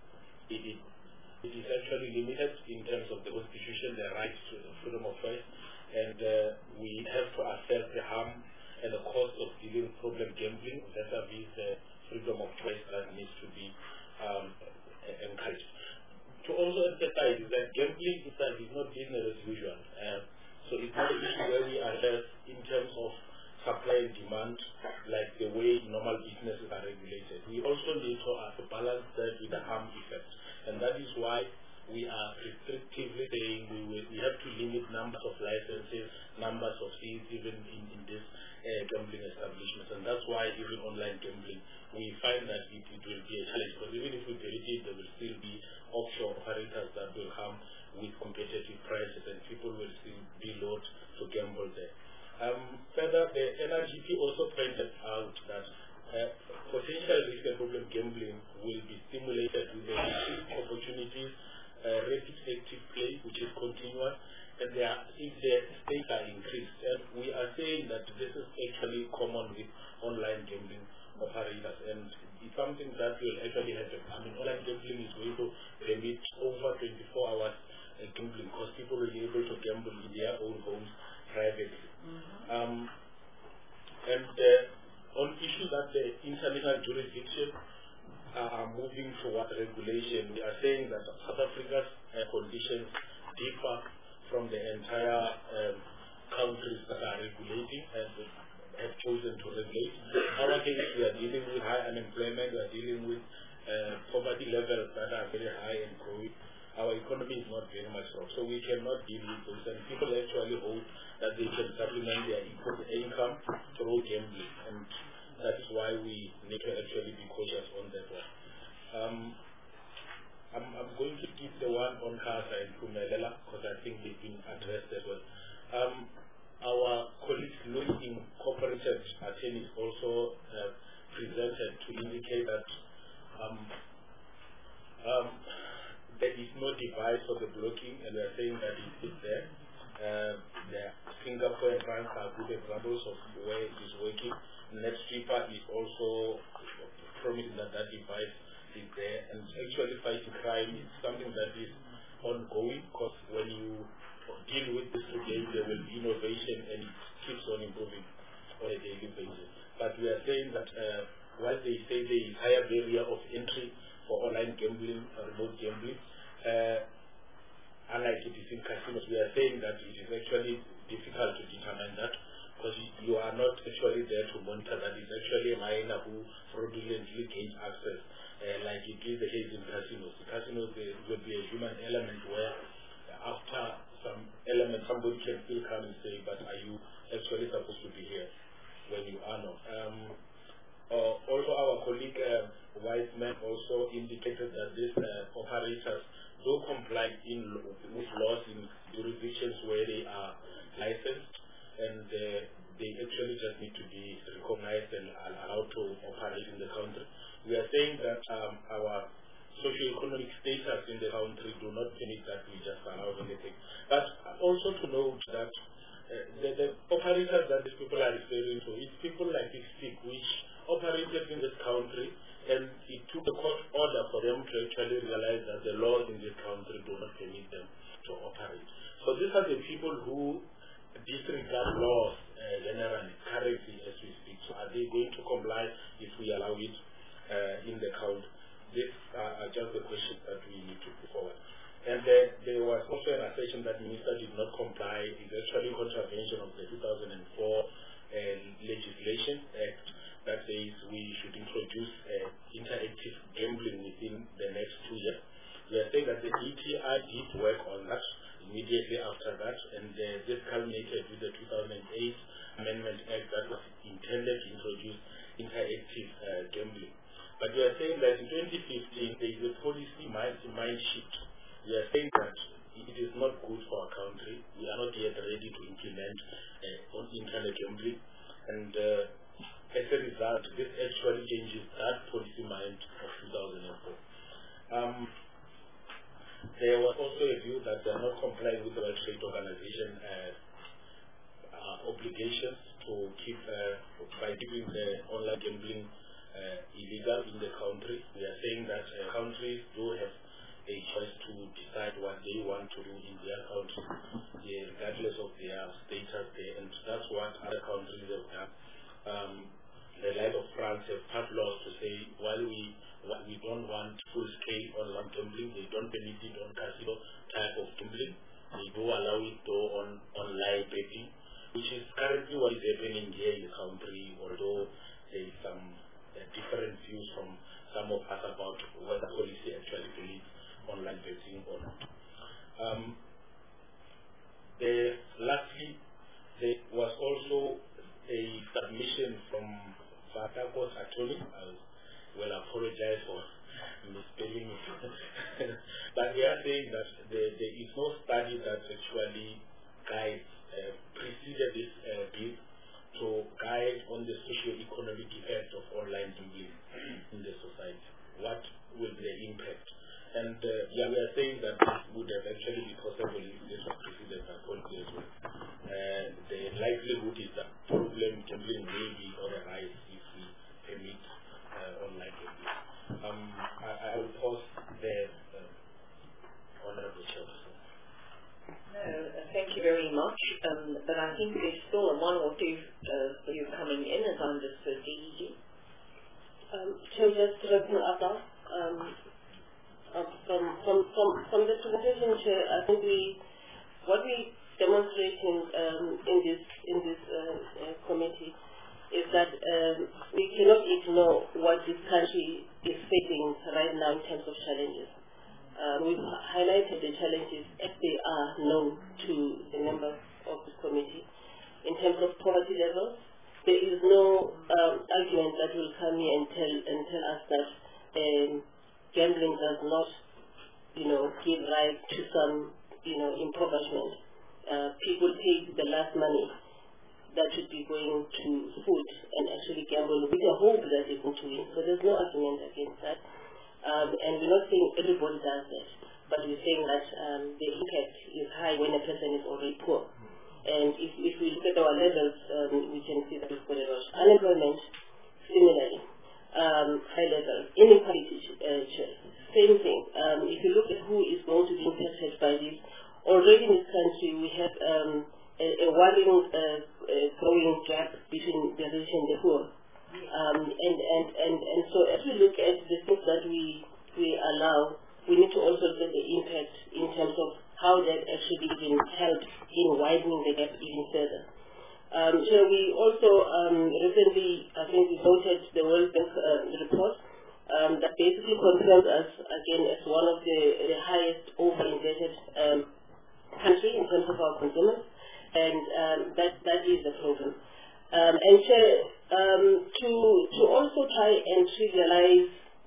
it is actually limited in terms of the Constitution, the right to freedom of choice, and we have to assess the harm and the cost of dealing with problem gambling. Vis-a-vis freedom of choice that needs to be encouraged. To also emphasize is that gambling itself is not business as usual. So it's not an issue where we address in terms of supply and demand like the way normal businesses are regulated. We also need to balance that with the harm effect. And that is why we are restrictively saying we have to limit numbers of licenses, numbers of seats even in this gambling establishments. And that's why even online gambling, we find that it will be a challenge, because even if we permit it, there will still be offshore operators that will come with competitive prices, and people will still be lured to gamble there. Further, the NRGP also pointed out that potential risk and problem gambling will be stimulated with the increased opportunities, rapid active play, which is continuous, and if the stakes are increased. And we are saying that this is actually common with online gambling operators, and it's something that will actually happen. I mean, online gambling is going to permit over 24 hours gambling, because people will be able to gamble in their own homes privately. On issue that the international jurisdiction are moving toward regulation, we are saying that South Africa's conditions differ from the entire countries that are regulating and have chosen to regulate. Our case, we are dealing with high unemployment, we are dealing with poverty levels that are very high and growing. Our economy is not very much strong, so we cannot deal with those. And people actually hope that they can supplement their income through gambling, and that is why we need to actually be cautious on that one. I'm going to keep the one on CASA and Phumelela, because I think they've been addressed as well. appointed attorneys also presented to indicate that there is no device for the blocking, and we are saying that it is there. The Singapore and France are good examples of where it is working. NetSweeper is also promising that that device is there, and actually fighting crime is something that is ongoing, because when you deal with this today, there will be innovation and it keeps on improving on a daily basis. But we are saying that while they say there is higher barrier of entry for online gambling, remote gambling, unlike it is in casinos, we are saying that it is actually difficult to determine that, because you are not actually there to monitor that. It's actually a miner who fraudulently gains access, like it is the case in casinos. In casinos, there will be a human element where after some element, somebody can still come and say, but are you actually supposed to be here when you are not? Also, our colleague Wiseman also indicated that these operators do comply with laws in jurisdictions where they are licensed, and they actually just need to be recognized and allowed to operate in the country. We are saying that our socio-economic status in the country do not permit that we just allow anything. But also to note that the operators that these people are referring to, it's people like Stick, which operated in this country, and it took a court order for them to actually realize that the laws in this country do not permit them to operate. So these are the people who disregard laws generally, currently as we speak. So are they going to comply if we allow it in the country? These are just the questions that we need to put forward. And there was also an assertion that the minister did not comply. It's actually contravention of the 2004 legislation act that says we should introduce interactive gambling within the next 2 years. We are saying that the ETI did work on that immediately after that, and this culminated with the 2008 Amendment Act that was intended to introduce interactive gambling. But we are saying that in 2015 there is a policy mind shift. We are saying that it is not good for our country. We are not yet ready to implement on internet gambling, and as a result, this actually changes that policy mind of 2004. There was also a view that they are not complying with the World Trade Organization obligations to keep by keeping the online gambling illegal in the country. We are saying that countries do have a choice to decide what they want to do in their country, regardless of their status there, and that's what other countries have done. The like of France have passed laws to say while we don't want full-scale online gambling, they don't permit it on casino type of gambling. They do allow it though on live betting, which is currently what is happening here in the country, although there is some different views from some of us about whether policy actually believes online betting or not. Lastly, there was also a submission from Vatako's attorney. I will apologize for misspelling it. But we are saying that there is no study that actually guides, preceded this bill to guide on the socio-economic effect of online gambling in the society. What will be the impact? And we are saying that this would have actually been possible if this was preceded by policy as well. The likelihood is that problem gambling will be on the rise if we permit online gambling. I will pause there, Honorable Chairperson. No, thank you very much. But I think there's still one or two for you coming in, as I understood, DEG. So just to wrap up, from the presentation, Chair, I think what we demonstrating in this committee is that we cannot ignore what this country is facing right now in terms of challenges. We've highlighted the challenges as they are known to the members of this committee. In terms of poverty levels, there is no argument that will come here and tell us that gambling does not, give rise to some, impoverishment. People pay the last money that should be going to food gamble with the hope that they're going to win. So there's no argument against that. And we're not saying everybody does that, but we're saying that the impact is high when a person is already poor. And if we look at our levels, we can see that we've got a lot. Unemployment, similarly, high levels. Inequality, same thing. If you look at who is going to be impacted by this, already in this country we have a worrying growing gap between the rich and the poor. And so as we look at the things that we allow, we need to also look at the impact in terms of how that actually even helps in widening the gap even further. So we also recently, I think we voted the World Bank report that basically confirms us again as one of the highest over-indebted country in terms of our consumers, and that is the problem. And so to also try and trivialize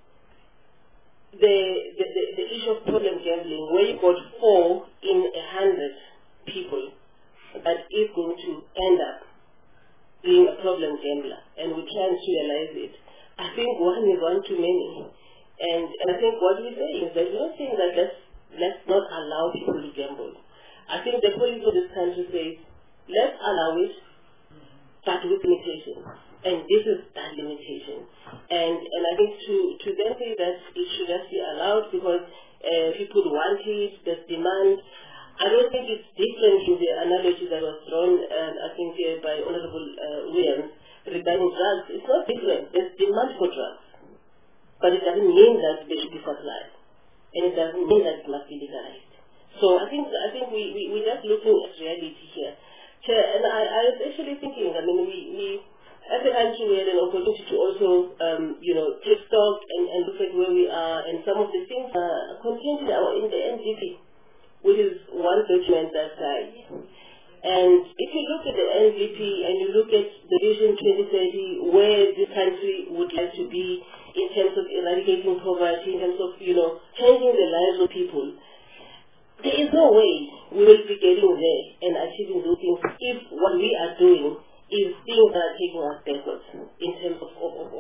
the issue of problem gambling, where you got 4 in 100 people that is going to end up being a problem gambler, and we try and trivialize it. I think one is one too many. And I think what we're saying is that we're not saying that let's not allow people to gamble. I think the policy of this country says, let's allow it, but with limitations. And this is that limitation. And I think to then say that it should just be allowed because people want it, there's demand. I don't think it's different to the analogy that was drawn, I think, by Honorable Williams regarding drugs. It's not different. There's demand for drugs. But it doesn't mean that they should be supplied. And it doesn't mean that it must be legalized. So I think we're just looking at reality here. And I was actually thinking, I mean, we as a country, we had an opportunity to also, take stock and look at where we are, and some of the things are contained in the NDP, which is one document that size. And if you look at the NDP and you look at the Vision 2030, where this country would like to be in terms of eradicating poverty, in terms of, changing the lives of people, there is no way we will be getting there and achieving those things if what we are doing is things that are taking us backwards in terms of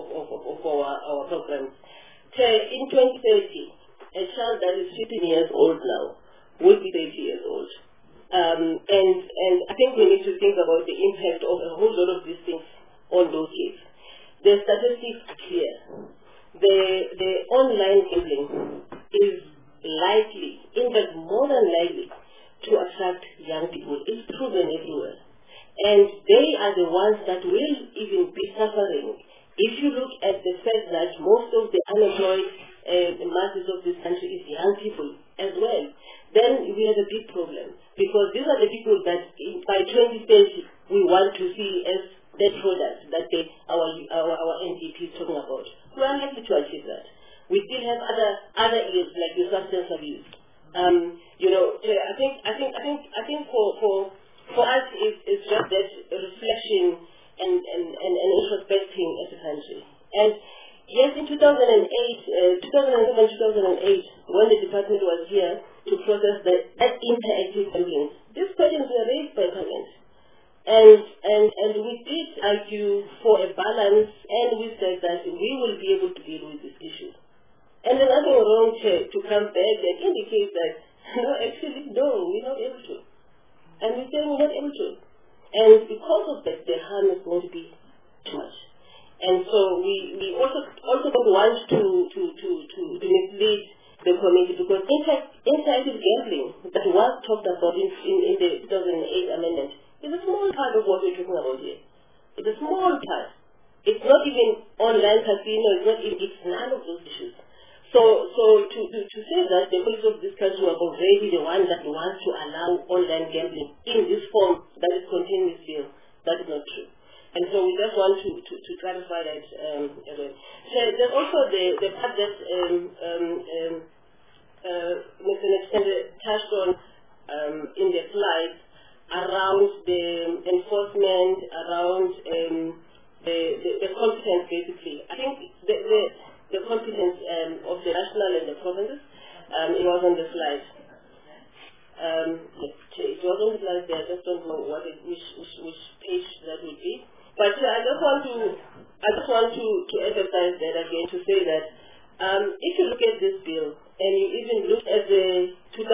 our programs. In 2030, a child that is 15 years old now will be 30 years old. And I think we need to think about the impact of a whole lot of these things on those kids. The statistics are clear. The online gambling is likely, in fact more than likely, to attract young people. It's proven everywhere. And they are the ones that will even be suffering. If you look at the fact that most of the unemployed masses of this country is young people as well, then we have a big problem. Because these are the people that by 2030 we want to see as that product that our NDP is talking about. We are likely to achieve that. We still have other areas like the substance abuse. I think for us it's just that reflection and introspecting as a country. And yes, in 2007, 2008, when the department was here to process that interactive complaints, these questions were raised by Parliament. And we did argue for a balance, and we said that we will be able to deal with this issue. And there's nothing wrong to come back and indicate that, no, we're not able to. And we say we're not able to. And because of that, the harm is going to be too much. And so we also don't want to mislead the committee, because interactive gambling that was talked about in the 2008 amendment is a small part of what we're talking about here. It's a small part. It's not even online casino, it's none of those issues. So to say that the police of this country were already the one that wants to allow online gambling in this form that is contained in this bill, that is not true. And so we just want to clarify that as well. So there's also the part that Mr. Alexander touched on in the slides around the enforcement, around the competence basically. I think the competence of the national and the provinces, it was on the slide. It was on the slide there, I just don't know which page that would be. But I just want want to emphasize that again, to say that if you look at this bill and you even look at the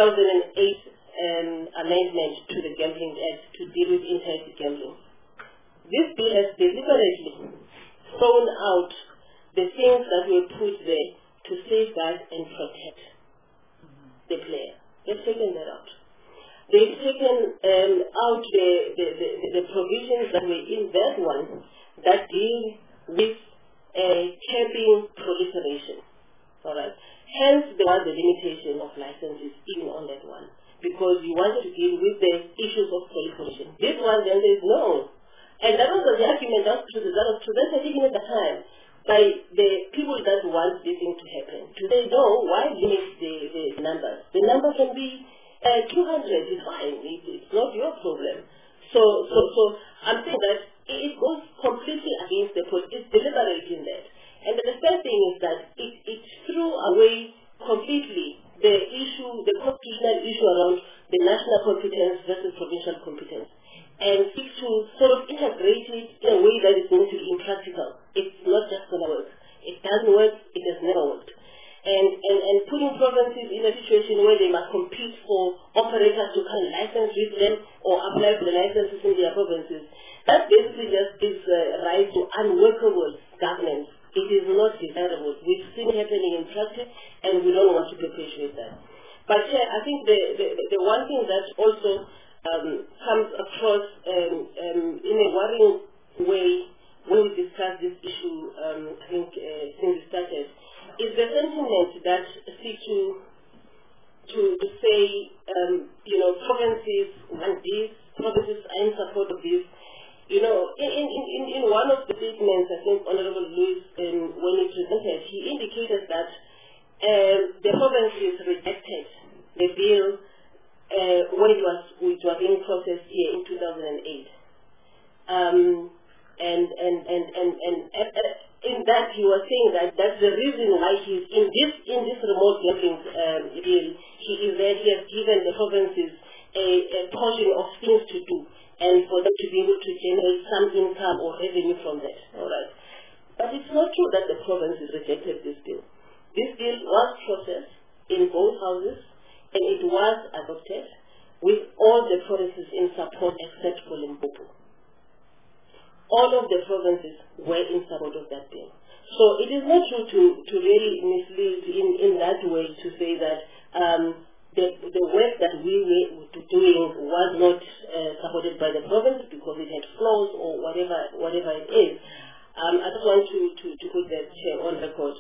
2008 amendment to the Gambling Act to deal with internet gambling, this bill has deliberately thrown out the things that were put there to safeguard and protect the player. They've taken that out. They've taken out the provisions that were in that one that deal with capping proliferation. All right. Hence, there was the limitation of licenses even on that one, because you wanted to deal with the issues of proliferation. This one, then there is no. And that was the argument that was presented even at the time by the people that want this thing to happen. To say, no, why limit the numbers? The number can be 200, is fine. It's not your problem. So I'm saying that it goes completely against the point. It's deliberate in that. And the third thing is that it threw away completely the constitutional issue around the national competence versus provincial competence, and seek to sort of integrate it in a way that is going to be impractical. It's not just going to work. It doesn't work. It has never worked. And putting provinces in a situation where they must compete for operators to come license with them or apply for the licenses in their provinces, that basically just gives rise to unworkable governance. It is not desirable. We've seen it happening in practice, and we don't want to perpetuate that. But I think the one thing that also comes across in a worrying way when we discuss this issue, I think since we started, is the sentiment that seek to say, provinces want this, provinces are in support of this. In one of the statements, I think Honorable Lewis, when he presented, he indicated that the provinces rejected the bill when it was being processed here in 2008. And in that he was saying that that's the reason why he's in this remote gambling bill. He is there. He has given the provinces a portion of things to do, and for them to be able to generate some income or revenue from that. All right. But it's not true that the provinces rejected this bill. This bill was processed in both houses, and it was adopted with all the provinces in support except for Limpopo. All of the provinces were in support of that bill. So it is not true to really mislead in that way to say that the work that we were doing was not supported by the province because it had flaws or whatever it is. I just want to put that on record.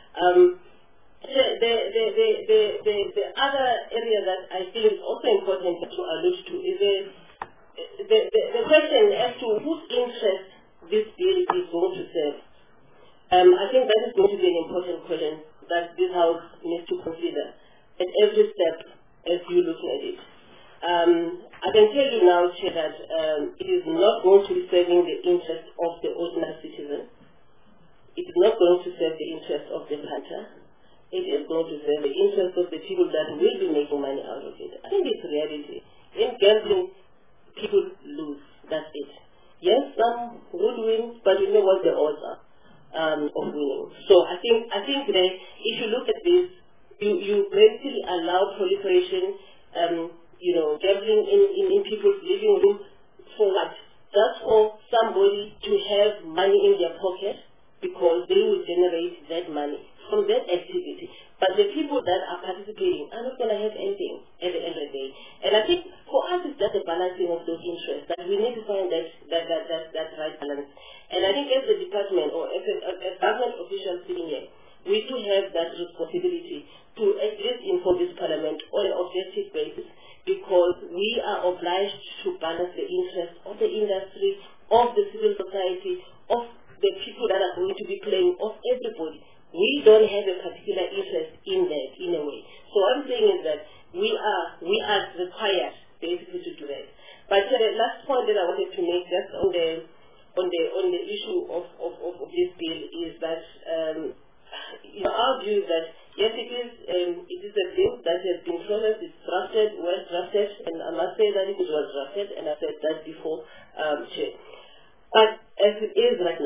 The other area that I think is also important to allude to is the question as to whose interest this bill is going to serve. I think that is going to be an important question that this House needs to consider at every step as you look at it. I can tell you now, Chair, that it is not going to be serving the interest of the ordinary citizen. It is not going to serve the interest of the punter. It is going to serve the interest of the people that will be making money out of it. I think it's reality. In gambling, people lose. That's it. Yes, some would win, but you know what the odds are of winning. So I think that if you look at this, you basically allow proliferation, gambling in people's living room for what? Just for somebody to have money in their pocket because they will generate that money from that activity. But the people that are participating are not going to have anything at the end of the day. And I think for us it's just a balancing of those interests, that we need to find that right balance. And I think as the department or as government officials sitting here, we do have that responsibility to at least inform this parliament on an objective basis, because we are obliged to balance the interests of the industry, of the civil society, of the people that are going to be playing, of everybody. We don't have a particular interest in that in a way. So what I'm saying is that we are required basically to do that. But the last point that I wanted to make just on the issue of this bill is that our view is that yes, it is a bill that has been processed, it's drafted, well drafted, and I must say that it was drafted, and I said that before, Chair. But as it is right now,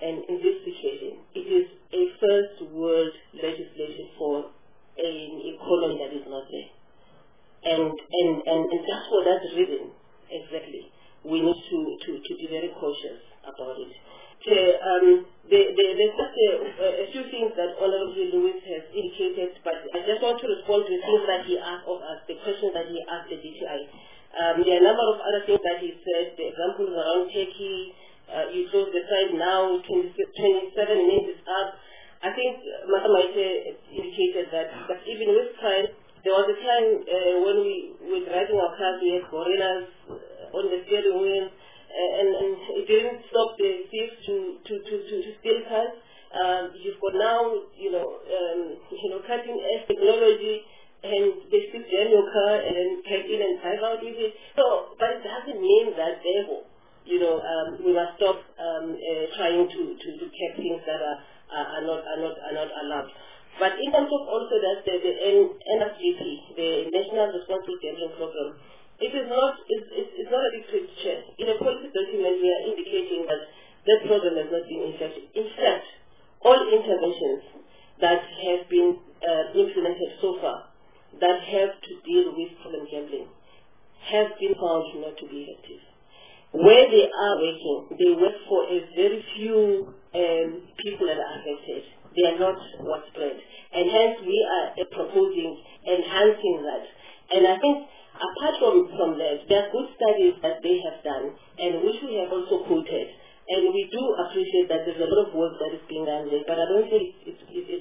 and in this situation, it is a first world legislation for an economy that is not there. And just for that reason, exactly, we need to be very cautious about it. There's just a few things that Honorable Lewis has indicated, but I just want to respond to the things that he asked of us, the questions that he asked the DTI. There are a number of other things that he said, the examples around Turkey, you close the site now, 27 minutes is up. I think Mathemaite indicated that even with crime, there was a time when we were driving our cars, we had gorillas on the steering wheel, and it didn't stop the thieves to steal cars. You've got now, cutting edge technology, and they still jam your car and then get in and drive out with it. So, but it doesn't mean that therefore, we must stop trying to keep things that are not allowed. But in terms of also that the NRGP, the National Responsible Gambling Program, it's not a big picture. In a policy document, we are indicating that that program has not been effective. In fact, all interventions that have been implemented so far that have to deal with problem gambling have been found not to be effective. Where they are working, they work for a very few people that are affected. They are not widespread. And hence we are proposing enhancing that. And I think apart from that, there are good studies that they have done and which we have also quoted. And we do appreciate that there's a lot of work that is being done there, but I don't think it's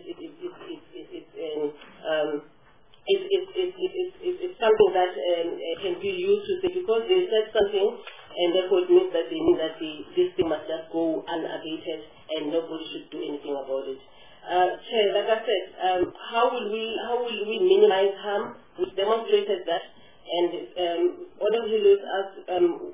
something that can be used to say because they said something and therefore it means that they mean that this thing must just go unabated and nobody should do anything about it. Chair, like I said, how will we minimize harm? We demonstrated that, and Honorable Lewis asked,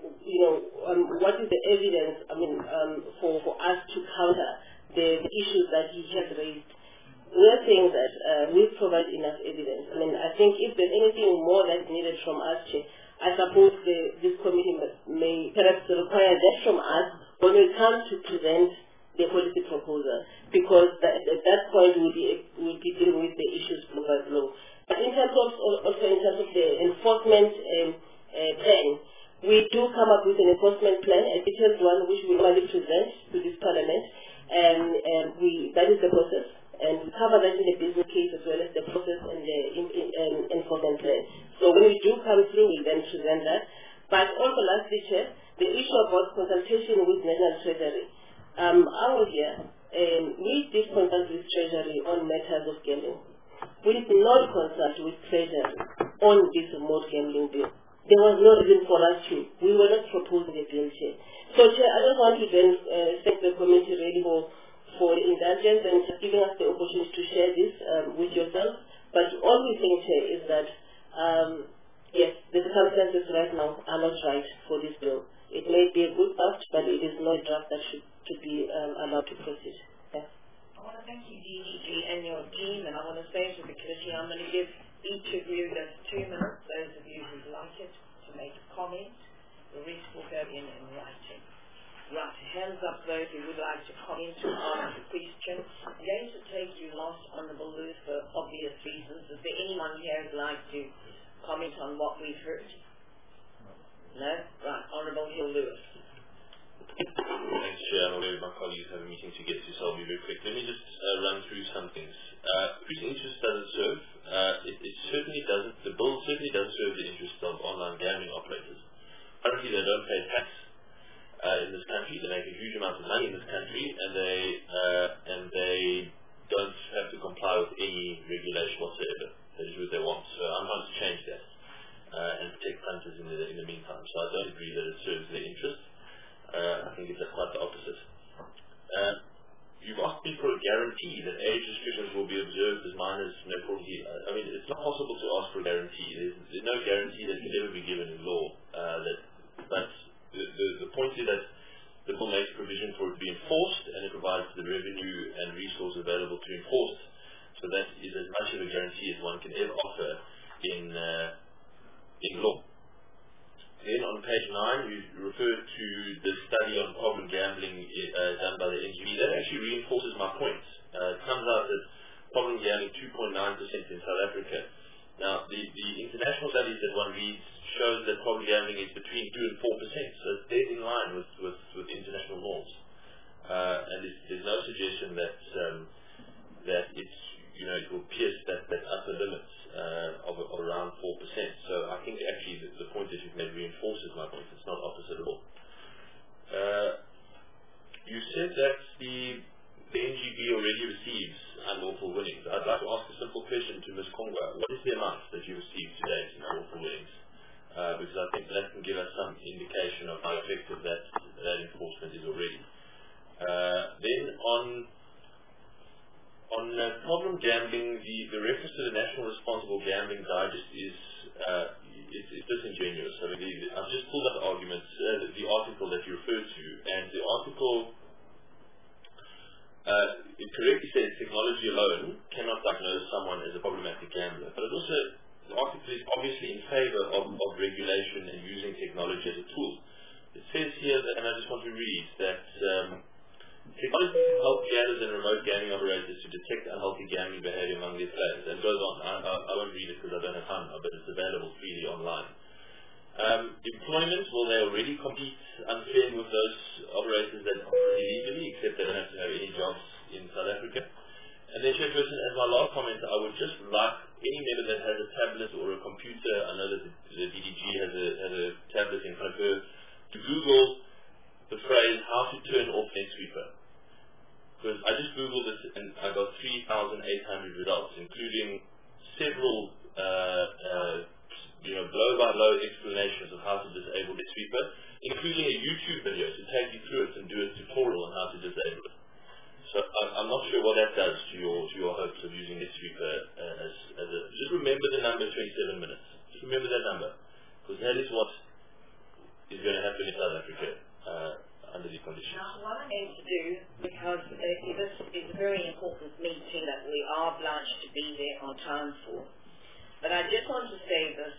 what is the evidence? For us to counter the issues that he has raised. We're saying that we provide enough evidence. I think if there's anything more that's needed from us, Chair, I suppose this committee may perhaps require that from us when we come to present the policy proposal, because at that point we'll be dealing with the issues blow by blow. But in terms of the enforcement plan, we do come up with an enforcement plan, a detailed one, which we normally present to this Parliament, and that is the process. And we cover that in the business case as well as the process and the enforcement plan. So when we do come through, we then present that. But also lastly, Chair, the issue about consultation with National Treasury. Our year, we did consult with Treasury on matters of gambling. We did not consult with Treasury on this remote gambling bill. There was no reason for us to. We were not proposing a bill, Chair. So, Chair, I just want to then thank the committee really for the indulgence and giving us the opportunity to share this with yourself. But all we think, Chair, is that, yes, the circumstances right now are not right for this bill. It may be a good draft, but it is not a draft that should be allowed to proceed. Thanks. I want to thank you, DDG, and your team, and I want to say to the committee, I'm going to give each of you just 2 minutes, those of you who'd like it, to make a comment. The rest will go in writing. Right, hands up those who would like to comment or ask a question. I'm going to take you last, Honourable Lewis, for obvious reasons. Is there anyone here who'd like to comment on what we've heard? No? Right, Honourable Hill Lewis. Thanks, Chair. I'm aware my colleagues have a meeting to get to, so I'll be very quick. Let me just run through some things. Whose interest does it serve? It certainly doesn't. The bill certainly doesn't serve the interests of online gambling operators. Currently, they don't pay tax in this country. They make a huge amount of money in this country, and they don't have to comply with any regulation whatsoever. They do what they want. So I'm going to change that and protect punters in the meantime. So I don't agree that it serves their interest. I think it's quite the opposite. You've asked me for a guarantee that age restrictions will be observed as minors no cruelty. It's not possible to ask for a guarantee. There's no guarantee that can ever be given in law. But the point is that the bill makes provision for it to be enforced, and it provides the revenue and resource available to enforce it. So that is as much of a guarantee as one can ever offer in law. Then on page 9, you refer to the study on problem gambling done by the NGB. That actually reinforces my point. It comes out that problem gambling 2.9% in South Africa. Now, the international studies that one reads shows that problem gambling is between 2 and 4%, so it's dead in line with international norms. And there's no suggestion that it's, it will pierce that upper limit of around 4%. So I think actually the point that you've made reinforces my point. It's not opposite at all. You said that the NGB already receives unlawful winnings. I'd like to ask a simple question to Ms. Kongwa. What is the amount that you received today in unlawful winnings? Because I think that can give us some indication of how effective that enforcement is already. Then on problem gambling, the reference to the National Responsible Gambling Digest is disingenuous. I mean, I've just pulled up the arguments, the article that you referred to, and the article it correctly says technology alone cannot diagnose someone as a problematic gambler, but the article is obviously in favor of regulation and using technology as a tool. It says here that, and I just want to read that. Technology can help gamblers and remote gaming operators to detect unhealthy gambling behavior among their players. And it goes on. I won't read it because I don't have time now, but it's available freely online. Employment, well, they already compete unfairly with those operators that operate illegally, except they don't have to have any jobs in South Africa. And then, Chairperson, as my last comment, I would just like any member that has a tablet or a computer, I know that the DDG has a tablet in front of her, to Google the phrase, how to turn off NetSweeper. Because I just Googled it and I got 3,800 results, including several blow-by-blow explanations of how to disable NetSweeper, including a YouTube video to take you through it and do a tutorial on how to disable it. So I'm not sure what that does to your hopes of using NetSweeper just remember the number 27 minutes. Just remember that number, because that is what is going to happen in South Africa. Under the conditions. Now, what I'm going to do, because this is a very important meeting that we are obliged to be there on time for, but I just want to say this.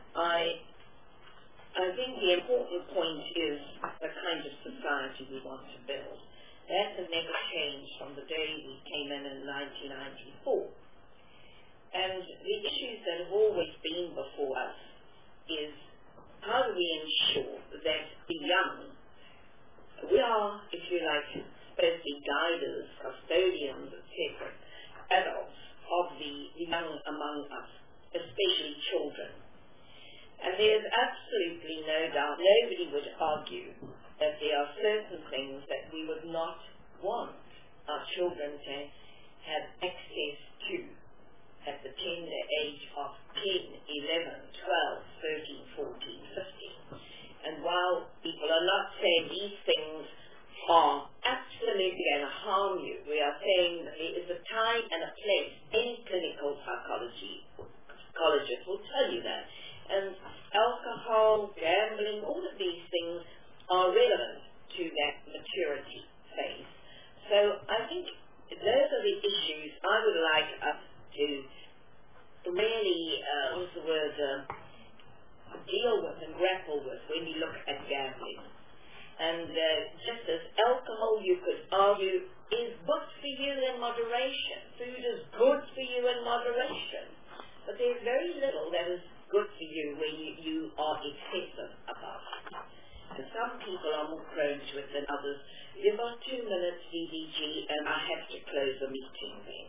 I think the important point is the kind of society we want to build. That has never changed from the day we came in 1994. And the issues that have always been before us is how do we ensure that the young, we are, if you like, supposed to be guiders, custodians, etc., adults of the young among us, especially children. And there's absolutely no doubt, nobody would argue that there are certain things that we would not want our children to have access to at the tender age of 10, 11, 12, 13, 14, 15. And while people are not saying these things are absolutely going to harm you, we are saying that there is a time and a place. Any clinical psychologist will tell you that. And alcohol, gambling, all of these things are relevant to that maturity phase. So I think those are the issues I would like us to really, deal with and grapple with when you look at gambling. And just as alcohol, you could argue, is good for you in moderation. Food is good for you in moderation. But there's very little that is good for you when you are excessive about it. And some people are more prone to it than others. You've got 2 minutes, DDG, and I have to close the meeting then.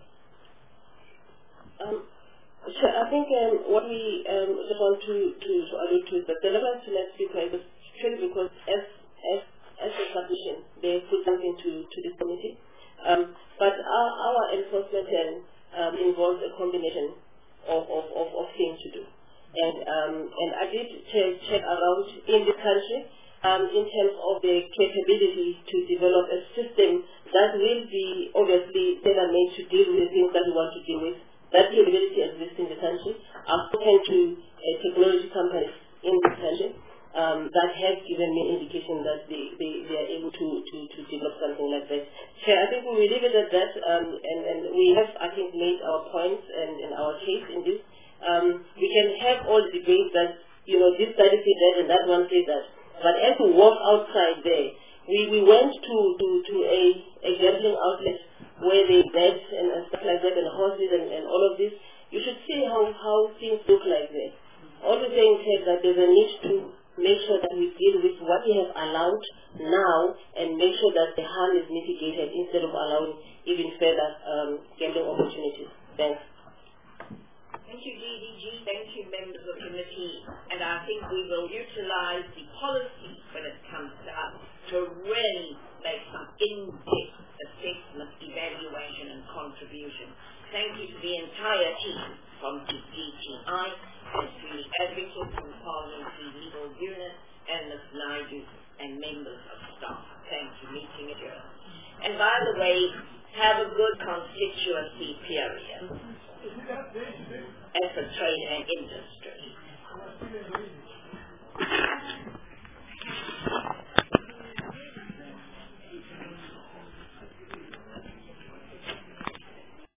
So I think what we just want to allude to is that the relevance to NetSweeper is purely because as a submission, they put something to this committee. But our enforcement involves a combination of things to do. And I did check around in this country in terms of the capability to develop a system that will be obviously tailor-made to deal with the things that we want to deal with. That capability exists in the country. I've spoken to technology companies in this country that have given me indication that they are able to develop something like that. So I think we will leave it at that, and we have, I think, made our points and our case in this. We can have all the debates that, this study said that and that one one say that. But as we walk outside there, we went to a gambling outlet where they bet and stuff like that, and horses and all of this. You should see how things look like there. All we're saying is that there's a need to make sure that we deal with what we have allowed now and make sure that the harm is mitigated instead of allowing even further gambling opportunities. Thanks. Thank you, DDG. Thank you, members of the committee. And I think we will utilize the policy when it comes to us to really make some in-depth assessment, evaluation, and contribution. Thank you to the entire team from the DTI and to the advocates from Parliamentary Legal Unit and Ms. Naidu and members of staff. Thank you. Meeting adjourned. And by the way, have a good constituency period as a trade and industry.